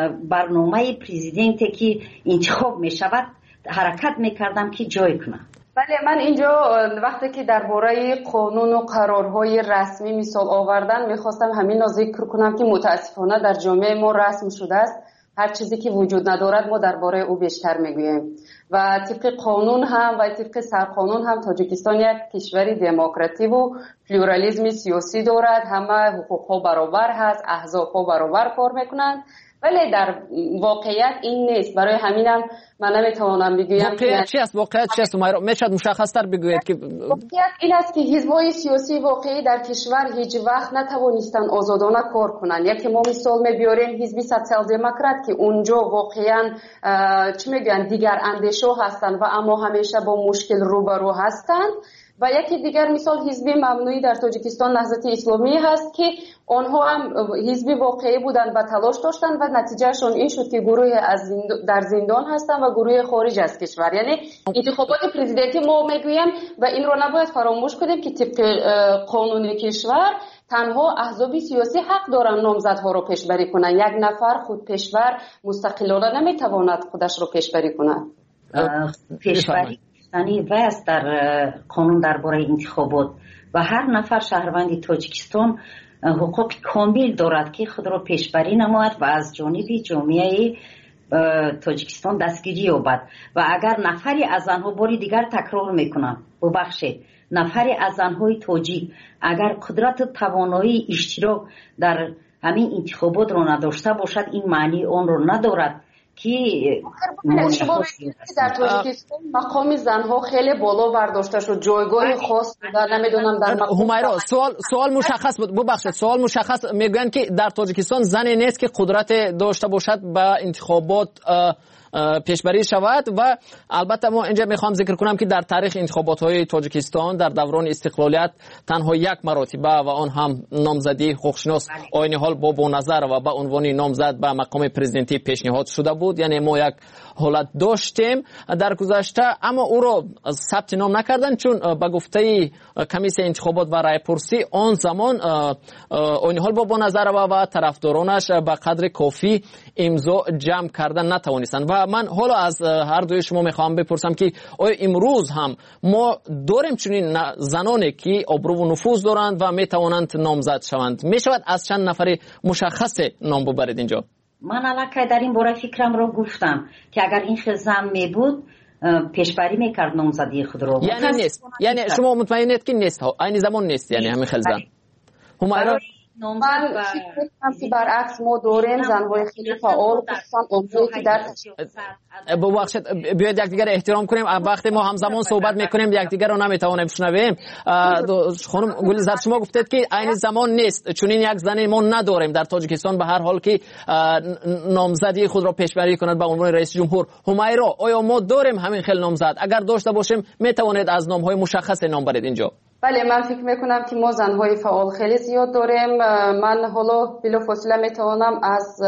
برنامه پرزیدنتی که انتخاب میشود حرکت میکردم که جای کنم. بله، من اینجا وقتی که درباره قانون و قرارهای رسمی مثال آوردن میخواستم همین را ذکر کنم که متاسفانه در جامعه ما رسم شده است هر چیزی که وجود ندارد ما درباره او بیشتر میگوییم و طبق قانون هم و طبق سرقانون هم تاجیکستان یک کشوری دموکراتیک و پلورالیسم سیاسی دارد. همه حقوقها برابر هست، احزابها برابر کار میکنند، ولی در واقعیت این نیست. برای همینم من نمیتوانم بگویم واقعیت چی است. واقعیت چی است؟ میشد مشخص‌تر بگویید که واقعیت این است که حزب‌های سیاسی واقعی در کشور هیچ وقت نتوانستند آزادانه کار کنند. یکی ما مثال میبریم حزب سوسیال دموکرات که اونجا واقعا چی میگن دیگر اندیشه هستند و اما همیشه با مشکل روبرو هستند. و یکی دیگر مثال حزب ممنوعی در تاجیکستان نهضت اسلامی هست که آنها هم حزب واقعی بودند و تلاش داشتند و نتیجهشون این شد که گروه در زندان هستند و گروه خارج از کشور. یعنی انتخابات پرزیدنتی ما میگویم و این رو نباید فراموش کنیم که طبق قانون کشور تنها احزاب سیاسی حق دارن نامزدها رو پیشبری کنن. یک نفر خود پیشور مستقلانه نمیتواند خودش رو پیشبری کنه. پیشبری است در قانون درباره انتخابات و هر نفر شهروند تاجیکستان حقوق کامل دارد که خود را پیشبری نماید و از جانب جامعه تاجیکستان دستگیری یابد. و اگر نفری از آنها باری دیگر تکرار میکنم ببخشید نفری از آنهای تاجیک اگر قدرت توانایی اشتراک در همین انتخابات را نداشته باشد این معنی آن را ندارد که در تاجیکستان مقام زنها خیلی بالا برداشته شد، جایگاه خاص داره. نمیدونم در همیرا سوال مشخص بود. ببخشید سوال مشخص میگن که در تاجیکستان زنی نیست که قدرت داشته باشد با انتخابات پیشبری شود. و البته ما اینجا میخوام ذکر کنم که در تاریخ انتخابات های تاجیکستان در دوران استقلالیت تنها یک مرتبه و آن هم نامزدی حقوقشناس آیین حال با نظر و با عنوان نامزد به مقام پرزیدنتی پیشنهاد شده بود. یعنی ما یک حالت داشتیم در گذشته اما او را ثبت نام نکردن چون به گفته کمیسیون انتخابات و رای پرسی آن زمان آیین حال با نظر و طرفدارانش به قدر کافی امضا جمع کردن نتوانستند. و من حالا از هر دوی شما میخوام بپرسم که آیا امروز هم ما داریم چنین زنانی که آبرو و نفوذ دارند و میتوانند نامزد شوند؟ میشود از چند نفر مشخص نام ببرید اینجا؟ من الکی در این باره فکرم رو گفتم که اگر این خیل زن می بود پیشبری میکرد نامزدی خود رو. یعنی نیست، یعنی شما مطمئنید که نیست، این زمان نیست، یعنی همین خیل زن همیرا من فکر کنم که برعکس ما داریم زنهای خیلی فعال که در ببخشید بیاید یکدیگر احترام کنیم. وقتی ما همزمان صحبت میکنیم یکدیگر رو نمیتوانیم بشنویم. خانم گلزار شما گفتید که این زمان نیست چون این یک زن ما نداریم در تاجیکستان به هر حال که نامزدی خود را پیشبری کند به عنوان رئیس جمهور. همیرا آیا ما داریم همین خیل نامزد؟ اگر داشته باشیم میتوانید از نامهای مشخص نام برید اینجا؟ بله من فکر میکنم که ما زنهای فعال خیلی زیاد داریم. من حالا بلافاصله میتوانم از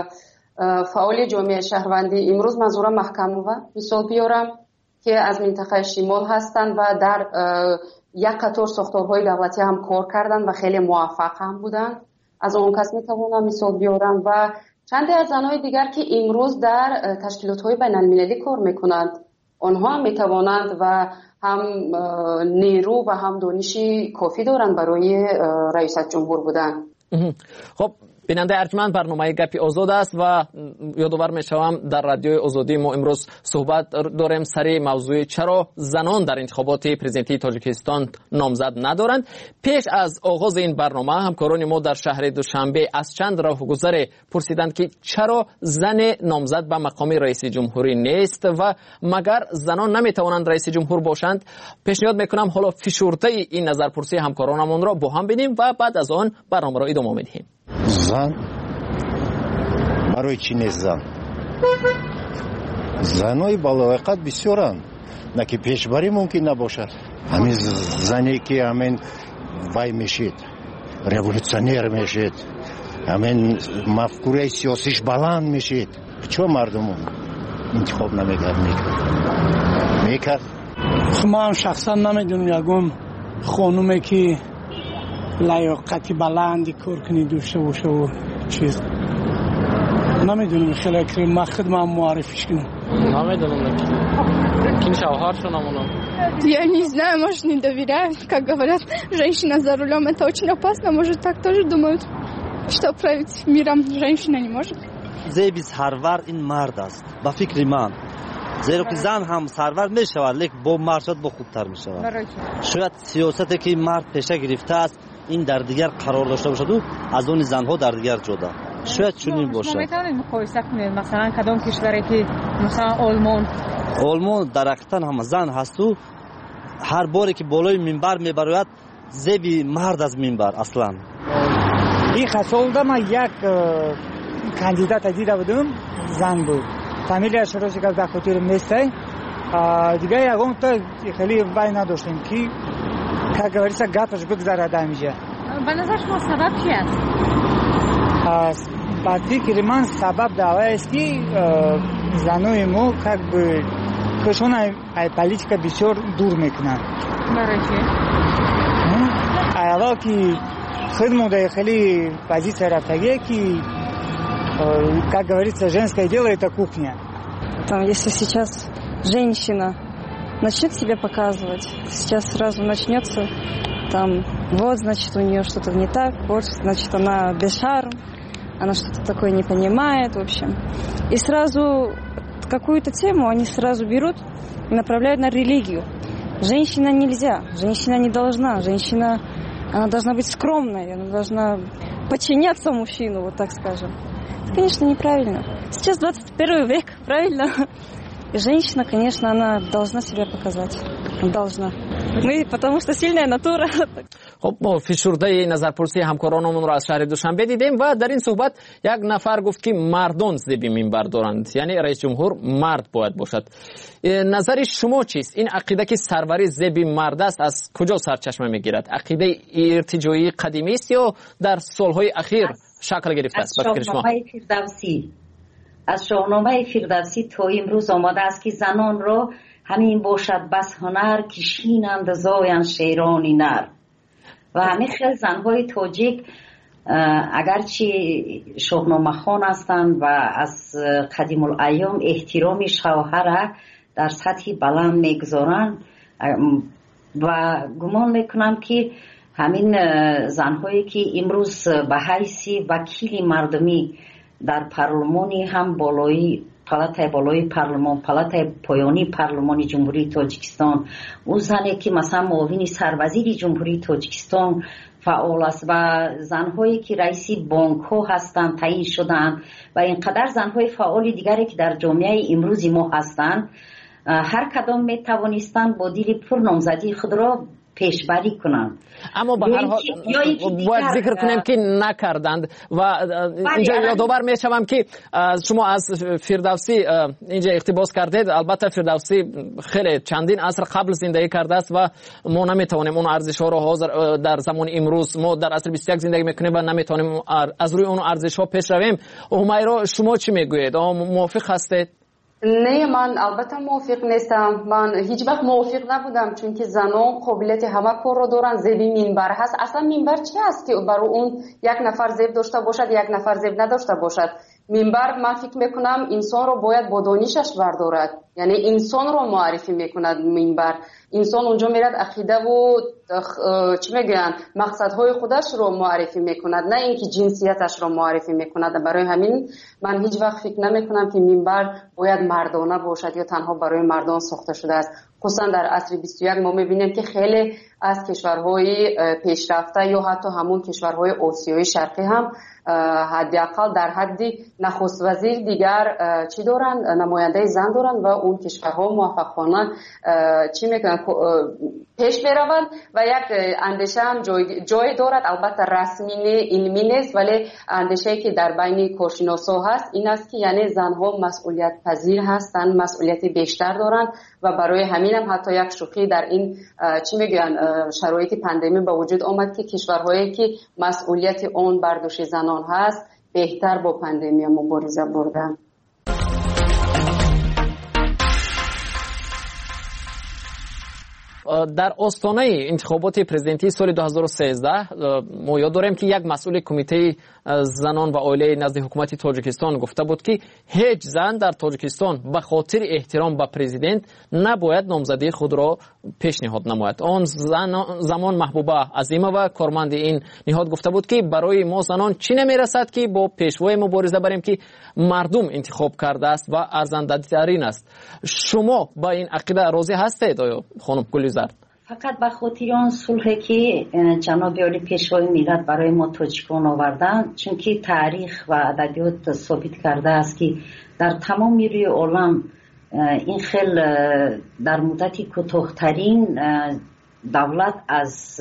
فعال جامعه شهروندی امروز منظورم محکم‌آور مثال بیارم که از منطقه شمال هستند و در یک قطار ساختارهای دولتی هم کار کردن و خیلی موفق هم بودن. از اون کس میتوانم مثال بیارم و چند از زنهای دیگر که امروز در تشکیلات‌های بین‌المللی کار میکنند. آنها هم میتوانند و هم نیرو و هم دانشی کافی دارند برای رئیس جمهور بودن. خب بیننده ارجمند برنامه گپی آزاد است و یادآور میشوم در رادیوی آزادی ما امروز صحبت داریم سر موضوع چرا زنان در انتخابات پرزیدنتی تاجیکستان نامزد ندارند. پیش از آغاز این برنامه همکاران ما در شهر دوشنبه از چند راهگذر پرسیدند که چرا زن نامزد به مقام رئیس جمهوری نیست و مگر زنان نمیتوانند رئیس جمهور باشند. پیشنهاد میکنم حالا فشرده این نظرپرسی همکارانمون را با هم ببینیم و بعد از آن برنامه را ادامه میدیم. زن برای چی نیست زن؟ زنای بالایقت بسیارند نه که پیشبری ممکن نباشد. همین زنی که همین وای میشید رеволюционер میشید همین مفکوره سیاسیش بلند میشید چون مردم انتخاب نمیکرد میکرد. من شخصا نمیدونم یکم خانومه که لیاقتی بلندی کار کنی داشته باشه و چیز نمیدونم خیلی کریم من خودم معرفیش کنم. نمیدونم که شوهرشون Я не знаю, может, не доверяют. Как говорят, женщина за рулем это очень опасно. Может, так тоже думают, что править миром женщина не может. زیبی سرور این مرد است با فکر من، زیرا که زن هم سرور می شود لیکن با مرد شد با خوبتر می شود. شاید سیاستی که مرد پیشه گرفته است این در دیگر قرار داشته باشد و از اون زنها در دیگر جدا. شاید چنین باشد. میتونید مقایسه کنید مثلا کدام کشوری که مثلا آلمان در حقیقت هم زن هست و هر باری که بالای منبر میبراید زیبی مرد از منبر اصلا. این خسالده من یک کاندیدات دیده بودم، زن بود، فامیلیش رو که در خاطر نیسته دیگه یکم تا خیلی وای نداشتیم که گوریسا گپش بگذاره دمیجه. به نظر شما سبب چی است؟ با فکر من سبب دعوه است که زنای ما کشون ای پالیتیکا بسیار دور میکنن. برای چی؟ اولا که خدمت خیلی позиция растягивает, как говорится, женское дело это кухня. Там, если сейчас женщина начнет себя показывать, сейчас сразу начнется, там, вот, значит, у нее что-то не так, вот, значит, она без шарм, она что-то такое не понимает, в общем. И сразу какую-то тему они сразу берут и направляют на религию. Женщина нельзя, женщина не должна, женщина, она должна быть скромной, она должна подчиняться мужчину, вот так скажем. Это, конечно, неправильно. Сейчас 21 век, правильно? И женщина, конечно, она должна себя показать. Должна. Мы, потому что сильная натура. خب ما فشرده نظرپرسی همکارانمون رو از شهر دوشنبه دیدیم و در این صحبت یک نفر گفت که مردان زیبی منبر دارند، یعنی رئیس جمهور مرد باید باشد. نظر شما چیست؟ این عقیده که سروری زیبی مرد است از کجا سرچشمه میگیرد؟ عقیده ارتجاعی قدیمی است یا در سالهای اخیر شکل گرفته است؟ از شاهنامه فردوسی تا امروز آمده است که زنان را همین باشد بس هنر که شینند زاین شیرانی نر. و همین خیلی زنهای تاجیک اگرچه شاهنامه خوان هستند و از قدیم الایام احترام شوهر در سطح بلند میگذارند و گمان میکنم که همین زنهایی که امروز به حیث وکیل مردمی در پارلمانی هم بالای پارلمان، پالاتای پایانی پارلمان جمهوری تاجیکستان، او زنی که مثلا معاون سروزیر جمهوری تاجیکستان فعال است و زنهایی که رئیس بانک ها هستند تعیین شدند و اینقدر زنهای فعال دیگری که در جامعه امروز ما هستند، هر کدام می توانستند با دل پر نامزدی خود را پیشبری کنند. اما به هر حال باید ذکر کنیم که نکردند و اینجا یادآور میشوم که شما از فردوسی اینجا اقتباس کردید. البته فردوسی خیلی چندین عصر قبل زندگی کرده است و ما نمیتوانیم اون ارزش ها رو حاضر در زمان امروز، ما در عصر 21 زندگی میکنیم و نمیتوانیم از روی اون ارزش ها پیش رویم. همیرا شما چی میگویید؟ موافق هستید؟ نه، من البته موافق نیستم. من هیچ وقت موافق نبودم، چون که زنان قابلیت همه کار رو دارن. زیبی منبر هست. اصلا منبر چی هست که برای اون یک نفر زیب داشته باشد، یک نفر زیب نداشته باشد؟ منبر من فکر میکنم انسان رو باید با دانشش بردارد، یعنی انسان رو معرفی میکند. منبر انسان اونجا میرد عقیده و چی میگن مقصدهای خودش رو معرفی میکند، نه اینکه جنسیتش رو معرفی میکند. برای همین من هیچ وقت فکر نمیکنم که منبر باید مردانه باشد یا تنها برای مردان ساخته شده است. خصوصا در عصر 21 ما میبینیم که خیلی از کشورهای پیشرفته یا حتی همون کشورهای آسیای شرقی هم حداقل در حد نخست وزیر دیگر چی دارن، نماینده زن دارن و اون کشورها موفقانه چی میکنن پیش میروند و یک اندیشه هم جای دارد. البته رسمی علمی نیست، ولی اندیشه که در بین کارشناسا هست این است که یعنی زنها مسئولیت پذیر هستند، مسئولیت بیشتر دارند و برای همین هم حتی یک شوخی در این چی میگن شرایط پاندمی به وجود آمد که کشورهایی که مسئولیت اون بر دوش زنان هست بهتر با پاندمی مبارزه بردن. در آستانه انتخابات پرزیدنتی سال 2013 ما یاد داریم که یک مسئول کمیته زنان و عائله نزد حکومت تاجیکستان گفته بود که هیچ زن در تاجیکستان به خاطر احترام به پرزیدنت نباید نامزدی خود را پیشنهاد نماید. آن زمان محبوبه عظیمه و کارمند این نهاد گفته بود که برای ما زنان چی نمیرسد که با پیشوای مبارزه بریم که مردم انتخاب کرده است و ارزنده ترین است. شما با این عقیده راضی هستید خانم گلوزر؟ فقط به خاطر آن صلحی که جناب عالی پیشوای ملت برای ما تاجیکان آوردن، چون که تاریخ و ادبیات ثابت کرده است که در تمام روی عالم این خیل در مدت کوتاه‌ترین دولت از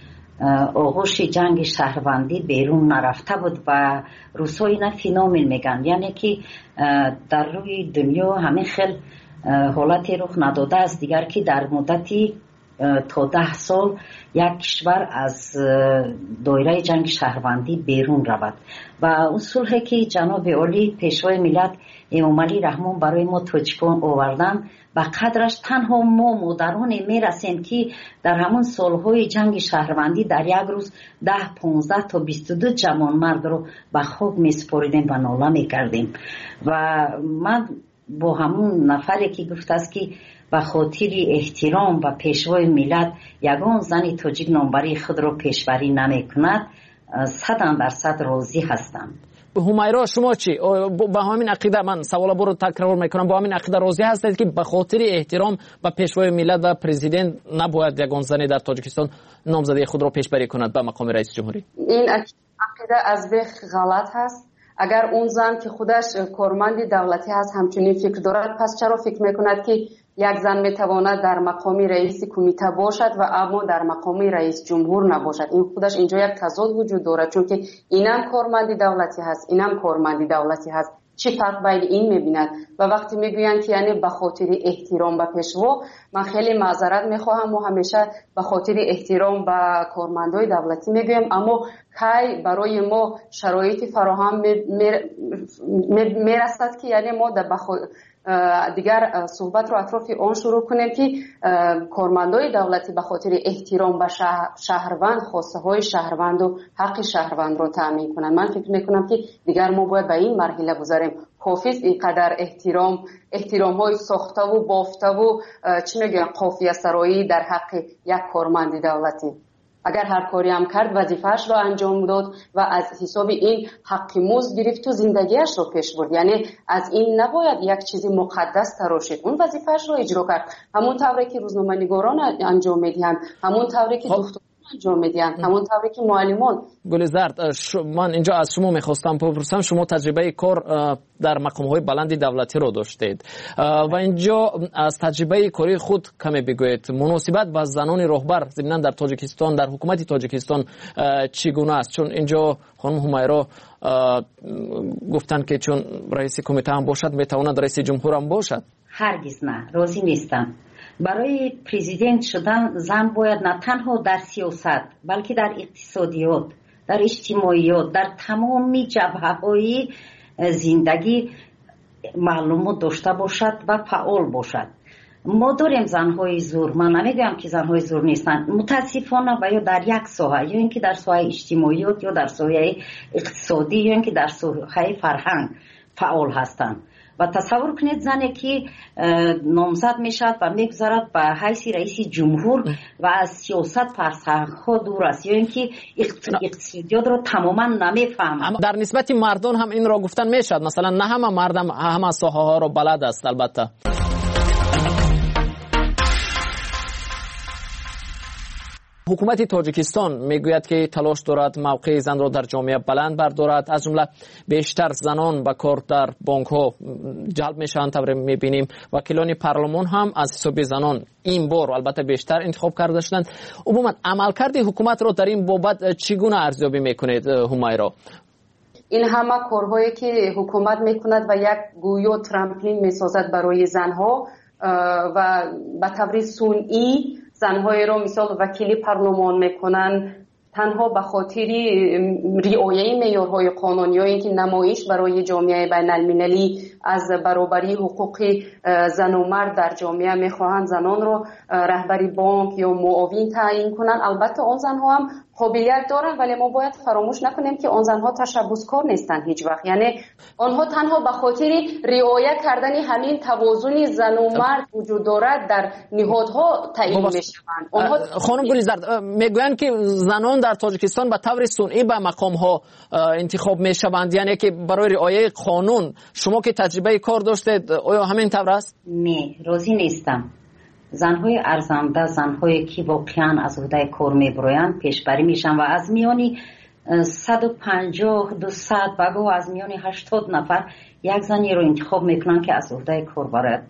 آغوش جنگ شهروندی بیرون نرفته بود و روس‌ها اینا فینومن میگن، یعنی که در روی دنیا همه خیل حالتی رخ نداده است دیگر که در مدتی تا 10 سال یک کشور از دایره جنگ شهروندی بیرون رود و اون صلحی که جناب عالی پیشوای ملت امام علی رحمان برای ما تاجیکان آوردن و قدرش تنها ما مادران میرسیم که در همون سالهای جنگ شهروندی در یک روز 10 15 تا 22 جوان مرد رو به خواب میسپاریدیم و ناله میکردیم. و من با همون نفری که گفت است که به خاطر احترام و پیشوای ملت یگان زن تاجیک نامبری خود را پیشبری نمی کند 100% راضی هستم. همیرا شما چی؟ با همین عقیده من سوال برو تکرار میکنم، با همین عقیده راضی هستید که به خاطر احترام به پیشوای ملت و پرزیدنت نباید یگان زن در تاجیکستان نامزدی خود را پیشبری کند به مقام رئیس جمهوری؟ این عقیده از بیخ غلط هست. اگر اون زن که خودش کارمند دولتی هست همچنین فکر دارد، پس چرا فکر میکند که یک زن میتواند در مقام رئیس کمیته باشد و اما در مقام رئیس جمهور نباشد؟ این خودش اینجا یک تضاد وجود دارد، چون که اینم کارمند دولتی هست اینم کارمند دولتی هست. چی فرق بین این میبیند؟ و وقتی میگویند که یعنی به خاطر احترام به پیشوا، من خیلی معذرت میخواهم و همیشه به خاطر احترام به کارمندای دولتی میگویم، اما کی برای ما شرایطی فراهم میرسد که یعنی ما دیگر صحبت رو اطراف آن شروع کنیم که کارمندای دولتی به خاطر احترام به شهروند خواسته های شهروند و حق شهروند رو تامین کنند. من فکر میکنم که دیگر ما باید به این مرحله گذاریم. کافی اینقدر احترام های ساخته و بافته و چی میگن قافیه سرایی در حق یک کارمند دولتی. اگر هر کاری هم کرد وظیفه‌اش رو انجام داد و از حساب این حق مزد گرفت و زندگیش رو پیش برد، یعنی از این نباید یک چیزی مقدس تراشید. اون وظیفه‌اش رو اجرا کرد، همون طوری که روزنامه‌نگاران انجام میدهند، همون طوری که دکتران انجام میدهند، همون طوری که معلمان. گلزرد، من اینجا از شما میخواستم بپرسم، شما تجربه کار در مقام‌های بلند دولتی رو داشتید و اینجا از تجربه کاری خود کمی بگویید. مناسبت با زنان راهبر ضمناً در تاجیکستان، در حکومت تاجیکستان چگونه است؟ چون اینجا خانم همیرا گفتن که چون رئیس کمیته هم باشد میتواند رئیس جمهور هم باشد. هرگز نه، راضی نیستم. برای پرزیدنت شدن زن باید نه تنها در سیاست بلکه در اقتصادیات، در اجتماعیات، در تمام جبهه‌های زندگی معلومات داشته باشد و فعال باشد. ما داریم زنهای زور، من نمیگم که زنهای زور نیستن، متاسفانه و یا در یک ساحه، یا اینکه در ساحه اجتماعیات یا در ساحه اقتصادی یا اینکه در ساحه فرهنگ فعال هستند. و تصور کنید زنی که نامزد میشد و میگذارد به حیث رئیس جمهور و از سیاست فرسخ‌ها دور است، یا اینکه اقتصادیات رو تماما نمیفهمد. در نسبت مردان هم این را گفتن میشد، مثلا نه همه مردم همه ساحه ها رو بلد است. البته حکومت تاجیکستان میگوید که تلاش دارد موقع زن را در جامعه بلند بردارد، از جمله بیشتر زنان به کار در بانک ها جلب میشن. طبعا میبینیم وکیلان پارلمان هم از حساب زنان این بار البته بیشتر انتخاب کرده شدند. عموما عملکرد حکومت را در این بابت چگونه ارزیابی میکنید همیرا؟ این همه کارهایی که حکومت میکند و یک گویا ترامپلین میسازد برای زنها و به طور صنعی زنهای رو مثال وکیلی پارلمان میکنن تنها به خاطر رعایت معیارهای قانونی، اینکه نمایش برای جامعه بین المللی از برابری حقوق زن و مرد در جامعه میخواهند زنان رو رهبری بانک یا معاون تعیین کنن. البته اون زنها هم قابلیت دارن، ولی ما باید فراموش نکنیم که اون زنها تشبثکار نیستن هیچ وقت. یعنی آنها تنها به خاطر رعایت کردن همین توازن زن و مرد وجود دارد در نهادها تعیین میشوند. خانم گلیزرد میگویند که زنان در تاجیکستان به طور سنئی به مقام ها انتخاب میشوند، یعنی که برای رعایت قانون. شما که تجربه کار داشتید آیا همین طور است؟ نه، راضی نیستم. زنهای ارزنده، زنهایی که واقعا از عهده کار میبرویند پیشبری میشن و از میانی 150 200 بگو از میانی 80 نفر یک زنی رو انتخاب میکنن که از عهده کار برد.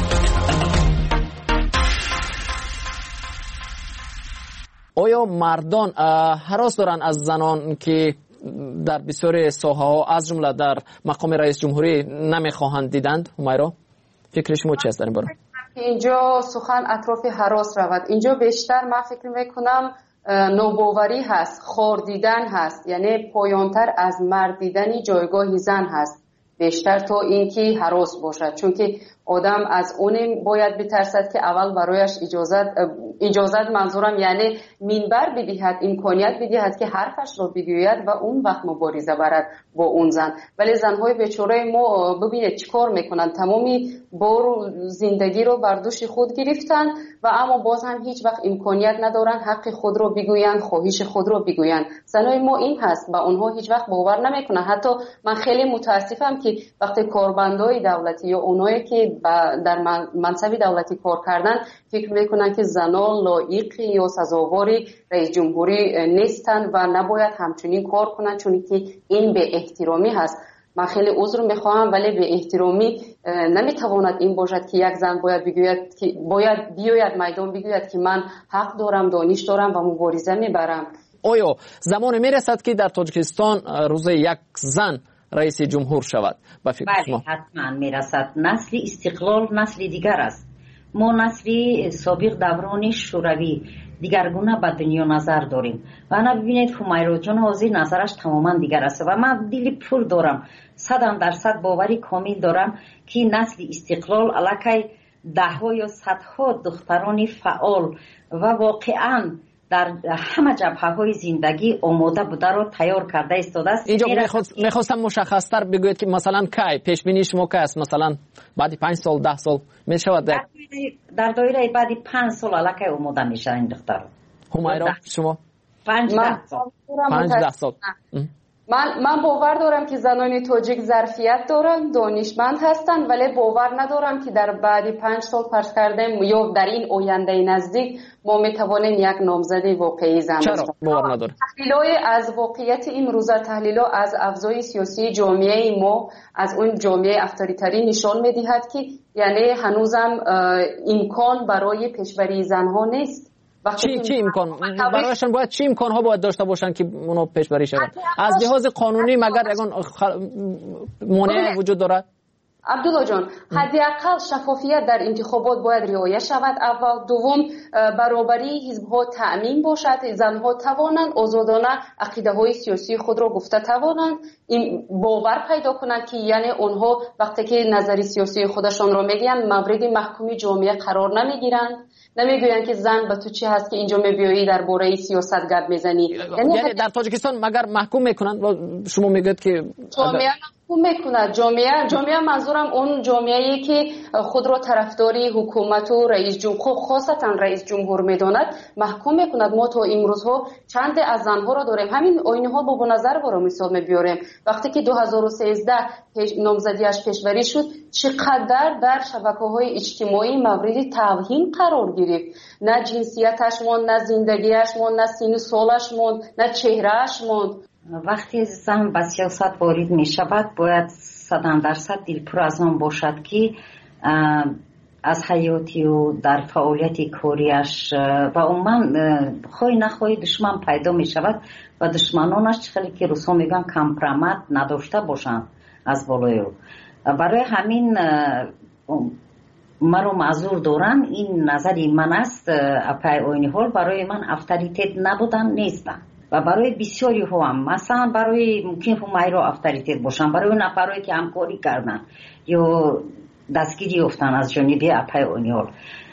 آیا مردان هراس دارن از زنان که در بسیار ساحه ها از جمله در مقام رئیس جمهوری نمیخواهند دیدند؟ همیرا فکر شما چی است در این باره؟ اینجا سخن اطراف هراس رود. اینجا بیشتر من فکر میکنم نوباوری هست، خور دیدن هست، یعنی پایانتر از مرد دیدنی جایگاه زن هست بیشتر تا اینکه هراس باشد. چون که آدم از اون باید بترسد که اول برایش اجازت منظورم یعنی منبر بدهد، امکانیت بدهد که حرفش رو بگوید و اون وقت مبارزه برد با اون زن. ولی زنهای بیچاره ما ببینید چیکار میکنن، تمامی بار زندگی رو بر دوش خود گرفتن و اما باز هم هیچ وقت امکانیت ندارن حق خود رو بگویند، خواهش خود رو بگویند. زنهای ما این هست و اونها هیچ وقت باور نمیکنن. حتی من خیلی متاسفم که وقتی کارمندای دولتی یا اونایی که در منصب دولتی کار کردن فکر میکنن که زنان لایق یا سزاوار رئیس جمهوری نیستن و نباید همچنین کار کنن، چون که این به احترامی هست. من خیلی عذر میخواهم ولی به احترامی نمیتواند این باشد که یک زن باید بگوید که باید بیاید میدان بگوید که من حق دارم، دانش دارم و مبارزه میبرم. آیا زمان میرسد که در تاجیکستان روز یک زن رئیس جمهور شود؟ بله حتما میرسد. نسل استقلال نسل دیگر است. ما نسل سابق دوران شوروی دیگرگونه به دنیا نظر داریم و انا ببینید همیرا جان حاضر نظرش تماما دیگر است و من دل پر دارم، 100% باوری کامل دارم که نسل استقلال علاقه دهها یا صدها دختران فعال و واقعا در همه جبهه‌های زندگی آماده بوده رو تیار کرده ایستاده است. اینجا میخواستم مشخص‌تر بگوید که مثلا کی پیش بینی شما که است، مثلا بعد 5 سال 10 سال میشود در دایره بعد 5 سال علاقه آماده میشه این دختر. همیرا شما 5 سال من باور دارم که زنان تاجیک ظرفیت دارن، دانشمند هستن، ولی باور ندارم که در بعد 5 سال فرض کردیم یا در این آینده نزدیک ما میتوانیم یک نامزد واقعی زن باشیم. چرا باور نداریم؟ تحلیل‌های از واقعیت امروز، تحلیل‌ها از افزای سیاسی جامعه ما، از اون جامعه اتوریتری نشان میدهد که یعنی هنوزم امکان برای پیشبری زنها نیست. چی امکان برایشان باید چی امکان ها باید داشته باشن که اونو پیشبری شود؟ از لحاظ قانونی مگر اگه مانع وجود دارد؟ عبدالله جان، حداقل شفافیت در انتخابات باید رعایت شود. اول. دوم، برابری حزب‌ها تأمین باشد، زنها توانند آزادانه عقیده‌های سیاسی خود را گفته توانند، این باور پیدا کنند که یعنی اونها وقتی که نظری سیاسی خودشان را میگن مورد محکومی جامعه قرار نمیگیرند، نمیگویند که زن به تو چی هست که اینجا میبیایی در باره سیاست گپ میزنی. یعنی در تاجیکستان مگر محکوم میکنند؟ شما میگید که جامعه محکوم میکند. جامعه منظورم اون جامعه‌ای که خود را طرفداری حکومت و رئیس جمهور، خاصتا رئیس جمهور میداند، محکوم میکند. ما تا امروزها چند از زنها را داریم. همین آینه ها با نظر برای مثال میبیاریم. وقتی که 2013 نامزدیش پیشبری شد، چقدر در شبکه‌های اجتماعی مورد توهین قرار گرفت. نه جنسیتش موند، نه زندگیش موند، نه سن و سالش موند، نه چهرهش موند. وقتی زن به سیاست وارد می شود باید 100% دلپر از آن باشد که از حیاتی و در فعالیت کاریش و عموما خواهی نخواهی دشمن پیدا می شود و دشمنانش چخیلی که روسا میگن کمپرامت نداشته باشند از بالای او. برای همین مرا معذور دارن، این نظری من است. اپای آینی حال برای من اتوریته نبودن نیستن. و برای بسیاری هم مثلا برای ممکن همیرا افطاریتر باشن، برای نفرایی که همکاری کردن یا دستگیری افتن از جانب اپای اونیول،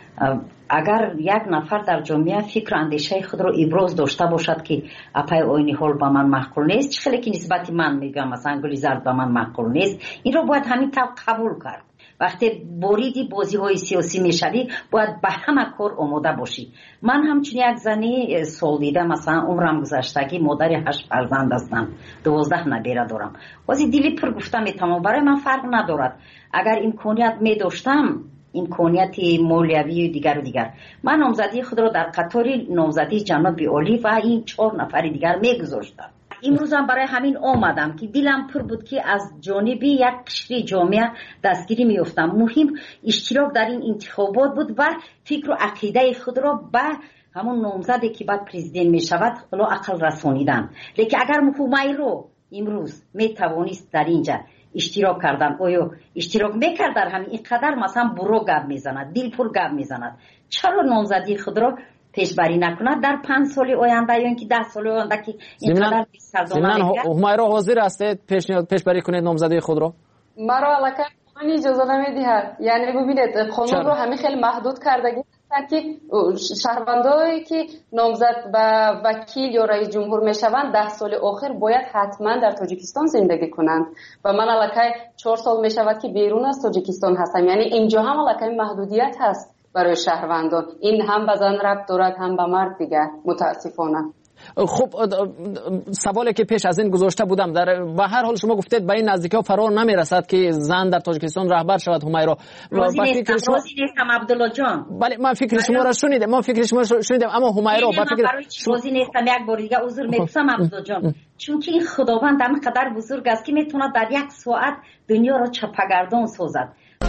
اگر یک نفر در جامعه فکر اندیشه خود رو ابراز داشته باشد که اپای اونیول با من معقول نیست، چه خیلی که نسبت من میگم مثلا گلیزارد با من معقول نیست، این رو باید همین طور قبول کرد. وقتی بریدی بازی های سیاسی میشوی باید به همه کار آماده باشی. من همچنین یک زنی سال دیده مثلا عمرم گذشتگی مادر 8 فرزند هستم، 12 نبیره دارم. بازی دیلی پر گفتم میتونم، برای من فرق ندارد. اگر امکانیت میداشتم، امکانیت مالیوی و دیگر من نامزدی خود را در قطار نامزدی جناب عالی و این 4 نفر دیگر میگذاشتم. امروز هم برای همین آمدم که دلم پر بود که از جانب یک قشر جامعه دستگیری میافتم. مهم اشتراک در این انتخابات بود و فکر و عقیده خود را به همون نامزدی که بعد پرزیدنت می شود الا عقل رسانیدن. لیکن اگر مفهومی رو امروز می توانست در اینجا اشتراک کردن، آیا اشتراک میکرد در همین اینقدر مثلا برو گپ میزند، دل پر گپ میزند، چرا نامزدی خود را پیشبری نکند در 5 سال آینده یا اینکه 10 سال آینده که اینقدر زمیناً همیرا حاضر هستید پیشبری کنید نامزدی خود را؟ مرا علاقه قانونی اجازه نمیدهد. یعنی ببینید قانون رو همین خیلی محدود کردگی هستند که شهروندایی که نامزد و وکیل یا رئیس جمهور میشوند 10 سال آخر باید حتما در تاجیکستان زندگی کنند و من علاقه 4 سال میشود که بیرون از تاجیکستان هستم. یعنی اینجا هم علاقه محدودیت هست برای شهروندان. این هم به زن ربط دارد هم به مرد دیگر متاسفانه. خب سوالی که پیش از این گذاشته بودم به هر حال شما گفتید به این نزدیکی ها فرار نمیرسد که زن در تاجیکستان رهبر شود همیرا. راضی نیستم عبدالله جان. بله من فکر شما را شنیدم اما همیرا با فکر راضی نیستم. یک بار دیگه عذر میخوام عبدالله جان، چون که این خداوند هم قدر بزرگ است که میتونه در 1 ساعت دنیا را چپگردان سازد.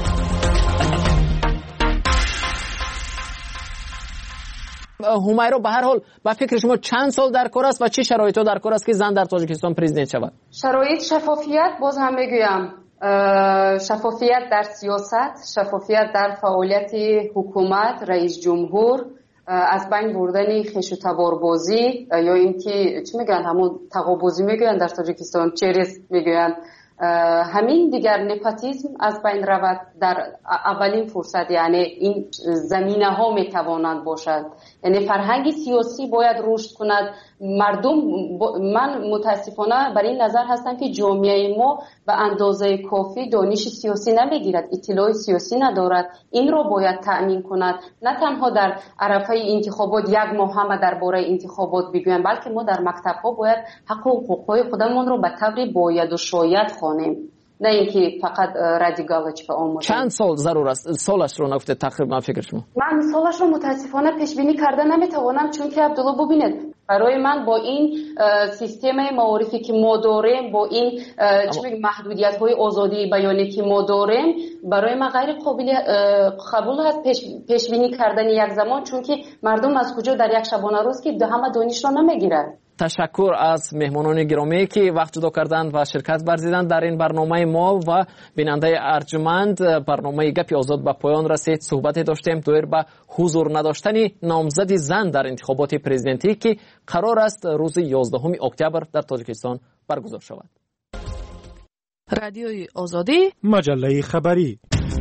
همیرا به هر حال با فکر شما چند سال در کار است و چه شرایطی در کار است که زن در تاجیکستان پرزیدنت شود؟ شرایط شفافیت، باز هم میگویم شفافیت در سیاست، شفافیت در فعالیت حکومت، رئیس جمهور، از بین بردن خویش و تباربازی یا اینکه چی میگن همون تقابوزی میگن در تاجیکستان، چریس میگن، همین دیگر نپاتیزم از بین رود در اولین فرصت. یعنی این زمینه ها میتوانند باشد. یعنی فرهنگ سیاسی باید رشد کند. مردم من متاسفانه بر این نظر هستم که جامعه ما به اندازه کافی دانش سیاسی نمیگیرد، اطلاع سیاسی ندارد. این رو باید تأمین کند. نه تنها در عرفه انتخابات 1 ماه هم درباره انتخابات بگویم، بلکه ما در مکتب ها باید حق و حقوقهای خودمون رو به طور باید و شاید خوانیم، نه اینکه فقط رادیکالش به آموزش. چند سال ضرور است؟ سالش رو نگفته تقریبا فکر شما؟ من سالش رو متاسفانه پیش بینی کرده نمیتوانم، چون که عبدالله ببینید برای من با این سیستم معارفی که ما داریم، با این محدودیت های آزادی بیانی که ما داریم، برای من غیر قابل قبول هست پیش بینی کردن یک زمان، چون که مردم از کجا در یک شبانه روز که همه دانش را نمیگیرند. تشکر از مهمانان گرامی که وقت جدا کردند و شرکت ورزیدند در این برنامه ما و بیننده ارجمند. برنامه گپی آزاد به پایان رسید. صحبت داشتیم دویر به حضور نداشتن نامزد زن در انتخابات پرزیدنتی که قرار است روز 11 اکتبر در تاجیکستان برگزار شود. رادیوی آزادی، مجله خبری.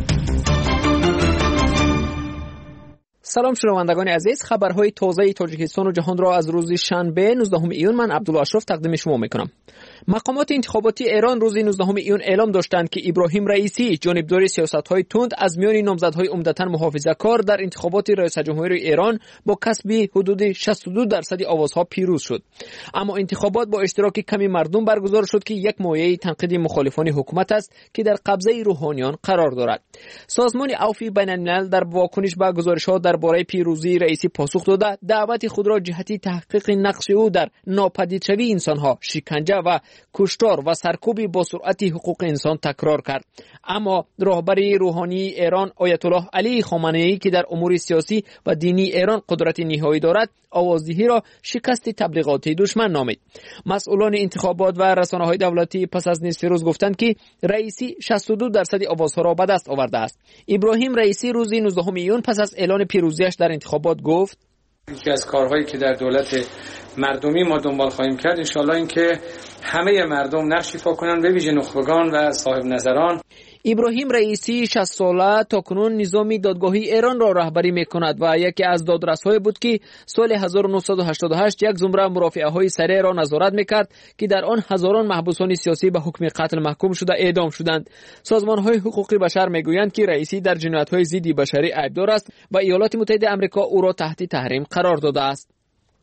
سلام شنوندگان عزیز، خبرهای تازه تاجیکستان و جهان را از روز شنبه 19 ایون من عبدالله اشرف تقدیم شما میکنم. مقامات انتخاباتی ایران روز 19 ایون اعلام داشتند که ابراهیم رئیسی جانبدار سیاست‌های تند از میان نامزدهای عمدتاً محافظه‌کار در انتخابات ریاست جمهوری ایران با کسب حدود 62% آوازها پیروز شد. اما انتخابات با اشتراک کمی مردم برگزار شد که یک مایه تنقید مخالفان حکومت است که در قبضه روحانیان قرار دارد. سازمان عفو بین‌الملل در واکنش به گزارش‌ها درباره پیروزی رئیسی پاسخ داده دعوت خود را جهتی تحقیق نقش او در ناپدیدشوی انسان‌ها، شکنجه و کشتار و سرکوب با سرعت حقوق انسان تکرار کرد. اما راهبر روحانی ایران آیت الله علی خامنه‌ای که در امور سیاسی و دینی ایران قدرت نهایی دارد، آوازدهی را شکست تبلیغاتی دشمن نامید. مسئولان انتخابات و رسانه‌های دولتی پس از نصف روز گفتند که رئیسی 62% آوازها را به دست آورده است. ابراهیم رئیسی روز 19 ایون پس از اعلان پیروزیش در انتخابات گفت: یکی از کارهایی که در دولت مردمی ما دنبال خواهیم کرد. انشالله اینکه همه مردم نقش ایفا کنند، به ویژه نخبگان و صاحب نظران. ابراهیم رئیسی 60 ساله تاکنون نظام دادگاهی ایران را رهبری میکند و یکی از دادرس‌های بود که سال 1988 یک زمره مرافعه‌های سریع را نظارت میکرد که در آن هزاران محبوسان سیاسی به حکم قتل محکوم شده اعدام شدند. سازمان‌های حقوق بشر میگویند که رئیسی در جنایت‌های ضد بشری عیبدار است و ایالات متحده آمریکا او را تحت تحریم قرار داده است.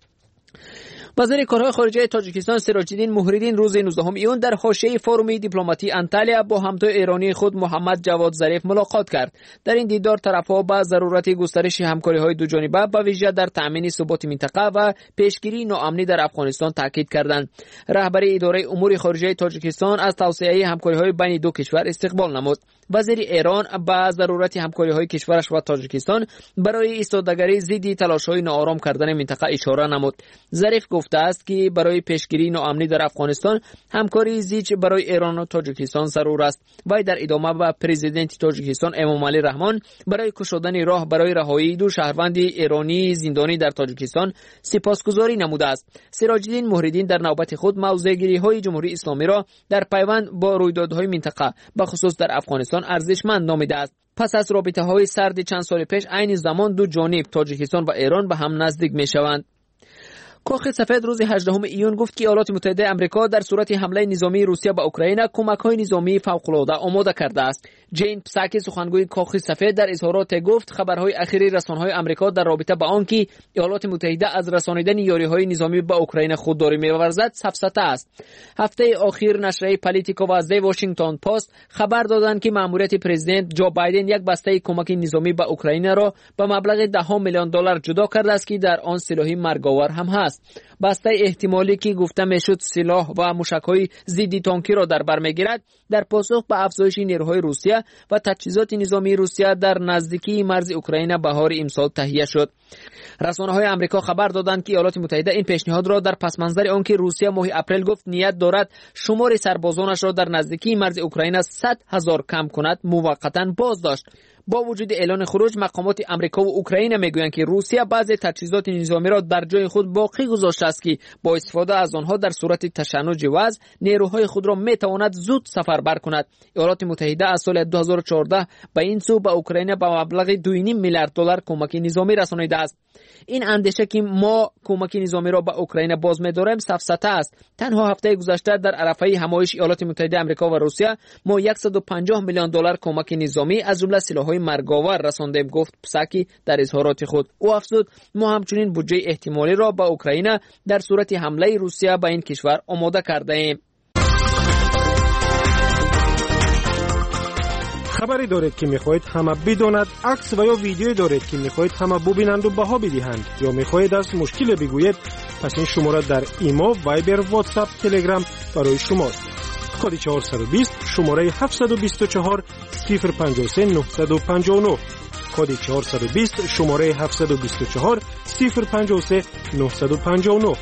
وزیر کارهای خارجه تاجیکستان سراج‌الدین موهریدین روز 19 ایون در حاشیه فوروم دیپلماتی انتالیا با همتای ایرانی خود محمد جواد ظریف ملاقات کرد. در این دیدار طرف‌ها به ضرورت گسترش همکاری‌های دو جانبه به ویژه در تأمین ثبات منطقه و پیشگیری ناامنی در افغانستان تاکید کردند. رهبر اداره امور خارجه تاجیکستان از توسعه همکاری‌های بین دو کشور استقبال نمود. وزیر ایران به ضرورت همکاری‌های کشورش و تاجیکستان برای ایستادگی ضد تلاش‌های ناآرام کردن منطقه اشاره نمود. ظریف گفته است که برای پیشگیری ناامنی در افغانستان همکاری زیچ برای ایران و تاجیکستان ضرور است. و در ادامه به پرزیدنت تاجیکستان امامعلی رحمان برای گشودن راه برای رهایی دو شهروند ایرانی زندانی در تاجیکستان سپاسگزاری نموده است. سراج‌الدین موهریدین در نوبت خود موضع‌گیری‌های جمهوری اسلامی را در پیوند با رویدادهای منطقه به خصوص در افغانستان ارزشمند نامیده است. پس از رابطه‌های سرد چند سال پیش عین زمان دو جانب تاجیکستان و ایران به هم نزدیک می‌شوند. کاخ سفید روز 18 ایون گفت که ایالات متحده آمریکا در صورت حمله نظامی روسیه به اوکراین کمک‌های نظامی فوق‌العاده آماده کرده است. جین پساکی سخنگوی کاخ سفید در اظهارات گفت خبرهای اخیری رسانه‌های آمریکا در رابطه با آنکه ایالات متحده از رسانیدن یاری‌های نظامی به اوکراین خودداری می‌ورزد سفسطه است. هفته اخیر نشریه پالیتیکو و دی واشنگتن پست خبر دادند که مأموریت پرزیدنت جو بایدن یک بسته کمک نظامی به اوکراین را به مبلغ $10 میلیون جدا کرده است که در آن سلاح مرگاور هم هست. بسته احتمالی که گفته میشد سلاح و موشک‌های ضد تانکی را در بر میگیرد در پاسخ به افزایش نیروهای روسیه و تجهیزات نظامی روسیه در نزدیکی مرز اوکراین بهار امسال تهیه شد. رسانه‌های آمریکا خبر دادند که ایالات متحده این پیشنهاد را در پس منظر آنکه روسیه ماه اپریل گفت نیت دارد شمار سربازانش را در نزدیکی مرز اوکراین 100,000 کم کند موقتا باز داشت. با وجود اعلان خروج مقامات آمریکا و اوکراین میگویند که روسیه بعضی تجهیزات نظامی را در جای خود باقی گذاشته است که با استفاده از آنها در صورت تشنج وضع نیروهای خود را میتواند زود سفربر کند. ایالات متحده از سال 2014 به این سو به اوکراین به مبلغ $2.5 میلیارد کمک نظامی رسانیده است. این اندیشه که ما کمک نظامی را به اوکراین باز می‌داریم سفسطه است. تنها هفته گذشته در عرفه همایش ایالات متحده آمریکا و روسیه ما $150 میلیون کمک نظامی از جمله سلاح‌های مرگاور رساندیم، گفت پساکی در اظهارات خود. او افزود ما همچنین بودجه احتمالی را به اوکراین در صورت حمله روسیه به این کشور آماده کرده ایم. خبری دارید که میخواهید همه بداند، عکس و یا ویدیویی دارید که میخواهید همه ببینند و بها بدهند، یا میخواهید از مشکل بگویید، پس این شماره در ایما، وایبر، واتساپ، تلگرام برای شماست. کد 420 شماره 724 053 959 کد 420 شماره 724 053 959.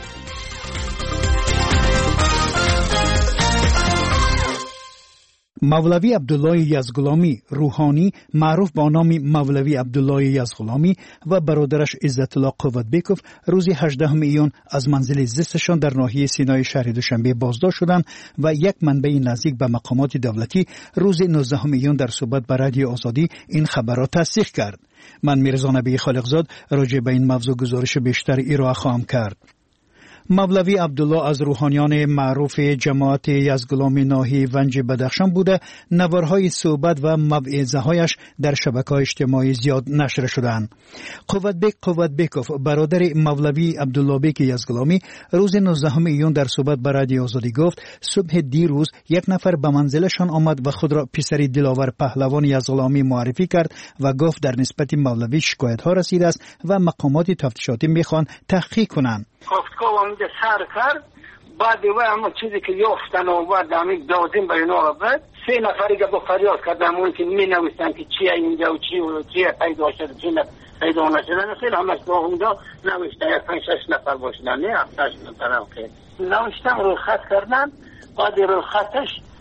مولوی عبدالله یزغلامی روحانی معروف با نام مولوی عبدالله یزغلامی و برادرش عزت الله قوتبیکوف روز 18 ایون از منزل زیستشان در ناحیه سینای شهر دوشنبه بازداشت شدند و یک منبع نزدیک به مقامات دولتی روز 19 ایون در صحبت با رادیو آزادی این خبر را تصدیق کرد. من میرزا نبی خالقزاد راجع به این موضوع گزارش بیشتر ارائه خواهم کرد. مولوی عبدالله از روحانیان معروف جماعت یزغلامی ناحیه ونج بدخشان بوده. نوارهای صحبت و موعظه هایش در شبکه‌های اجتماعی زیاد نشر شدند. قوتبیکوف برادر مولوی عبدالله بیک یزغلامی روز 19 ایون در صحبت با رادیو آزادی گفت صبح دیروز یک نفر به منزلشان آمد و خود را پسری دلاور پهلوان یزغلامی معرفی کرد و گفت در نسبت مولوی شکایت ها رسیده است و مقامات تفتیشاتی میخوان تحقیق کنند. گفتگاه اونجا سر کرد، بعد و همون چیزی که یافتن آورد همین دادیم به اینا آورد. 3 نفری که با فریاد کردن اون که می نویسن که چیه اینجا و چیه پیدا شده چی پیدا نشده، خیلی همش با اونجا نوشتن 5-6 نفر باشدن، نه 7-8 نفر هم خیلی نوشتن روی خط کردن. بعد روی خطش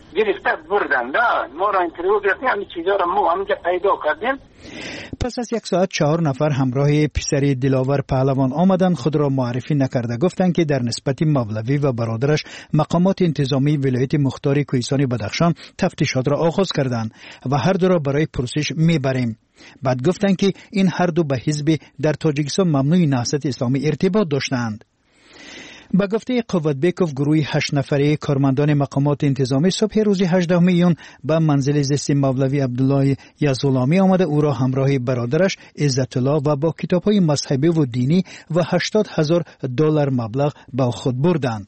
گرفته بردن. ما را اینترویو گرفتیم، همین چیزا را ما همینجا پیدا کردیم. پس از 1 ساعت 4 نفر همراه پسر دلاور پهلوان آمدند. خود را معرفی نکرده گفتند که در نسبت مولوی و برادرش مقامات انتظامی ولایت مختار کوهستان بدخشان تفتیشات را آغاز کردند و هر دو را برای پرسش میبریم. بعد گفتند که این هر دو به حزب در تاجیکستان ممنوع نهضت اسلامی ارتباط داشتند. با گفته قوتبیکوف گروه 8 نفره کارمندان مقامات انتظامی صبح روز 18 میلیون به منزل زیست مولوی عبدالله یزغلامی آمده او را همراه برادرش عزت الله و با کتاب‌های مذهبی و دینی و $80,000 مبلغ با خود بردند.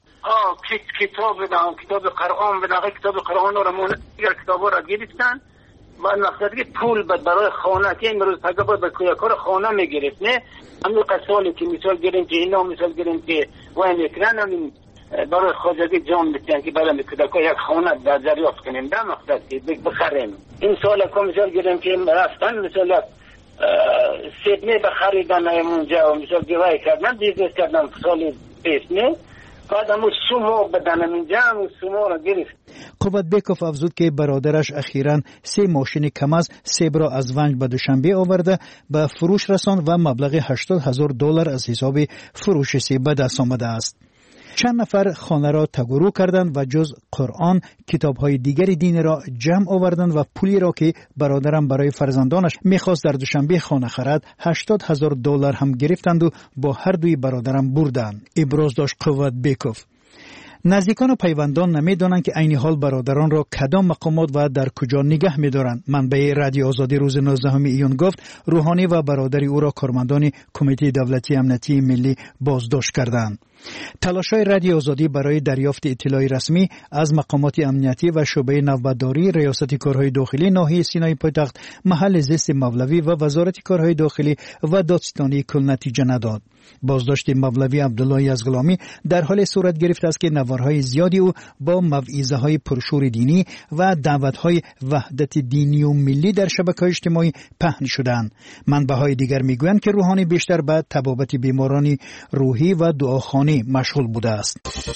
کتاب قرآن را مونږ کتاب را گرفتن و مقصد که پول برای خانه که امروز پگاه باید به کار خانه میگرفت. نه همین قصالی که مثال گریم که اینا مثال گریم که وای میکنن همین برای خواجگی جام میتین که برای کودکا یک خانه در دریافت کنیم به مقصد که بخریم. این سال که مثال گریم که رفتن مثال سیدنی بخریدن اونجا و مثال گوای کردن بیزنس کردن سال پیش. نه بعد همون سومو بدنم اینجا همون سومو را گرفت. قوتبیکوف افزود که برادرش اخیراً 3 ماشین کم از سیب را از ونج به دوشنبه آورده به فروش رساند و مبلغ $80,000 از حساب فروش سیب به دست آمده است. چند نفر خانه را تگرو کردند و جز قرآن کتاب‌های دیگر دین را جمع آوردند و پولی را که برادرم برای فرزندانش می‌خواست در دوشنبه خانه خرد $80,000 هم گرفتند و با هر دوی برادرم بردند. ابراز داشت قوتبیکوف. نزدیکان و پیوندان نمیدانند که عین حال برادران را کدام مقامات و در کجا نگه می‌دارند. منبع رادیو آزادی روز 19 ایون گفت روحانی و برادری او را کارمندان کمیته دولتی امنیتی ملی بازداشت کردند. تلاش‌های رادیو آزادی برای دریافت اطلاع رسمی از مقامات امنیتی و شعبه نوبتداری ریاست کارهای داخلی ناحیه سینای پایتخت، محل زیست مولوی و وزارت کارهای داخلی و دادستانی کل نتیجه نداد. بازداشت مولوی عبدالله یزغلامی در حال صورت گرفته است که نوارهای زیادی او با موعظه‌های پرشور دینی و دعوت‌های وحدت دینی و ملی در شبکه‌های اجتماعی پهن شدند. منبع‌های دیگر می‌گویند که روحانی بیشتر به طبابت بیماران روحی و دعاخوانی مشغول بوده است.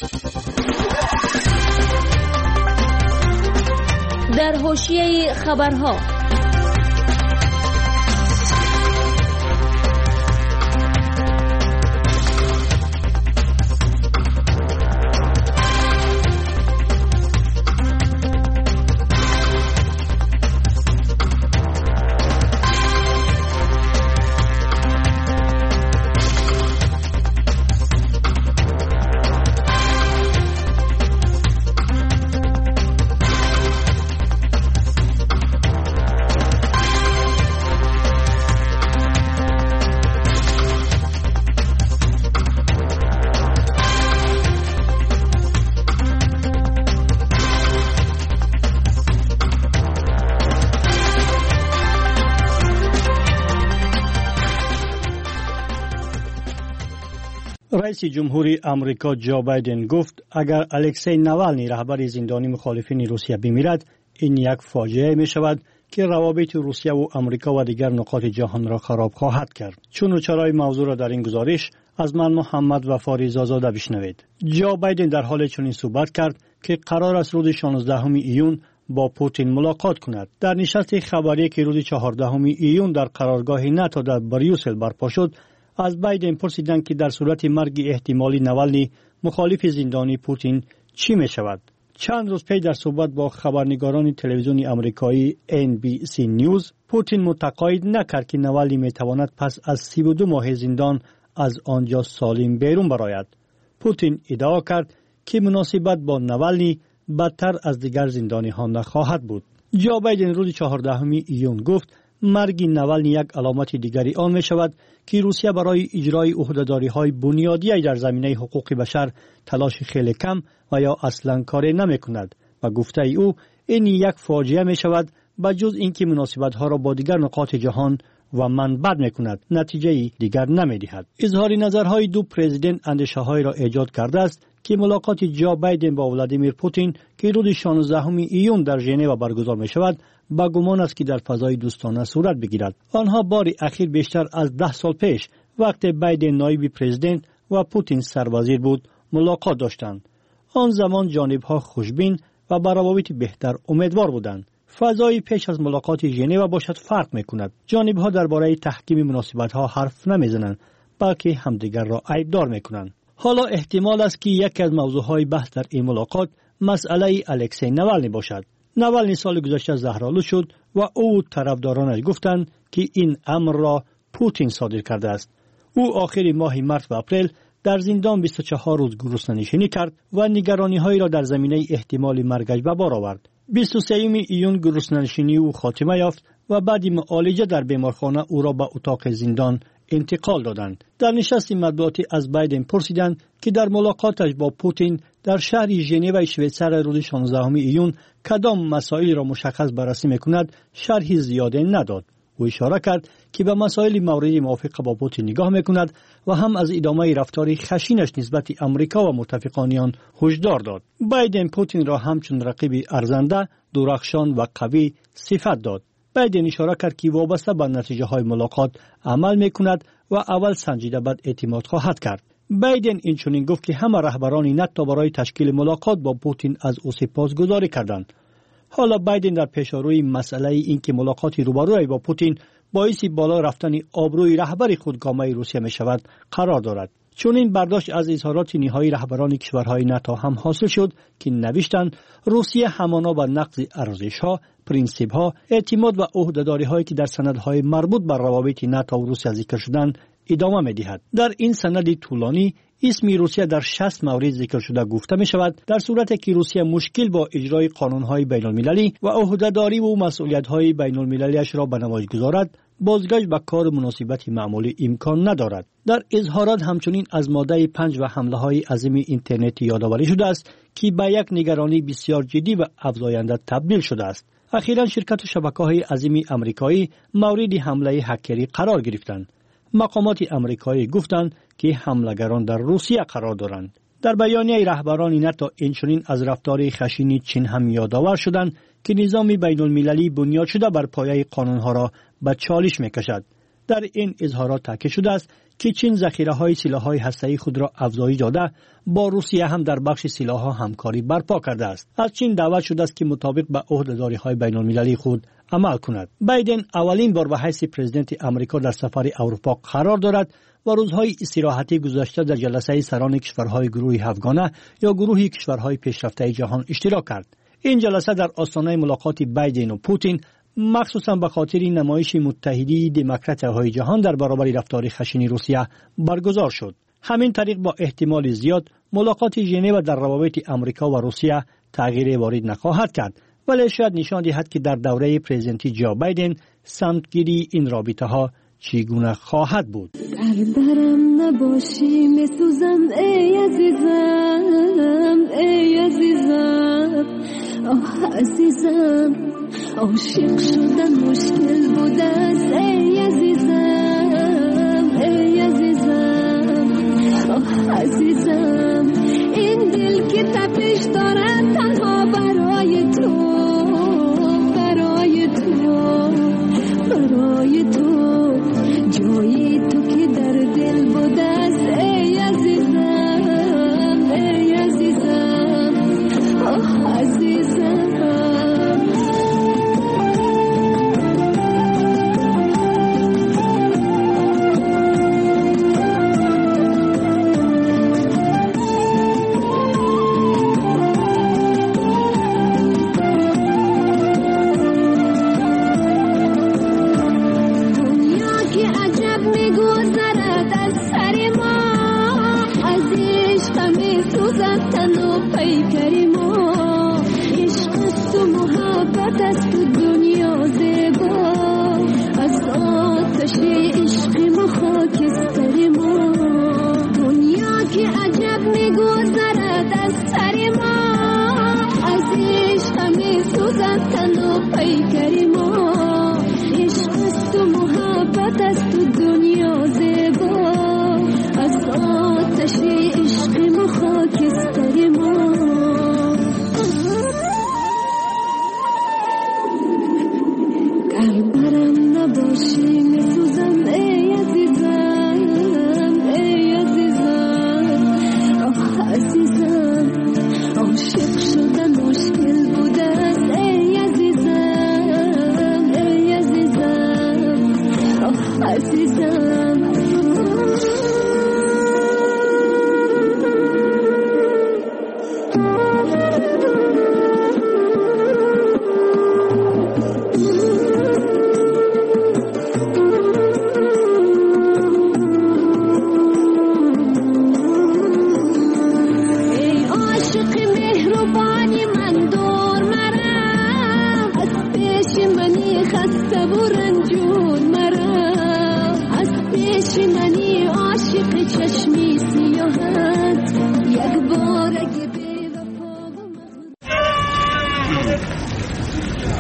در حاشیه خبرها رئیس جمهوری آمریکا جو بایدن گفت اگر الکسی ناوالنی رهبر زندانی مخالفین روسیه بمیرد این یک فاجعه می شود که روابط روسیه و آمریکا و دیگر نقاط جهان را خراب خواهد کرد. چون و چرای موضوع را در این گزارش از من محمد وفاری زازاده بشنوید. جو بایدن در حال چنین صحبت کرد که قرار است روز 16 ایون با پوتین ملاقات کند. در نشست خبری که روز 14 ایون در قرارگاه ناتو در بریوسل برپا شد، از بایدن پرسیدند که در صورت مرگ احتمالی ناوالنی مخالف زندانی پوتین چی می شود. چند روز پی در صحبت با خبرنگاران تلویزیون آمریکایی NBC نیوز، پوتین متقاعد نکرد که ناوالنی می تواند پس از 32 ماه زندان از آنجا سالم بیرون برآید. پوتین ادعا کرد که مناسبت با ناوالنی بدتر از دیگر زندانی‌ها نخواهد بود. جو بایدن روز 14 ایون گفت مرگ ناوالنی یک علامت دیگری آن می شود که روسیه برای اجرای عهده‌داری‌های بنیادی در زمینه حقوق بشر تلاش خیلی کم و یا اصلا کاری نمی کند و گفته او این یک فاجعه می شود بجز اینکه مناسبت‌ها را با دیگر نقاط جهان و منبع می کند نتیجه دیگر نمی دهد. اظهار نظرهای دو پرزیدنت اندیشه‌های را ایجاد کرده است که ملاقات جو بایدن با ولادیمیر پوتین که روز 16 ایون در ژنو برگزار می شود با گمان است که در فضای دوستانه صورت بگیرد. آنها بار اخیر بیشتر از 10 سال پیش وقت بایدن نایب پرزیدنت و پوتین سروزیر بود ملاقات داشتند. آن زمان جانب‌ها خوشبین و بر روابط بهتر امیدوار بودند. فضای پیش از ملاقات ژنو باشد فرق می‌کند. جانب‌ها درباره تحکیم مناسبت‌ها حرف نمی‌زنند، بلکه همدیگر را عیبدار می‌کنند. حالا احتمال است که یکی از موضوعهای بحث در این ملاقات مسئله الکسی نوالنی باشد. نوالنی سال گذشته زهرآلود شد و او طرفدارانش گفتند که این امر را پوتین صادر کرده است. او آخر ماه مارس و اپریل در زندان 24 روز گرسنه‌نشینی کرد و نگرانی‌هایی را در زمینه احتمال مرگش به بار آورد. 23 ایون گرسنه‌نشینی او خاتمه یافت و بعد معالجه در بیمارخانه او را به اتاق زندان انتقال دادند. در نشست مطبوعاتی از بایدن پرسیدند که در ملاقاتش با پوتین در شهر ژنو شویتزر روز 16 ایون کدام مسائل را مشخص بررسی می‌کند، شرحی زیاده نداد. او اشاره کرد که به مسائل مورد موافقه با پوتین نگاه می‌کند و هم از ادامه رفتار خشنش نسبت امریکا و متفقانیان هشدار داد. بایدن پوتین را همچون رقیب ارزنده، درخشان و قوی صفت داد. بایدن اشاره کرد که وابسته به نتیجه های ملاقات عمل می‌کند و اول سنجیده بعد اعتماد خواهد کرد. بایدن اینچنین گفت که همه رهبران ناتو برای تشکیل ملاقات با پوتین از او سپاسگزاری کردند. حالا بایدن در پیشروی مسئله اینکه ملاقات روبروی با پوتین باعث بالا رفتن آبروی رهبر خودکامه روسیه می شود قرار دارد. چون این برداشت از اظهارات نهایی رهبران کشورهای ناتو هم حاصل شد که نوشتند روسیه همانا با نقض ارزش‌ها، پرینسیپ‌ها، اعتماد و عهده‌داری‌هایی که در سندهای مربوط بر روابط ناتو و روسیه ذکر شدند ادامه می‌دهد. در این سند طولانی اسم روسیه در 60 مورد ذکر شده گفته می شود، در صورتی که روسیه مشکل با اجرای قانون‌های بین‌المللی و عهده‌داری و مسئولیت‌های بین‌المللی‌اش را به نمایش گذارد، بازگشت به کار مناسبت معمولی امکان ندارد. در اظهارات همچنین از ماده 5 و حمله‌های عظیم اینترنتی یادآوری شده است که به یک نگرانی بسیار جدی و افزاینده تبدیل شده است. اخیراً شرکت و شبکه‌های عظیم آمریکایی مورد حمله هکری قرار گرفتند. مقامات آمریکایی گفتند که حمله‌گران در روسیه قرار دارند. در بیانیه رهبران ناتو اینچنین از رفتار خشن چین هم یادآور شدند که نظام بین‌المللی بنیاد شده بر پایه قانون‌ها را به چالش می‌کشد. در این اظهارات تاکید شده است که چین ذخیره‌های سلاح‌های هسته‌ای خود را افزایش داده، با روسیه هم در بخش سلاح‌ها همکاری برپا کرده است. از چین دعوت شده است که مطابق به عهده‌داری‌های بین‌المللی خود عمل کند. بایدن اولین بار به حیث پرزیدنت آمریکا در سفر اروپا قرار دارد و روزهای استراحتی گذشته در جلسه سران کشورهای گروه هفگانه یا گروه کشورهای پیشرفته جهان اشتراک کرد. این جلسه در آستانه ملاقات بایدن و پوتین مخصوصا به خاطر نمایش متحدی دموکرات‌های جهان در برابر رفتار خشن روسیه برگزار شد. همین طریق با احتمال زیاد ملاقات ژنو در روابط آمریکا و روسیه تغییر وارد نخواهد کرد، ولی شاید نشان دهد که در دوره پرزیدنتی جو بایدن سمتگیری این رابطه ها چگونه خواهد بود. درم نباشی میسوزم ای عزیزم، ای عزیزم، آه عزیزم، عاشق شدن مشکل بود است ای عزیزم، ای عزیزم، آه عزیزم، این دل که تپش دارد تنها برای تو، برای تو، برای تو، جایی تو که در دل بود است ای عزیزم، ای عزیزم، آه عزیزم. عاشق شدن مشکل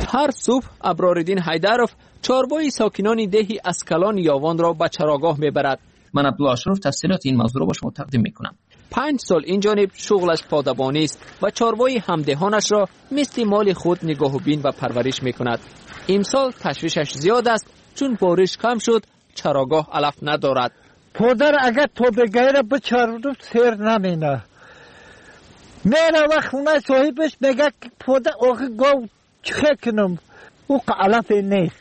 هر صبح ابراردین حیدرов چاروائی ساکنان دهی اسکلان یاوان را به چراگاه میبرد. من عبدالله اشرف تفصیلات این موضوع را با شما تقدیم میکنم. 5 سال این جانب شغلش پادبانی است و چاروائی همدهانش را مثل مال خود نگاه و بین و پرورش میکند. امسال تشویشش زیاد است چون بارش کم شد، چراگاه علف ندارد. پدر اگر تو بگیره بچارم سیر نمینه. میره و خونه صاحبش میگه پدر آخه گو چه کنم او علف نیست.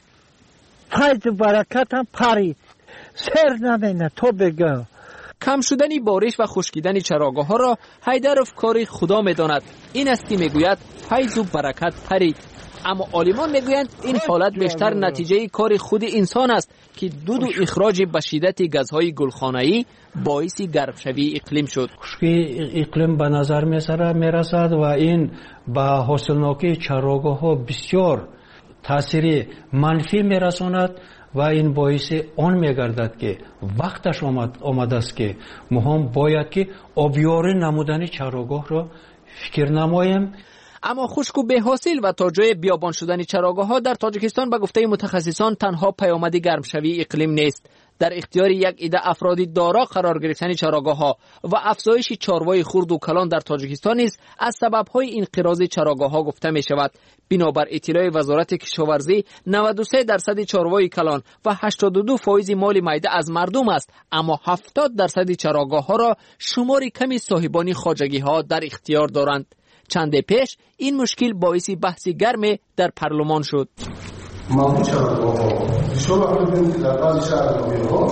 فیض برکت هم پرید. سیر نمینه تو بگه. کم شدن بارش و خشکیدن چراگاه ها را حیدرов کاری خدا میداند. این است که میگوید فیض و برکت پرید. اما عالمان میگویند این حالت بیشتر نتیجه کار خود انسان است که دود و اخراج به شدت گازهای گلخانه‌ای باعث گرمشوی اقلیم شد. خشکی اقلیم به نظر میرسد و این به حاصلناکی چراگاه‌ها بسیار تاثیر منفی میرساند و این باعث آن میگردد که وقتش آمده است که ما هم باید که آبیاری نمودن چراگاه را فکر نماییم. اما خشک و بی‌حاصل و تا جای بیابان شدن چراگاه‌ها در تاجیکستان به گفته متخصصان تنها پیامد گرمشوی اقلیم نیست. در اختیار یک عده افرادی دارا قرار گرفتن چراگاه‌ها و افزایش چاروائی خرد و کلان در تاجیکستان نیز از سبب‌های انقراض چراگاه‌ها گفته می‌شود. بنابر اطلاع وزارت کشاورزی 93% چاروائی کلان و 82% مال میده از مردم است، اما 70% چراگاه‌ها را شمار کمی صاحبان خواجگی‌ها در اختیار دارند. چند پیش این مشکل باعث بحث گرم در پارلمان شد. موضوع چراگاه‌ها شما ببینید که در بعضی شهرها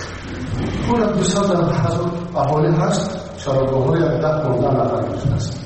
پول 200,000 اهالی هست، چراگاه‌های 10-15 نفر هست.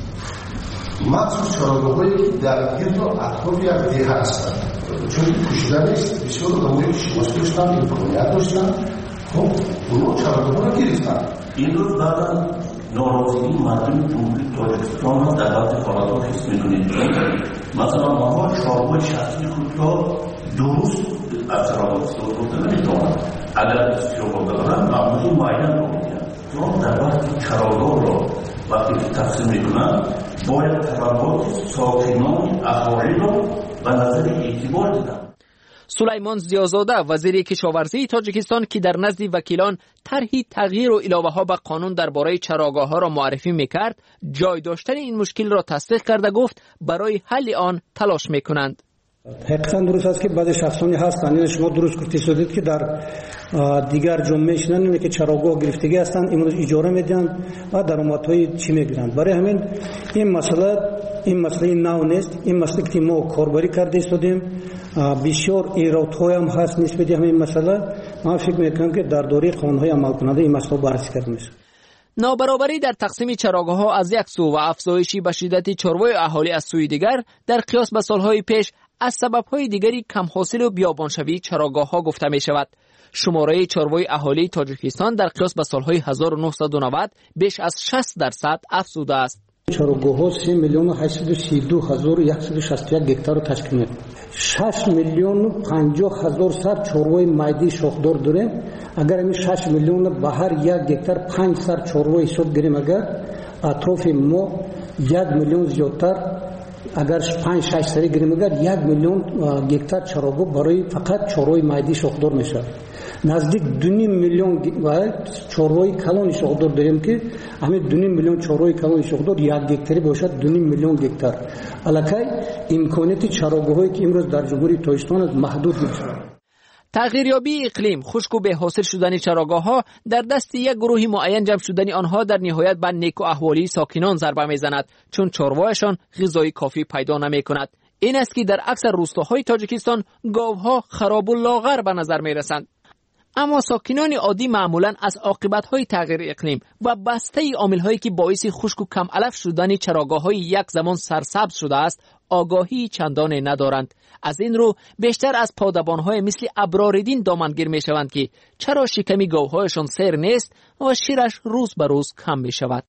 مخصوص چراگاه‌هایی که در گرد و اطراف یک دیه هستند، چون پوشیده نیست. بسیار آدم‌هایی که شناسی داشتن، امکانیت داشتن، خب اونا چراگاه‌ها را گرفتن. این رو بعدا ناراضگی مردم جمهوری تاجیکستان را در بعضی حالات حس می‌کنید. مثلا ما چاروائی شخصی خود را درست از چراگاه استفاده نمی‌کنند. اگر استفاده دارند معمولی معین رو می‌گیرند. چون در بعضی چراگاه را وقتی که تقسیم می‌کنند باید طلبات ساکنان اهالی را به نظر اعتبار دیدن. سلیمان ضیازاده وزیر کشاورزی تاجیکستان که در نزد وکیلان طرحی تغییر و اضافه‌ها به قانون درباره چراگاه‌ها را معرفی می‌کرد، جای داشتن این مشکل را تصدیق کرده گفت برای حل آن تلاش می‌کنند. حقیقتا درست است که بعضی شخصانی هستند، این شما درست گفتید شدید که در دیگر جمعه میشنن که چراگاه گرفتگی هستند، امروز اجاره میدن و درآمدهای چی میگیرند. برای همین این مسئله نو نیست. این مسئله که ما کاربری کرده شدیم بسیار ایرادهای هم هست نسبت به همین مسئله. من فکر میکنم که در دوره قانون‌های عمل کننده این مسئله بررسی کرده میشه. نابرابری در تقسیم چراگاه‌ها از یک سو و افزایشی به شدت چاروائی اهالی از سوی دیگر در قیاس به سالهای پیش از سبب‌های دیگری کم حاصل و بیابانشوی چراگاه‌ها گفته می‌شود. شماره چاروائی اهالی تاجیکستان در قیاس به سالهای 1990 بیش از 60% افزوده است. چراگاه‌ها 3,832,161 گکتار را تشکیل می‌کنند. 6,50,000 سر چاروائی میده شاخدار داریم. اگر این 6 میلیون به هر یک گکتار 5 سر چاروائی حساب گیریم، اگر اطراف ما 1 میلیون زیادتر، اگر 5-6 سری گیریم، اگر 1 میلیون گکتار چراگاه برای فقط چاروائی میده شاخدار میشه. نزدیک 2.5 میلیون چاروائی کلان شاخدار داریم که همین 2.5 میلیون چاروائی کلان شاخدار یک گکتاری باشد 2.5 میلیون گکتار. الکی امکانیت چراگاهایی که امروز در جمهوری تاجیکستان محدود میشه. تغییریابی اقلیم، خشک و بی‌حاصل شدن چراگاه‌ها در دست یک گروه معین جمع شدن آنها در نهایت به نیک و احوالی ساکنان ضربه میزند، چون چاروایشان غذای کافی پیدا نمی‌کند. این است که در اکثر روستاهای تاجیکستان گاوها خراب و لاغر به نظر می‌رسند. اما ساکنان عادی معمولاً از عاقبت‌های تغییر اقلیم و بسته عامل‌هایی که باعث خشک و کم علف شدن چراگاه‌های یک زمان سرسبز شده است آگاهی چندانی ندارند. از این رو بیشتر از پادبان‌های مثل ابراردین دامنگیر می‌شوند که چرا شکمی گاوهایشان سیر نیست و شیرش روز به روز کم می‌شود.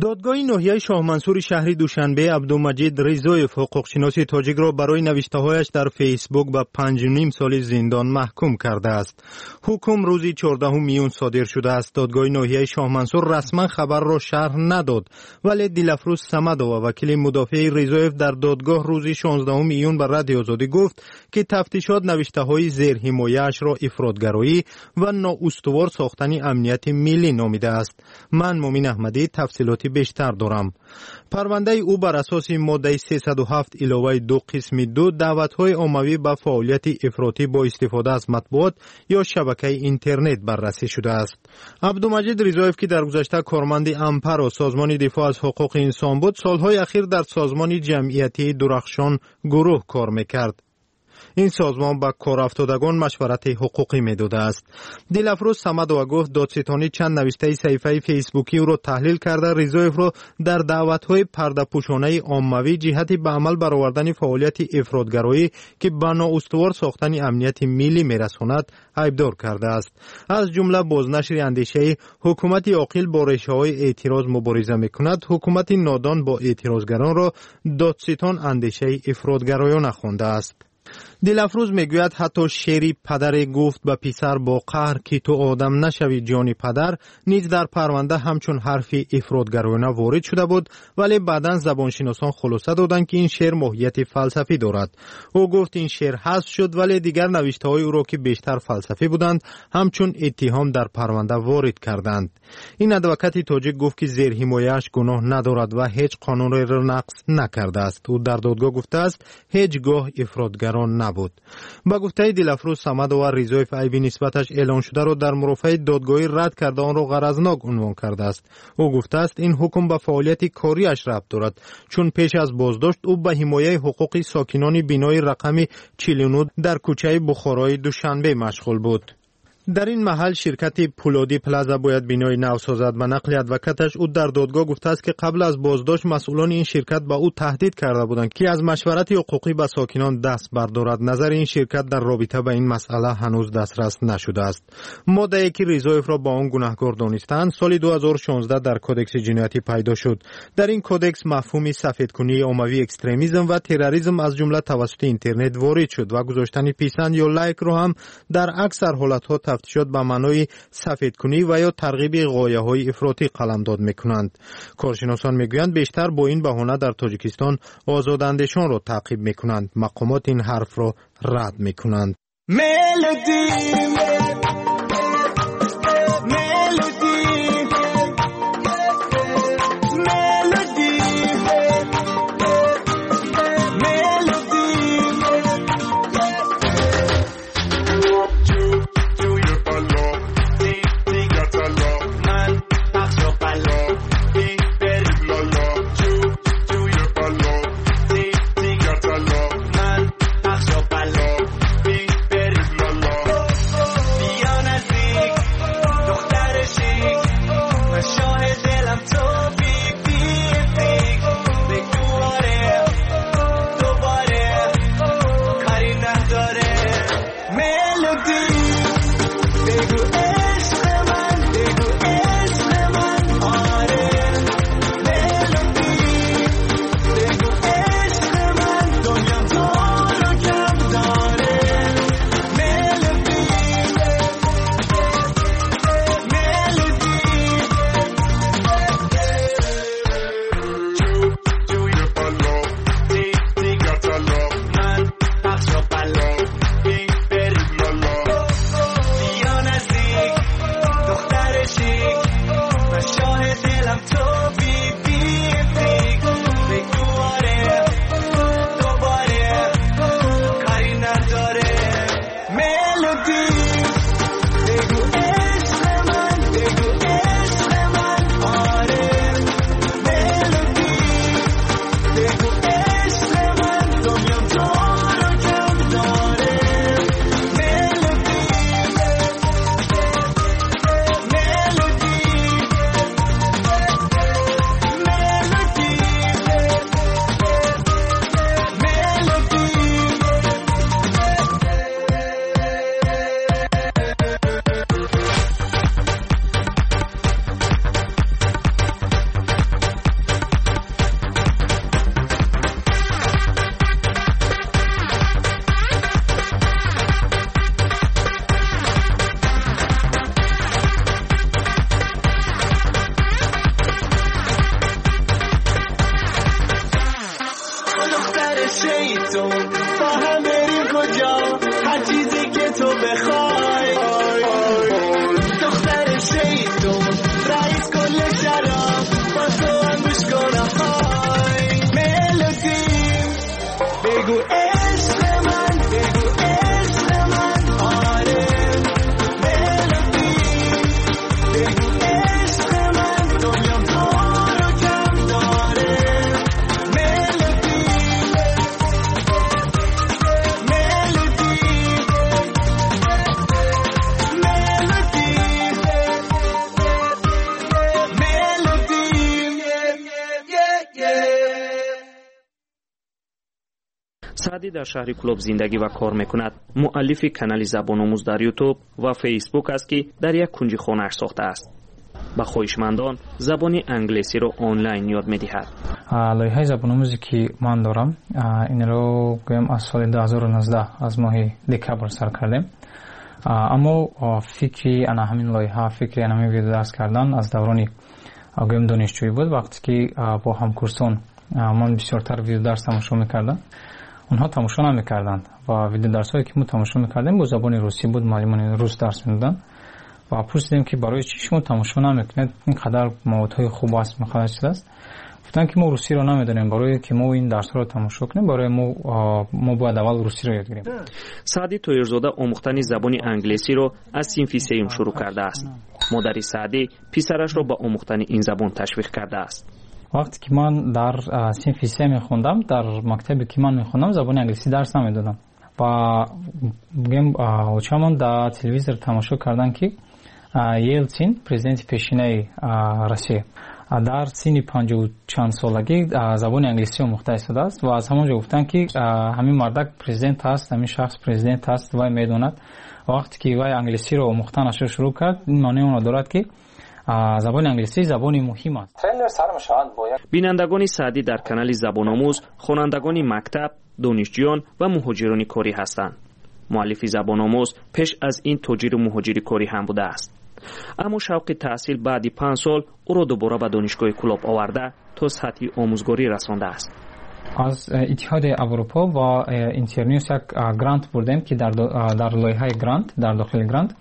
دادگاه ناحیه شاه منصور شهری دوشنبه عبدالمجید ریزویف حقوقشناس تاجیک را برای نوشته‌هایش در فیسبوک به 5.5 سال زندان محکوم کرده است. حکم روز 14 میون صادر شده است. دادگاه ناحیه شاه منصور رسما خبر را شرح نداد، ولی دلفروز صمدووا وکیل مدافع ریزویف در دادگاه روز 16 میون به رادیو آزادی گفت که تفتیشات نوشته‌های زیر حمایه‌اش را افراطگرایی و نااستوار ساختن امنیت ملی نامیده است. من مومن احمدی تفصیلات بیشتر دارم. پرونده او بر اساس ماده 307 علاوه 2 قسم 2 دعوت‌های عمومی به فعالیت افراطی با استفاده از مطبوعات یا شبکه اینترنت بررسی شده است. عبدالمجید ریزویف که در گذشته کارمند امپر و سازمان دفاع از حقوق انسان بود، سالهای اخیر در سازمان جمعیتی درخشان گروه کار می‌کرد. این سازمان با کارافتادگان مشورت حقوقی میداده است. دلفروز صمدووا گفت دادستانی چند نوشته صحیفه فیسبوکی او را تحلیل کرده ریزویف را در دعوت‌های پرده‌پوشانه عمومی جهت به عمل برآوردن فعالیت افراطگرایی که به نااستوار ساختن امنیت ملی میرساند عیبدار کرده است. از جمله بازنشر اندیشه حکومت عاقل با ریشه‌های اعتراض مبارزه میکند، حکومت نادان با اعتراضگران را دادستان اندیشه افراطگرایانه خوانده است. دلفروز میگوید حتی شعری پدر گفت به پسر با قهر که تو آدم نشوی جانی پدر نیز در پرونده همچون حرف افراطگرایانه وارد شده بود، ولی بعداً زبانشناسان خلاصه دادند که این شعر ماهیت فلسفی دارد. او گفت این شعر حذف شد، ولی دیگر نوشته‌های او را که بیشتر فلسفی بودند همچون اتهام در پرونده وارد کردند. این ادوکات تاجیک گفت که زیر حمایه‌اش گناه ندارد و هیچ قانون را نقض نکرده است. او در دادگاه گفته است هیچگاه افراطگران بود. با گفته دلفروز صمدووا ریزویف عیبی نسبتش اعلان شده را در مرافعه دادگاهی رد کرده آن را غرضناک عنوان کرده است. او گفته است این حکم به فعالیت کاریش ربط دارد، چون پیش از بازداشت او به حمایت حقوق ساکنان بینای رقم 49 در کوچه بخارای دوشنبه مشغول بود. در این محل شرکت پولادی پلازا باید بینای نو سازد. به نقل ادوکاتش او در دادگاه گفته است که قبل از بازداشت مسئولان این شرکت به او تهدید کرده بودند که از مشورت حقوقی به ساکنان دست بردارد. نظر این شرکت در رابطه به این مسئله هنوز دسترس نشده است. ماده‌ای که ریزویف را با آن گناهکار دانستند سال 2016 در کدکس جنایتی پیدا شد. در این کدکس مفهوم سفیدکنی عمومی، اکستریمیسم و تروریسم از جمله توسط اینترنت وارد شد و گذاشتن پیسند یا لایک را هم در اکثر حالت‌ها تفتیشات به معنای سفیدکنی و یا ترغیب غایه‌های افراطی قلمداد می‌کنند. کارشناسان می‌گویند بیشتر با این بهانه در تاجیکستان آزاداندیشان را تعقیب می‌کنند. مقامات این حرف را رد می‌کنند. بخوای دختر شیطون رئیس کل شراب با تو هم گوش کنم های ملودی بگو عشق من بگو عشق من آره ملودی بگو عشق من دنیا پر و کم داره ملودی سعدی در شهر کلوب زندگی و کار میکند. مؤلف کانال زبان آموز در یوتیوب و فیسبوک است که در یک کنج خانه‌اش ساخته است. با خواهشمندان زبان انگلیسی را آنلاین یاد می‌دهد. لایحه زبان آموزی که من دارم این رو گویم از سال 2019 از ماه دکبر سر کردم. اما فکری انا همین لایحه فکری انا ویدیو درس کردن از دوران گویم دانشجویی بود. وقتی که با همکورسان من بسیارتر ویدیو درس تماشا می‌کردم. اونها تماشا نمی‌کردند و ویدیو درسایی که ما تماشا می‌کردیم با زبان روسی بود. معلمان روس درس می‌دادن و پرسیدیم که برای چی شما تماشا نمی‌کنید؟ اینقدر موادهای خوب است می‌خواهد چیز است. گفتن که ما روسی رو نمی‌دونیم، برای که ما این درس‌ها رو تماشا کنیم برای ما باید اول روسی رو یاد بگیریم. سعدی طاهرزاده آموختن زبان انگلیسی رو از صنف سه‌ام شروع کرده است. مادر سعدی پسرش رو به آموختن این زبان تشویق کرده است. وقتی که من در صنف 3 می‌خوندم در مکتبی که من می‌خوندم زبان انگلیسی درس نمی‌دادم و میگم اوچامون در تلویزیون تماشا کردن که یلتسین پرزیدنت پیشینه روسیه در سن 50 چند سالگی زبان انگلیسی آموخته شده است و از همونجا گفتن که همین مردک پرزیدنت است، همین شخص پرزیدنت است و میدوند. وقتی که وای انگلیسی رو آموختنش شروع کرد این معنی اون دارد که زبان انگلیسی زبانی مهم است. بینندگان سعدی در کانال زبان آموز خوانندگان مکتب، دانشجویان و مهاجران کاری هستند. مؤلف زبان آموز پیش از این تاجر مهاجری کاری هم بوده است. اما شوق تحصیل بعد 5 سال او را دوباره به دانشگاه کلوب آورده تا سطح آموزگاری رسانده است. از اتحاد اروپا و اینترنیوس یک گرانت بردیم که در لایحه گرانت در داخل گرانت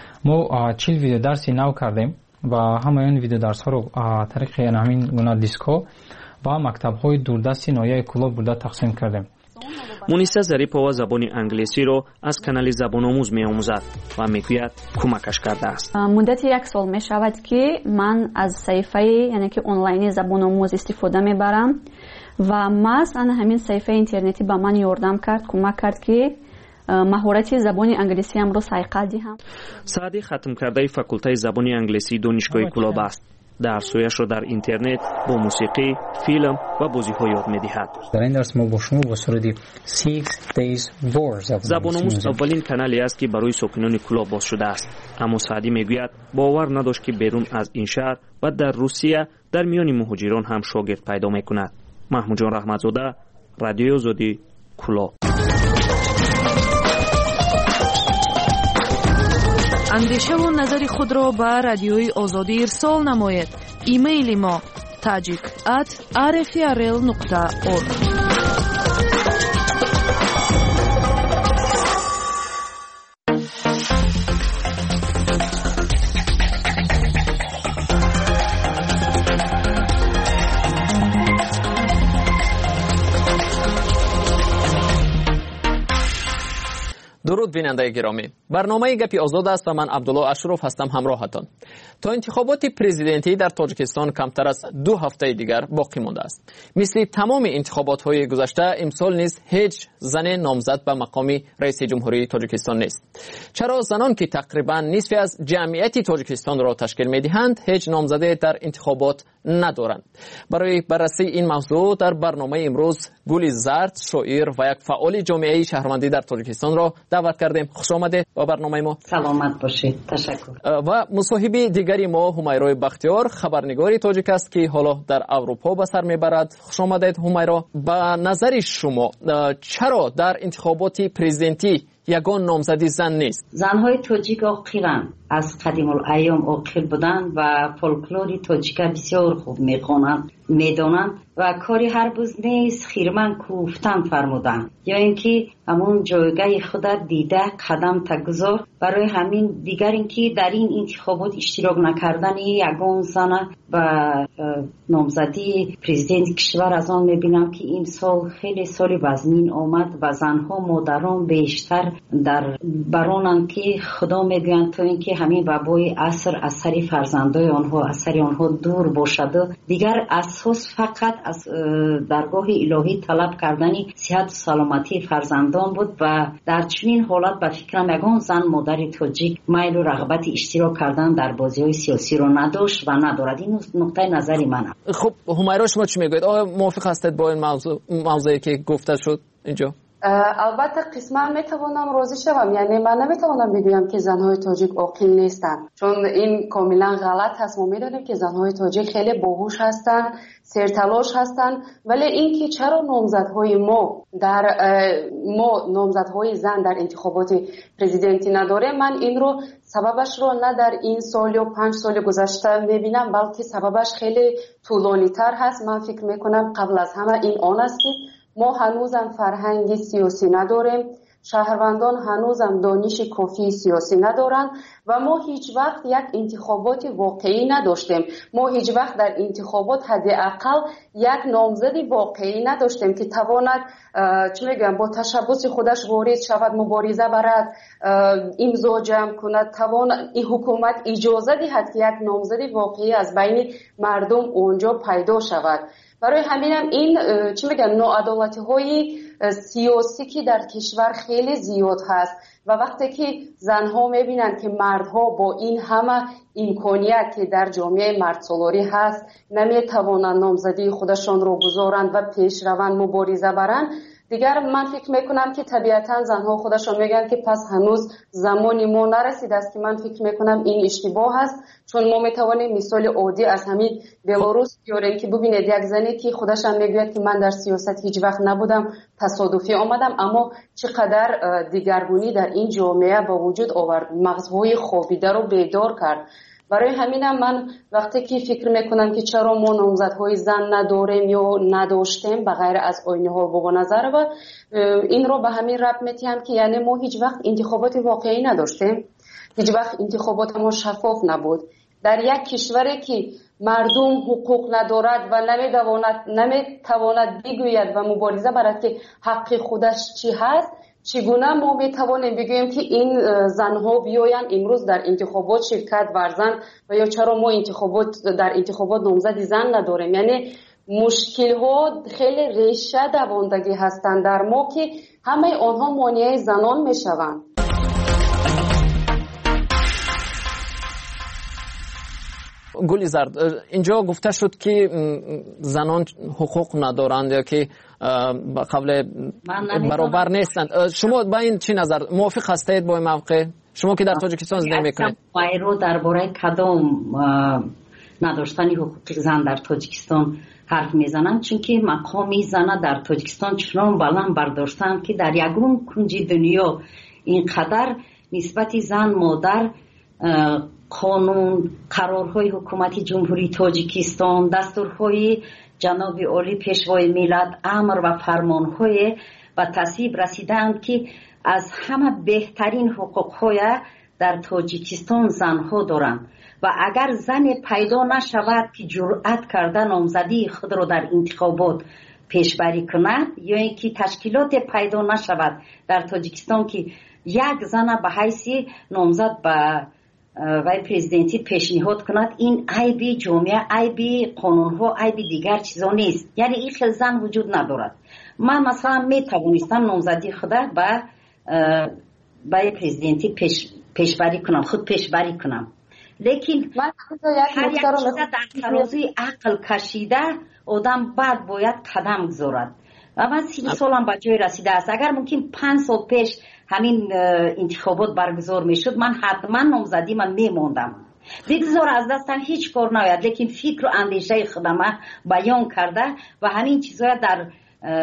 ما 40 ویدیو درسی نو کردیم و همه این ویدیو درس ها رو طریق همین گونه دیسکو و مکتب های دوردست نایه کلوب برده تقسیم کردیم. مونیسا ظریفова زبان انگلیسی رو از کانال زبان آموز می آموزد و میگوید کمکش کرده است. مدت 1 سال می شود که من از صفحه یعنی که آنلاین زبان آموز استفاده میبرم و مثلا همین صفحه اینترنتی به من یاردم کرد، کمک کرد که مهارت زبان انگلیسی هم رو سایقل دهم. سعدی ختم کرده فاکولته زبان انگلیسی دانشگاه کلوب است. درس‌هایش را در اینترنت با موسیقی، فیلم و بازی‌ها یاد می‌دهد. در این درس ما با شما با صورت 6 days words زبان آموز اولین کانالی است که برای ساکنان کلوب باز شده است. اما سعدی میگوید باور نداشت که بیرون از این شهر و در روسیه در میان مهاجران هم شاگرد پیدا می‌کند. محمود جان رحمتزاده، رادیو آزادی، کلوب. اندیشه و نظر خود را به رادیوی آزادی ارسال نماید. ایمیل ما tajik@rfrl.org. درود بیننده گرامی، برنامه گپی آزاد است و من عبدالله اشرف هستم همراهتان. تا انتخابات پرزیدنتی در تاجیکستان کمتر از 2 هفته دیگر باقی مانده است. مثل تمام انتخابات های گذشته امسال نیز هیچ زن نامزد به مقام رئیس جمهوری تاجیکستان نیست. چرا زنان که تقریبا نصف از جمعیت تاجیکستان را تشکیل می‌دهند هیچ نامزده در انتخابات ندارند؟ برای بررسی این موضوع در برنامه امروز گل زرد، شاعر و یک فعال جامعه شهروندی در تاجیکستان را دعوت کردیم. خوش آمده با برنامه ما. سلامت باشید. تشکر. و مصاحبه دیگری ما همیرا بختیار، خبرنگاری تاجیک است که حالا در اروپا به سر میبرد. خوش آمدید همیرا. به نظر شما چرا در انتخابات پرزیدنتی یگان نامزدی زن نیست؟ زنهای تاجیک آخیراً از قدیم الایام عاقل بودند و فولکلوری تاجیکا بسیار خوب میدانند و کاری هر روز نیست خیرمن کوفتن فرمودند یا اینکه همون جایگاه خود دیده قدم تگذار. برای همین دیگر اینکه در این انتخابات اشتراک نکردن یگان زن و نامزدی پرزیدنت کشور از آن میبینم که این سال خیلی سال وزنین آمد و زنها مادران بیشتر در برانند که خدا میگویند تا اینکه همین وبای عصر از سر فرزندای آنها از سر آنها دور باشد. دیگر اساس فقط از درگاه الهی طلب کردنی صحت و سلامتی فرزندان بود و در چنین حالت به فکرم یگان زن مادر تاجیک میل و رغبت اشتراک کردن در بازی‌های سیاسی رو نداشت و ندارد. این نقطه نظری منه. خب همیرا شما چی میگوید؟ آیا موافق هستید با این موضوعی که گفته شد اینجا؟ البته قسما میتوانم راضی شوم، یعنی من نمیتوانم بگویم که زنهای تاجیک عاقل نیستند، چون این کاملا غلط هست. ما میدونیم که زنهای تاجیک خیلی باهوش هستند، سرتلاش هستند، ولی اینکه چرا نامزدهای ما نامزدهای زن در انتخابات پرزیدنتی نداره، من این رو سببش رو نه در این سال یا 5 سال گذشته میبینم، بلکه سببش خیلی طولانی تر هست. من فکر میکنم قبل از همه این آن است که ما هنوزم فرهنگ سیاسی نداریم، شهروندان هنوزم دانش کافی سیاسی ندارن و ما هیچ وقت یک انتخابات واقعی نداشتیم. ما هیچ وقت در انتخابات حداقل یک نامزد واقعی نداشتیم که تواند با تشبث خودش وارد شود، مبارزه برد، امضا جمع کند، این حکومت اجازه دهد که یک نامزد واقعی از بین مردم اونجا پیدا شود. برای همینم این ناعدالتی های سیاسی که در کشور خیلی زیاد هست و وقتی که زنها میبینن که مردها با این همه امکانیت که در جامعه مردسالاری هست نمیتوانند نامزدی خودشان رو گذارند و پیش روند مبارزه برند، دیگر من فکر میکنم که طبیعتا زنها خودشان میگن که پس هنوز زمانی ما نرسیده است، که من فکر میکنم این اشتباه است. چون ما میتوانیم مثال عادی از همین بلاروس بیاریم که ببینید یک زنی که خودش هم میگوید که من در سیاست هیچ وقت نبودم، تصادفی آمدم، اما چقدر دیگرگونی در این جامعه با وجود آورد، مغزهای خوابیده رو بیدار کرد. برای همینم من وقتی که فکر میکنم که چرا ما نامزدهای زن نداریم یا نداشتیم به غیر از آینه ها و نظر و این رو به همین ربط میتیم که یعنی ما هیچ وقت انتخابات واقعی نداشتیم، هیچ وقت انتخابات ما شفاف نبود. در یک کشوری که مردم حقوق ندارد و نمیتواند بگوید و مبارزه برد که حق خودش چی هست، چگونه ما میتوانیم بگوییم که این زنها بیاین امروز در انتخابات شرکت ورزن و یا چرا ما در انتخابات نامزد زن نداریم؟ یعنی مشکل ها خیلی ریشه دواندگی هستند در ما که همه آنها مانع زنان میشوند. گلی زرد، اینجا گفته شد که زنان حقوق ندارند یا که قبل برابر نیستند. شما با این چی نظر موافق هستید با این موقع؟ شما که در تاجیکستان زندگی میکنید. رو درباره کدام نداشتن حقوق زن در تاجیکستان حرف میزنم، چون که مقامی زن در تاجیکستان چنان بلند برداشتن که در یگون کنج دنیا اینقدر نسبت زن مادر قانون، قرارهای حکومتی جمهوری تاجیکستان، دستورهای جناب عالی پیشوای ملت، امر و فرمانهای و تصویب رسیدند که از همه بهترین حقوقهای در تاجیکستان زنها دارند و اگر زن پیدا نشود که جرأت کرده نامزدی خود را در انتخابات پیشبری کند یا اینکه تشکیلات پیدا نشود در تاجیکستان که یک زن به حیث نامزد به وای پرزیدنتی پیشنهاد کند، این عیبی جامعه، عیبی قانونها، عیبی دیگر چیزا نیست. یعنی این خیلی زن وجود ندارد. من مثلا می توانستم نامزدی خود به وای پرزیدنتی پیشبری کنم، خود پیشبری کنم، لیکن هر یک چیز در ترازوی عقل کشیده آدم بعد باید قدم گذارد و من 30 سالم به جای رسیده است. اگر ممکن 5 سال پیش همین انتخابات برگزار میشد من حتما نامزدی من میموندم. بگذار از دستم هیچ کار نیاید، لیکن فکر و اندیشه خودم بیان کرده و همین چیزها در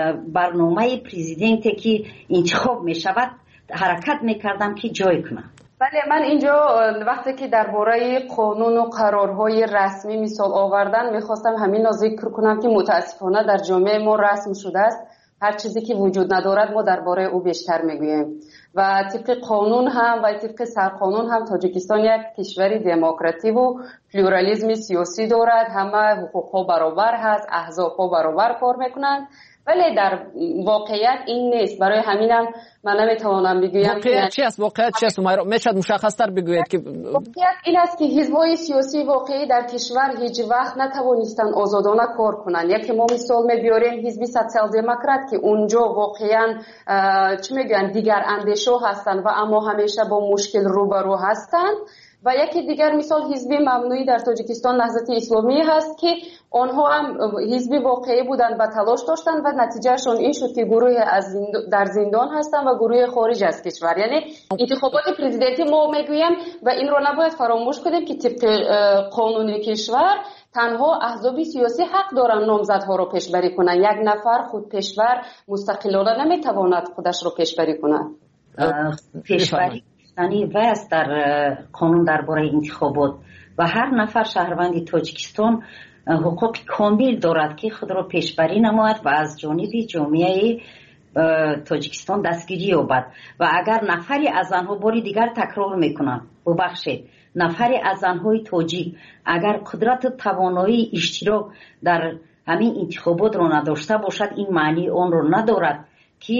برنامه پرزیدنتی که انتخاب میشود حرکت میکردم که جای کنم. بله، من اینجا وقتی که درباره قانون و قرارهای رسمی مثال آوردن میخواستم همین را ذکر کنم که متاسفانه در جامعه ما رسم شده است هر چیزی که وجود ندارد ما درباره او بیشتر میگوییم و طبق قانون هم و طبق سرقانون هم تاجیکستان یک کشوری دموکراتیک و پلورالیسم سیاسی دارد. همه حقوقها برابر هست، احزابها برابر کار میکنند، ولی در واقعیت این نیست. برای همینم من نمیتوانم بگویم واقعیت چی است. واقعیت چی است؟ میشد مشخص‌تر بگویید که واقعیت این است که حزب‌های سیاسی واقعی در کشور هیچ وقت نتوانستند آزادانه کار کنند. یکی ما مثال می‌بریم حزب سوسیال دموکرات که اونجا واقعا چی میگن دیگر اندیشه هستند و اما همیشه با مشکل روبرو هستند. و یکی دیگر مثال حزب ممنوعی در تاجیکستان نهضت اسلامی هست که آنها هم حزب واقعی بودند و تلاش داشتند و نتیجهشون این شد که گروه در زندان هستند و گروه خارج از کشور. یعنی انتخابات پرزیدنتی ما میگویم و این رو نباید فراموش کنیم که طبق قانون کشور تنها احزاب سیاسی حق دارن نامزدها رو پیشبری کنن. یک نفر خود پیشور مستقلانه نمیتواند خودش رو پیشبری کنه. پیشبری وست در قانون درباره انتخابات و هر نفر شهروند تاجیکستان حقوق کامل دارد که خود را پیشبری نماید و از جانب جامعه تاجیکستان دستگیری یابد. و اگر نفری از آنها باری دیگر تکرار میکنند ببخشید نفری از آنهای تاجیک اگر قدرت توانایی اشتراک در همین انتخابات را نداشته باشد این معنی آن را ندارد که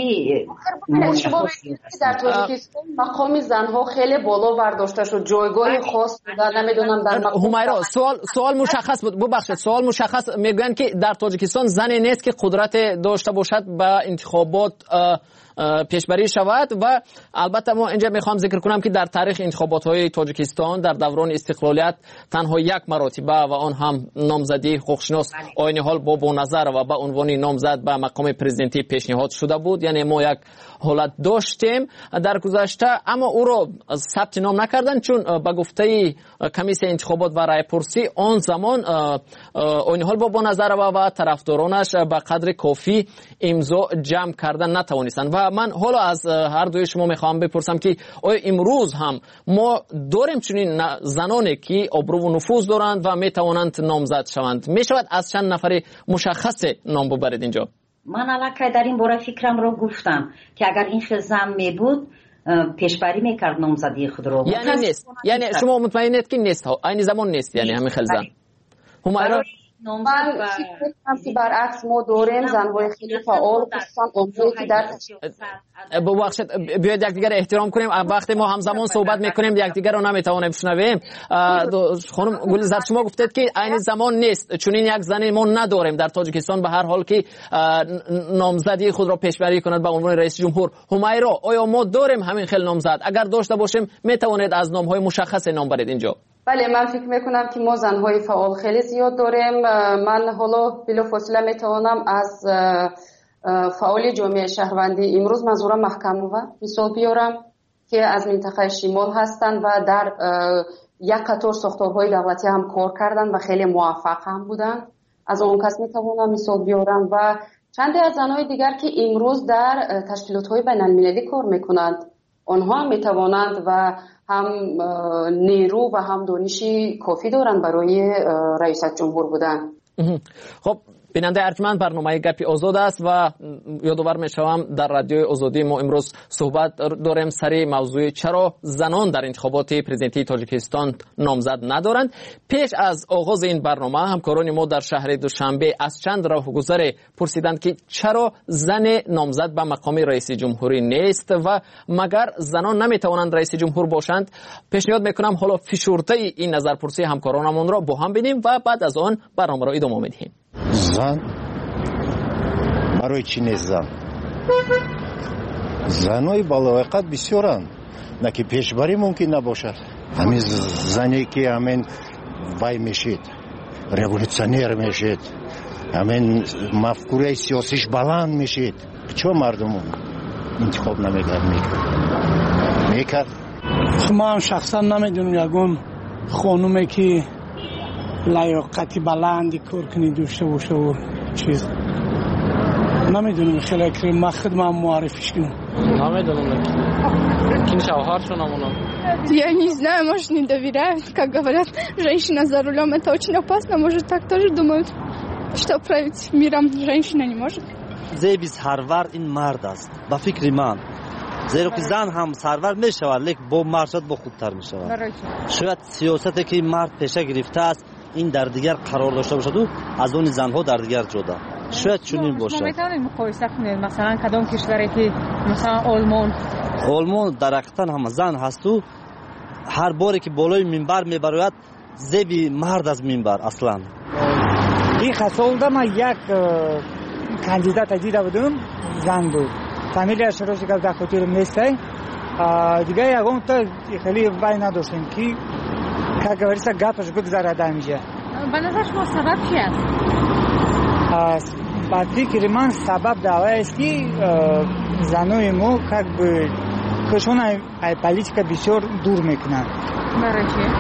در تاجیکستان مقام زنها خیلی بالا برداشته شد، جایگاه خاص بوده. نمیدونم در همیرا سوال مشخص بود. ببخشید سوال مشخص میگن که در تاجیکستان زنی نیست که قدرت داشته باشد به انتخابات پیشبری شود. و البته ما اینجا میخوام ذکر کنم که در تاریخ انتخابات های تاجیکستان در دوران استقلالیت تنها یک مرتبه و آن هم نامزدی حقوقشناس عین حال با نظر و به عنوان نامزد به مقام پرزیدنتی پیشنهاد شده بود. یعنی ما یک حالت داشتیم در گذشته، اما او را ثبت نام نکردن چون به گفته کمیسیون انتخابات و رای پرسی آن زمان عین حال با نظر و طرفدارانش به قدر کافی امضا جمع کردن نتوانستند. و من حالا از هر دوی شما میخوام بپرسم که آیا امروز هم ما داریم چنین زنانی که ابرو و نفوذ دارند و میتوانند نامزد شوند؟ میشود از چند نفر مشخص نام ببرید اینجا؟ من الکی در این باره فکرم رو گفتم که اگر این خیلی زن می بود پیشبری میکرد نامزدی خود رو. یعنی نیست، یعنی شما مطمئنید که نیست، این زمان نیست، یعنی همین خیلی زن همیرا من فکر میکنم که برعکس ما داریم زنهای خیلی فعال که در ببخشید بیاید یکدیگر احترام کنیم. وقتی ما همزمان صحبت میکنیم یکدیگر رو نمیتوانیم بشنویم. خانم گلزار شما گفتید که این زمان نیست چون این یک زنی ما نداریم در تاجیکستان به هر حال که نامزدی خود را پیشبری کند به عنوان رئیس جمهور. همیرا آیا ما داریم همین خیلی نامزد؟ اگر داشته باشیم میتوانید از نامهای مشخص نام برید اینجا؟ بله، من فکر میکنم که ما زنهای فعال خیلی زیاد داریم. من حالا بلافاصله میتوانم از فعال جامعه شهروندی امروز منظورم محکم‌نوه مثال بیارم که از منطقه شمال هستند و در یک قطار ساختارهای دولتی هم کار کردند و خیلی موفق هم بودند. از اون کس میتوانم مثال بیارم و چندی از زنهای دیگر که امروز در تشکیلات‌های بین‌المللی کار میکنند. آنها هم میتوانند و هم نیرو و هم دانشی کافی دارند برای رئیس جمهور بودن. خب بیننده ارجمند برنامه گپی آزاد است و یادآور میشوم در رادیوی آزادی ما امروز صحبت داریم سر موضوع چرا زنان در انتخابات پرزیدنتی تاجیکستان نامزد ندارند. پیش از آغاز این برنامه همکاران ما در شهر دوشنبه از چند راهگذر پرسیدند که چرا زن نامزد به مقام رئیس جمهوری نیست و مگر زنان نمیتوانند رئیس جمهور باشند. پیشنهاد میکنم حالا فشرده این نظرپرسی همکارانمون را با هم ببینیم و بعد از آن برنامه را ادامه میدیم. زن برای چی نیست زن؟ زنای بالایقت بسیارند نه که پیشبری ممکن نباشد. همین زنی که همین وای میشید رеволюционер میشید همین مفکوره سیاسیش بلند میشید چون مردم انتخاب میکرد شما هم شخصا نمیدونم یگون خانومه که لیاقتی بلندی کار کنی داشته باشه و چیز نمیدونم خیلی که من معرفیش کنم. نمیدونم кин шавҳаршон амонам. Я не знаю, может, не доверяют. Как говорят, женщина за рулем это очень опасно. Может, так тоже думают, что править миром женщина не может. زیبی سرور این مرد است با فکر من، زیرا که زن هم سرور می شود لیکن با مرد شد با خودتر می شود. شاید سیاستی که مرد پیشه گرفته است این در دیگر قرار داشته باشد و از اون زنها در دیگر جدا. شاید چنین باشد. میتونیم مقایسه کنیم مثلا کدام کشوری که مثلا آلمان در حقیقت هم زن هست و هر باری که بالای منبر میبراید زیبی مرد از منبر اصلا. این خسالده من یک کاندیدات دیده بودم، زن بود، فامیلیش رو که در خاطر نیسته دیگه یکم تا خیلی وای نداشتیم که говорится گپش بگذره دمیجه. به نظر شما سبب چی است؟ با فکر من سبب دعوی است که زنای ما как бы کشون ای پالیتیکا بسیار دور میکنن. برای چی؟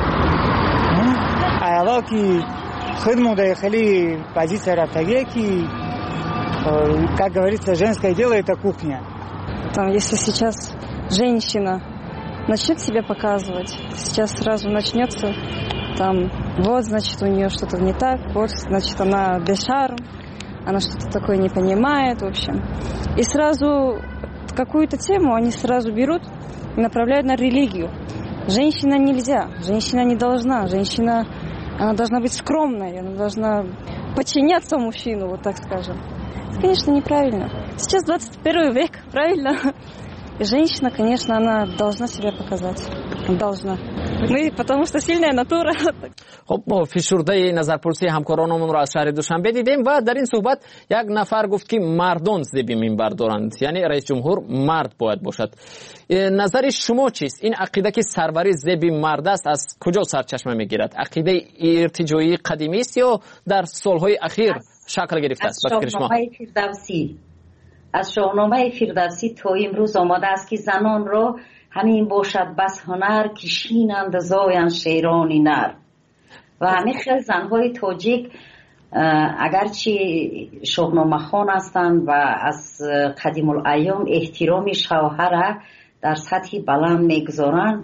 اولا که خود خیلی позиция ратаге que как говорится, женское дело это кухня. Там, если сейчас женщина начнет себя показывать, сейчас сразу начнется там, вот, значит, у нее что-то не так, вот, значит, она без шарм, она что-то такое не понимает, в общем. И сразу какую-то тему они сразу берут и направляют на религию. Женщина нельзя, женщина не должна, женщина, она должна быть скромной, она должна подчиняться мужчину, вот так скажем. Это, конечно, неправильно. Сейчас 21 век, правильно? И женщина, конечно, она должна себя показать. Должна. Мы, потому что сильная натура. خب ما فشرده نظرپرسی همکارانمون را از شهر دوشنبه دیدیم و در این صحبت یک نفر گفت که مردان زیبی منبر دارند، یعنی رئیس جمهور مرد باید باشد. نظر شما چیست؟ این عقیده که سروری زیبی مرد است از کجا سرچشمه میگیرد؟ عقیده ارتجاعی قدیمی است یا در سالهای اخیر شکل گرفته است؟ از شاهنامه فردوسی تا امروز آماده است که زنان را همین باشد بس هنر که شینند زاین شیرانی نر. و همین خیلی زنهای تاجیک اگرچه شاهنامه خوان هستند و از قدیم الایام احترام شوهر در سطح بلند میگذارند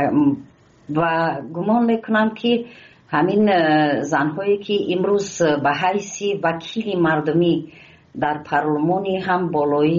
و گمان میکنم که همین زنهایی که امروز به حیث وکیل مردمی در پارلمانی هم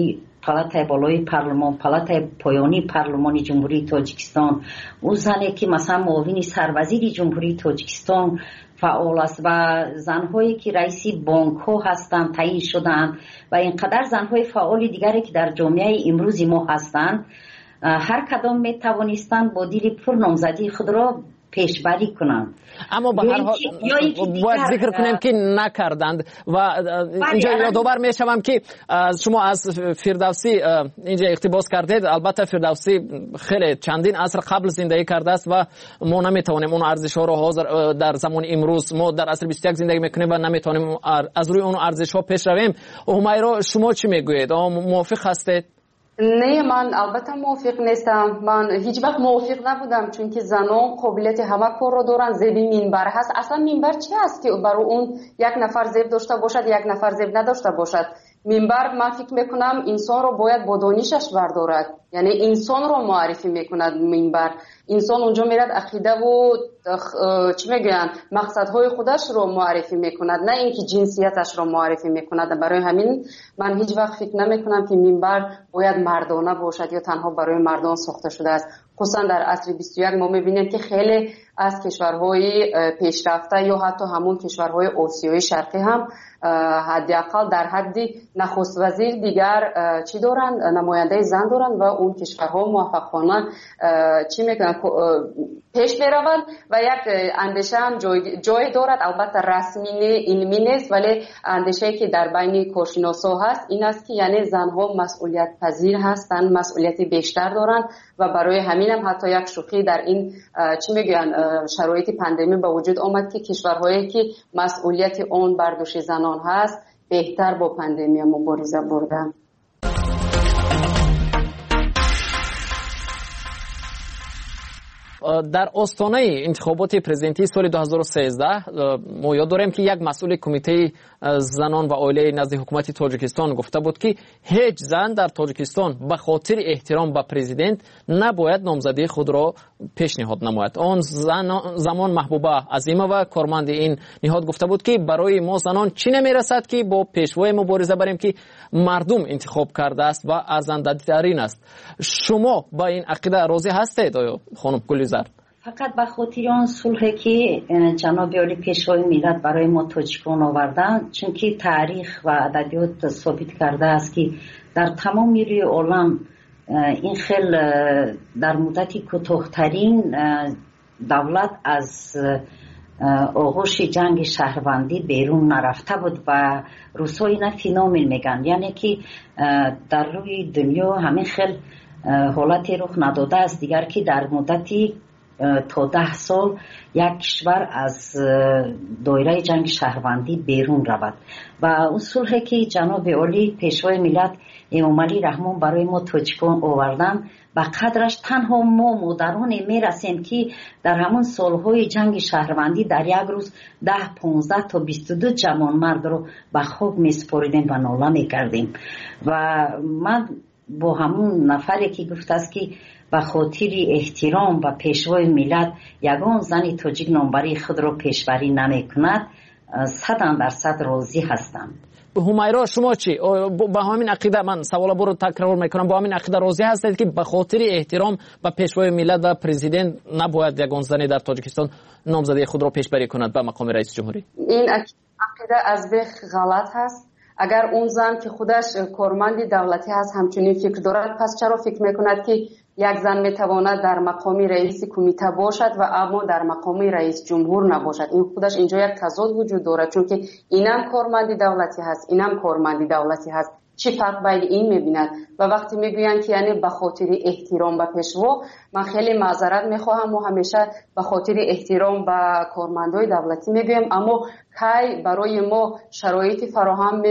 بالای پارلمان، پالاتای پایانی پارلمان جمهوری تاجیکستان، او زنی که مثلا معاون سروزیر جمهوری تاجیکستان فعال است و زنهایی که رئیس بانک ها هستند تعیین شدند و اینقدر زنهای فعال دیگری که در جامعه امروز ما هستند، هر کدام می توانستند با دل پر نامزدی خود را پیشبری کنند. اما به هر حال باید ذکر کنیم که نکردند و اینجا یادآور میشوم که شما از فردوسی اینجا اقتباس کردید. البته فردوسی خیلی چندین عصر قبل زندگی کرده است و ما نمیتونیم اون ارزش ها رو حاضر در زمان امروز، ما در عصر 21 زندگی میکنیم و نمیتونیم از روی اون ارزش ها پیش رویم. همیرا شما چی میگویید؟ موافق هستید؟ نه، من البته موافق نیستم. من هیچ وقت موافق نبودم، چون که زنان قابلیت همه کار رو دارن. زیبی منبر هست. اصلا منبر چی است که برای اون یک نفر زیب داشته باشد، یک نفر زیب نداشته باشد؟ منبر من فکر میکنم انسان رو باید با دانشش بردارد، یعنی انسان رو معرفی میکند. منبر انسان اونجا میرد عقیده و چی میگن مقصدهای خودش رو معرفی میکند، نه اینکه جنسیتش رو معرفی میکند. برای همین من هیچ وقت فکر نمیکنم که منبر باید مردانه باشد یا تنها برای مردان ساخته شده است. خصوصا در عصر 21 ما میبینیم که خیلی از کشورهای پیشرفته یا حتی همون کشورهای آسیای شرقی هم حداقل در حد نخست وزیر دیگر چی دارن؟ نماینده زن دارن و اون کشورها موفقانه چی میکنن؟ پیش میروند و یک اندیشه هم جای دارد. البته رسمی علمی نیست، ولی اندیشه که در بین کارشناسا هست این است که یعنی زنها مسئولیت پذیر هستند، مسئولیت بیشتر دارند و برای همین هم حتی یک شوخی در این چی میگن شرایط پاندمی به وجود آمد که کشورهایی که مسئولیت اون بر دوش زنان هست بهتر با پاندمی مبارزه بردن. در آستانه انتخابات پرزیدنتی سال 2013 ما یاد داریم که یک مسئول کمیته زنان و عائله نزد حکومت تاجیکستان گفته بود که هیچ زن در تاجیکستان به خاطر احترام به پرزیدنت نباید نامزدی خود را پیشنهاد نماید. آن زمان محبوبه عظیمه و کارمند این نهاد گفته بود که برای ما زنان چی نمیرسد که با پیشوای مبارزه بریم که مردم انتخاب کرده است و ارزنده ترین است. شما با این عقیده راضی هستید خانم گلزار؟ فقط به خاطر آن صلحی که جناب عالی پیشوای ملت برای ما تاجیکان آوردن، چون که تاریخ و ادبیات ثابت کرده است که در تمام روی عالم این خیل در مدتی کوتاه‌ترین دولت از آغوش جنگ شهروندی بیرون نرفته بود و روس‌ها اینا فینومن میگن، یعنی که در روی دنیا همین خیل حالتی رخ نداده است دیگر که در مدتی تا 10 سال یک کشور از دایره جنگ شهروندی بیرون رود و اون صلحی که جناب عالی پیشوای ملت امام علی رحمان برای ما تاجیکان آوردن و قدرش تنها ما مادران میرسیم که در همون سالهای جنگ شهروندی در یک روز 10 15 تا 22 جوان مرد رو به خواب میسپاریدیم و ناله میکردیم. و من با همون نفری که گفت است که به خاطر احترام و پیشوای ملت یگان زن تاجیک نامبری خود را پیشبری نمی کند 100% راضی هستم. همیرا شما چی؟ با همین عقیده من سوال برو تکرار میکنم، با همین عقیده راضی هستید که به خاطر احترام به پیشوای ملت و پرزیدنت نباید یگان زن در تاجیکستان نامزدی خود را پیشبری کند به مقام رئیس جمهوری؟ این عقیده از به غلط هست. اگر اون زن که خودش کارمند دولتی هست همچنین فکر دارد، پس چرا فکر میکند که یک زن میتواند در مقام رئیس کمیته باشد و اما در مقام رئیس جمهور نباشد؟ این خودش اینجا یک تضاد وجود دارد، چون که اینم کارمند دولتی هست اینم کارمند دولتی هست. چی فرق بین این میبیند؟ و وقتی میگویند که یعنی به خاطر احترام به پیشوا، من خیلی معذرت میخواهم و همیشه به خاطر احترام به کارمندای دولتی میگویم، اما کی برای ما شرایطی فراهم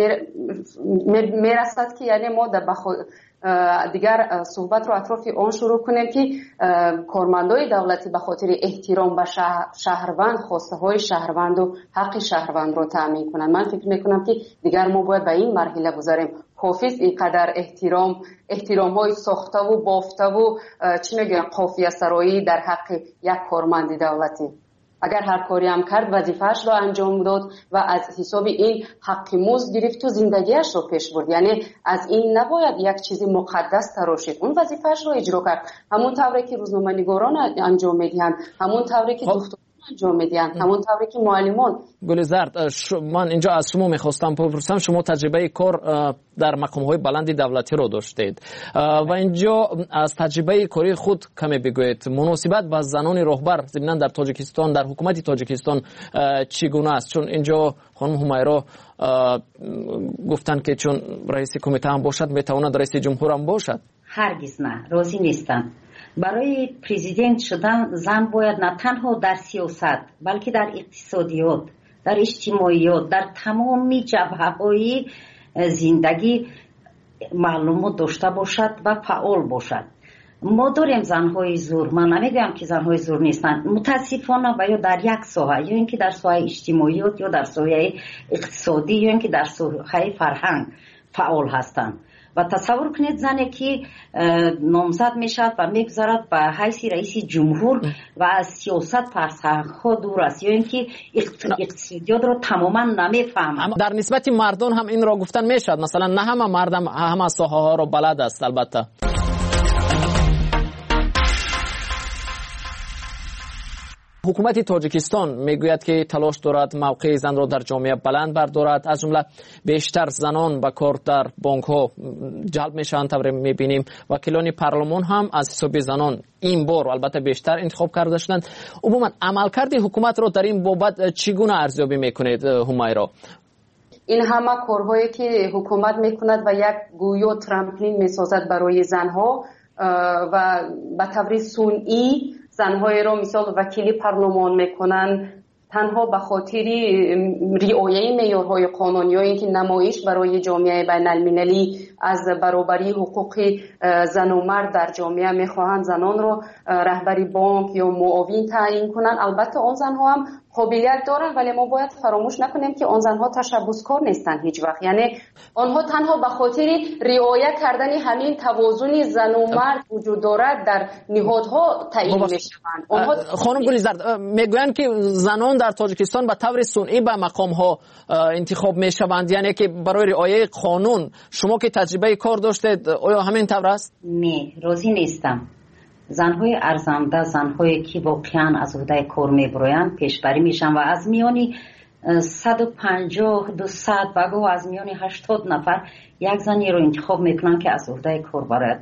میرسد که یعنی ما در دیگر صحبت رو اطراف آن شروع کنیم که کارمندای دولتی به خاطر احترام به شهروند خواسته های شهروند و حق شهروند رو تامین کنند. من فکر میکنم که دیگر ما باید به این مرحله گذاریم. کافی است اینقدر احترام های ساخته و بافته و چی میگن قافیه سرایی در حق یک کارمند دولتی. اگر هر کاری هم کرد وظیفه‌اش رو انجام داد و از حساب این حق مزد گرفت و زندگیش رو پیش برد، یعنی از این نباید یک چیزی مقدس تراشید. اون وظیفه‌اش رو اجرا کرد، همون طوری که روزنامه‌نگاران انجام میدن، همون طوری که دکتران انجام میدن، همون طوری که معلمان. گلزار، من اینجا از شما میخواستم بپرسم، شما تجربه کار در مقام‌های بلند دولتی رو داشتید و اینجا از تجربه کاری خود کمی بگویید. مناسبت با زنان راهبر ضمناً در تاجیکستان، در حکومت تاجیکستان چگونه است؟ چون اینجا خانم همیرا گفتن که چون رئیس کمیته هم باشد میتواند رئیس جمهور هم باشد. هرگز نه، راضی نیستم. برای پرزیدنت شدن زن باید نه تنها در سیاست بلکه در اقتصادیات، در اجتماعیات، در تمامی جبهه‌های زندگی معلومات داشته باشد و فعال باشد. ما داریم زنهای زور، من نمیگم که زنهای زور نیستن، متاسفانه و یا در یک ساحه، یا اینکه در ساحه اجتماعیات یا در ساحه اقتصادی یا اینکه در ساحه فرهنگ فعال هستند. و تصور کنید زنی که نامزد میشد و میگذارد به حیث رئیس جمهور و از سیاست فرسخها دور است، یا اینکه اقتصادیات رو تماما نمیفهمد. در نسبت مردان هم این را گفتن میشد، مثلا نه همه مردم همه ساحه ها رو بلد است. البته حکومت تاجیکستان میگوید که تلاش دارد موقع زن را در جامعه بلند بردارد، از جمله بیشتر زنان به کار در بانک ها جلب میشن. طوری میبینیم وکیلان پارلمان هم از حساب زنان این بار البته بیشتر انتخاب کرده شدند. عموما عملکرد حکومت را در این بابت چگونه ارزیابی میکنید همیرا؟ این همه کارهایی که حکومت میکند و یک گویا ترامپلین میسازد برای زنها و به طور صنعی زنهای را مثال وکیلی پارلمان میکنن، تنها به خاطر رعایت معیارهای قانونی یا اینکه نمایش برای جامعه بین المللی از برابری حقوق زن و مرد در جامعه میخواهند زنان رو رهبری بانک یا معاون تعیین کنند. البته آن زنها هم قابلیت دارن، ولی ما باید فراموش نکنیم که آن زنها تشبثکار نیستن هیچ وقت. یعنی آنها تنها به خاطر رعایت کردن همین توازن زن و مرد وجود دارد در نهادها تعیین میشوند. خانم گلیزرد میگویند که زنان در تاجیکستان به طور سنئی به مقام ها انتخاب میشوند، یعنی که برای رعایت قانون. شما که تجربه کار داشتید آیا همین طور است؟ نه، راضی نیستم. زنهای ارزنده، زنهایی که واقعا از عهده کار میبرویند پیشبری میشن و از میانی 150 200 و گاه از میانی 80 نفر یک زنی رو انتخاب میکنن که از عهده کار برد.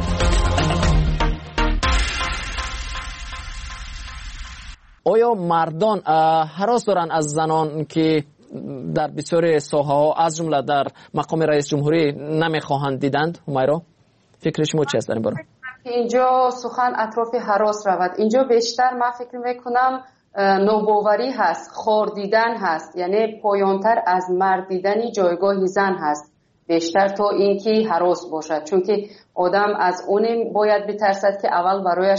آیا مردان هراس دارن از زنان که در بسیار ساحه ها از جمله در مقام رئیس جمهوری نمیخواهند دیدند؟ همیرا فکر شما چی است در این باره؟ اینجا سخن اطراف هراس رود. اینجا بیشتر من فکر میکنم نوباوری هست، خور دیدن هست، یعنی پایانتر از مرد دیدنی جایگاه زن هست بیشتر تا اینکه هراس باشد. چون که آدم از اون باید بترسد که اول برایش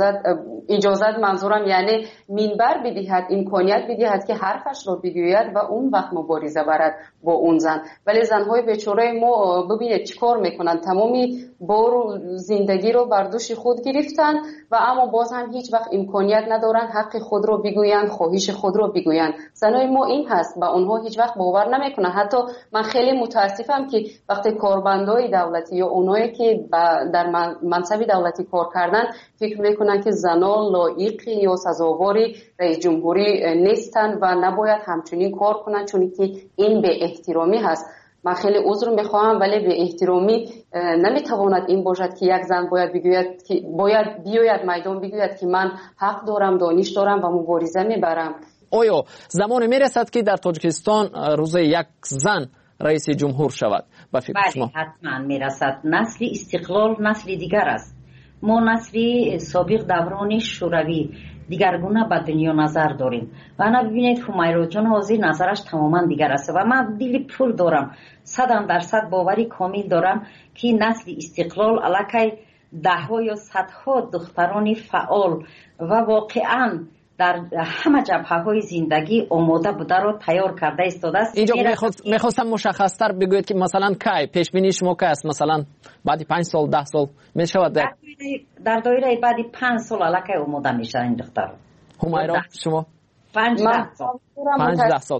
اجازت منظورم یعنی منبر بدهد، امکانیت بدهد که حرفش رو بگوید و اون وقت مبارزه برد با اون زن. ولی زنهای بیچاره ما ببینید چیکار میکنن، تمامی بار زندگی رو بر دوش خود گرفتن و اما باز هم هیچ وقت امکانیت ندارن حق خود رو بگویند، خواهش خود رو بگویند. زنهای ما این هست و اونها هیچ وقت باور نمیکنن. حتی من خیلی متاسفم که وقتی کارمندای دولتی یا اونایی که در منصب دولتی کار کردن فکر میکنن که زنان لایق یا سزاوار رئیس جمهوری نیستن و نباید همچنین کار کنن، چون که این به احترامی هست. من خیلی عذر میخواهم ولی به احترامی نمیتواند این باشد که یک زن باید بگوید که باید بیاید میدان بگوید که من حق دارم، دانش دارم و مبارزه میبرم. آیا زمان میرسد که در تاجیکستان روز یک زن رئیس جمهور شود؟ با فکر شما؟ بله حتما میرسد. نسل استقلال نسل دیگر است. ما نسل سابق دوران شوروی دیگرگونه به دنیا نظر داریم و انا ببینید همیرا جان حاضر نظرش تماما دیگر است و من دل پر دارم، 100% باوری کامل دارم که نسل استقلال علاقه دهها یا صدها دختران فعال و واقعا در همه جبهه‌های زندگی آماده بوده رو تیار کرده ایستاده است. اینجا میخواستم مشخص‌تر بگوید که مثلا کی پیش بینی شما که است، مثلا بعد 5 سال 10 سال میشود در دایره بعد 5 سال علاقه آماده میشه این دختر. همیرا شما 5 سال 5 سال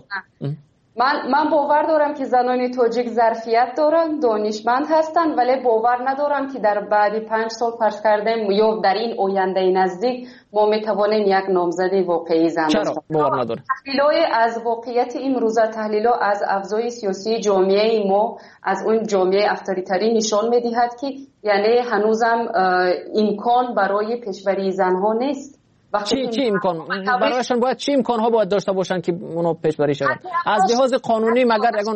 من باور دارم که زنان تاجیک ظرفیت دارن، دانشمند هستن، ولی باور ندارم که در بعد 5 سال فرض کردیم یا در این آینده نزدیک ما میتوانیم یک نامزد واقعی زن باشیم. چرا باور نداریم؟ تحلیل‌های از واقعیت امروزه، تحلیل‌ها از ابزار سیاسی جامعه ما، از اون جامعه اتوریتری نشان میدهد که یعنی هنوزم امکان برای پیشبری زنها نیست. چی امکان برایشان باید چی امکان ها باید داشته باشن که اونو پیشبری شود؟ از لحاظ قانونی مگر اگه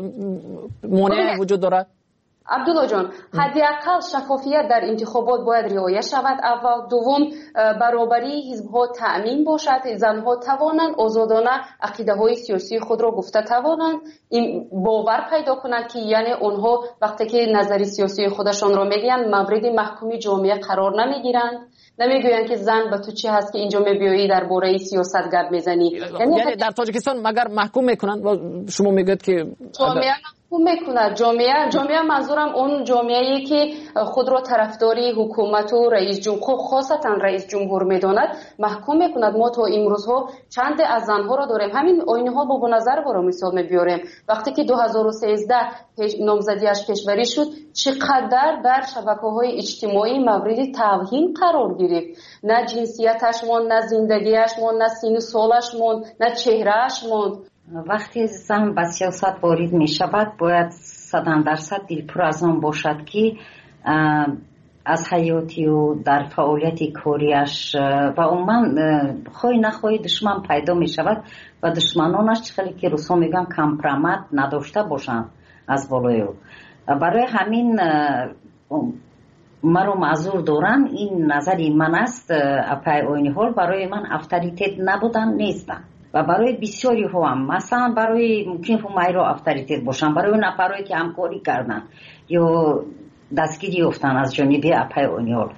مانعی وجود دارد؟ عبدالله جان، حداقل شفافیت در انتخابات باید رعایت شود. اول، دوم برابری حزب‌ها تأمین باشد، زنها توانند آزادانه عقیده‌های سیاسی خود را گفته توانند، این باور پیدا کنند که یعنی اونها وقتی که نظری سیاسی خودشان را میگن مورد محکومی جامعه قرار نمیگیرند، نمیگویند که زن به تو چی هست که اینجا میبیایی در باره سیاست گپ میزنی. یعنی در تاجیکستان مگر محکوم میکنند؟ شما میگید که جامعه محکوم میکند. جامعه منظورم اون جامعه‌ای که خود را طرفداری حکومت و رئیس جمهور، خاصتا رئیس جمهور میداند، محکوم میکند. ما تا امروزها چند از زنها را داریم. همین آینها با نظر برای مثال میبیاریم. وقتی که 2013 نامزدیش پیشبری شد، چقدر در شبکه‌های اجتماعی مورد توهین قرار گرفت. نه جنسیتش مون، نه زندگیش مون، نه سن و سالش مون، نه چهرهش مون. وقتی زن به سیاست وارد می شود باید 100% دلپر از آن باشد که از حیاتی و در فعالیت کاریش و عموما خواهی نخواهی دشمن پیدا می شود و دشمنانش خیلی که روسا میگن کمپرامت نداشته باشند از بالای او. برای همین مرا معذور دارم، این نظری من است. اپای آینی حال برای من اتوریته نبودن نیستن و برای بسیاری ها هم مثلا برای ممکن همایرا افطاریتت باشن، برای نفرایی که همکاری کردن یا دستگیری یافتن از جانب اپای اونیول،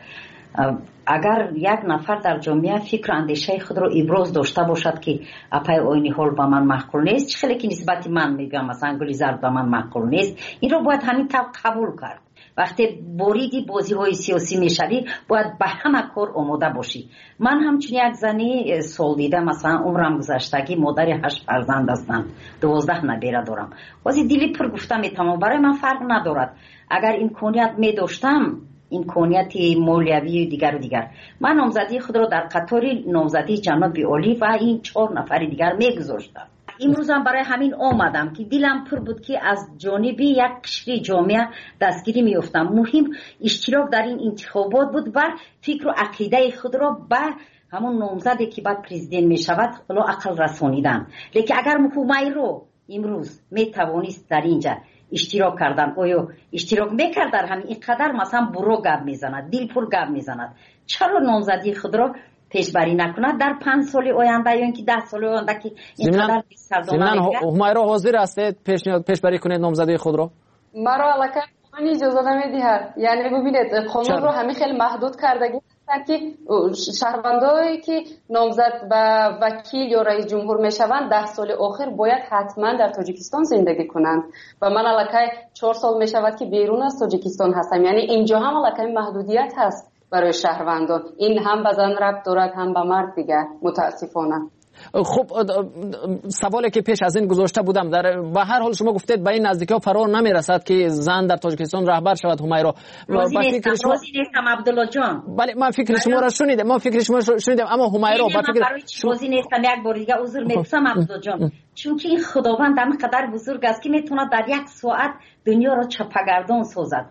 اگر یک نفر در جامعه فکر اندیشه خود را ابراز داشته باشد که اپای اونیول با من معقول نیست، خیلی که نسبت من میگم مثلا گلی زرد با من معقول نیست، این را باید همین طور قبول کرد. وقتی بریدی بازی های سیاسی میشوی باید به همه کار آماده باشی. من همچون یک زنی سال دیده مثلا عمرم گذشتگی مادر 8 فرزند هستم، 12 نبیره دارم. بازی دیلی پر گفتم میتونم، برای من فرق ندارد. اگر امکانیت میداشتم، امکانیت مولوی و دیگر من نامزدی خود را در قطار نامزدی جناب عالی و این 4 نفر دیگر میگذاشتم. امروز هم برای همین آمدم که دلم پر بود که از جانب یک قشر جامعه دستگیری میافتم. مهم اشتراک در این انتخابات بود و فکر و عقیده خود را به همون نامزدی که بعد پرزیدنت می شود الا عقل رسانیدن. لیکن اگر مفهومی رو امروز می توانست در اینجا اشتراک کردن، آیا اشتراک میکرد در همین اینقدر مثلا برو گپ میزند، دل پر گپ میزند، چرا نامزدی خود را پیشبری نکند در 5 سال آینده یا اینکه 10 سال آینده که اینقدر سردانه میگه؟ همایرا حاضر هستید پیشبری کنید نامزدی خود را؟ مرا علاقه قانون اجازه نمیدهد. یعنی ببینید قانون رو همین خیلی محدود کردگی هستند که شهروندایی که نامزد و وکیل یا رئیس جمهور میشوند 10 سال آخر باید حتما در تاجیکستان زندگی کنند و من علاقه 4 سال میشود که بیرون از تاجیکستان هستم. یعنی اینجا هم علاقه محدودیت هست برای شهروندان. این هم به زن ربط دارد هم به مرد دیگر متاسفانه. خب سوالی که پیش از این گذاشته بودم، به هر حال شما گفتید به این نزدیکی ها فرار نمیرسد که زن در تاجیکستان رهبر شود. همایرا راضی نیستم عبدالله جان. بله من فکر شما را شنیدم اما همایرا با فکر راضی نیستم. یک بار دیگه عذر می‌خوام عبدالله جان، چون که این خداوند هم قدر بزرگ است که میتونه در 1 ساعت دنیا را چپگردان سازد.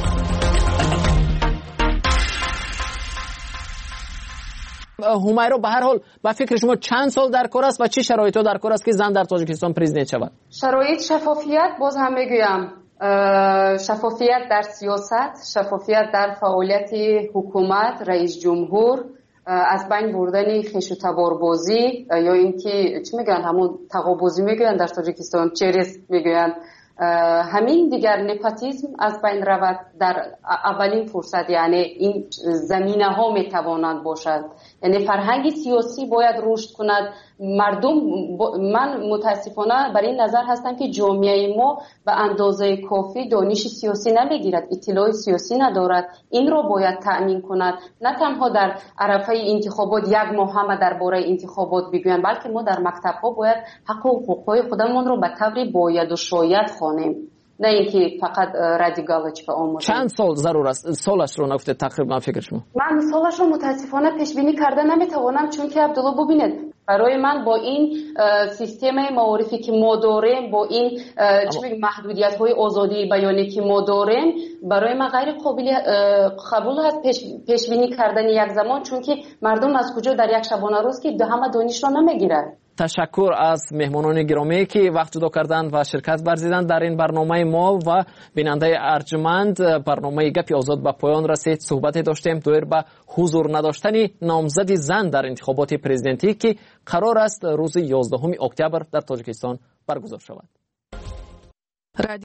همایرا به هر حال با فکر شما چند سال در کار است و چه شرایطی در کار است که زن در تاجیکستان پرزیدنت شود؟ شرایط شفافیت، باز هم میگویم شفافیت در سیاست، شفافیت در فعالیت حکومت، رئیس جمهور، از بین بردن خویش و تباربازی یا اینکه چی میگن همون تقابوزی میگن در تاجیکستان، چریس میگن، همین دیگر نپاتیزم از بین رود در اولین فرصت. یعنی این زمینه ها میتوانند باشد. یعنی فرهنگ سیاسی باید رشد کند. مردم من متاسفانه برای این نظر هستم که جامعه ما به اندازه کافی دانش سیاسی نمیگیرد، اطلاع سیاسی ندارد. این رو باید تأمین کند. نه تنها در عرفه انتخابات 1 ماه هم درباره انتخابات بگویند، بلکه ما در مکتب ها باید حق و حقوق خودمون رو به طور باید و شاید خوانیم، نه اینکه فقط رادیکالش به آموزش. چند سال ضرور است؟ سالش رو نگفته تقریبا فکر شما؟ من سالش رو متاسفانه پیش بینی کرده نمیتوانم، چون که عبدالله ببینید برای من با این سیستم معارفی که ما داریم، با این محدودیت های آزادی بیانی که ما داریم، برای من غیر قبول هست پیش بینی کردن یک زمان، چون که مردم از کجا در یک شبانه روز که همه دانش را نمیگیرند. تشکر از مهمانان گرامی که وقت جدا کردند و شرکت ورزیدند در این برنامه ما و بیننده ارجمند. برنامه گپی آزاد به پایان رسید. صحبت داشتیم دویر به حضور نداشتن نامزد زن در انتخابات پرزیدنتی که قرار است روز 11 اکتبر در تاجیکستان برگزار شود.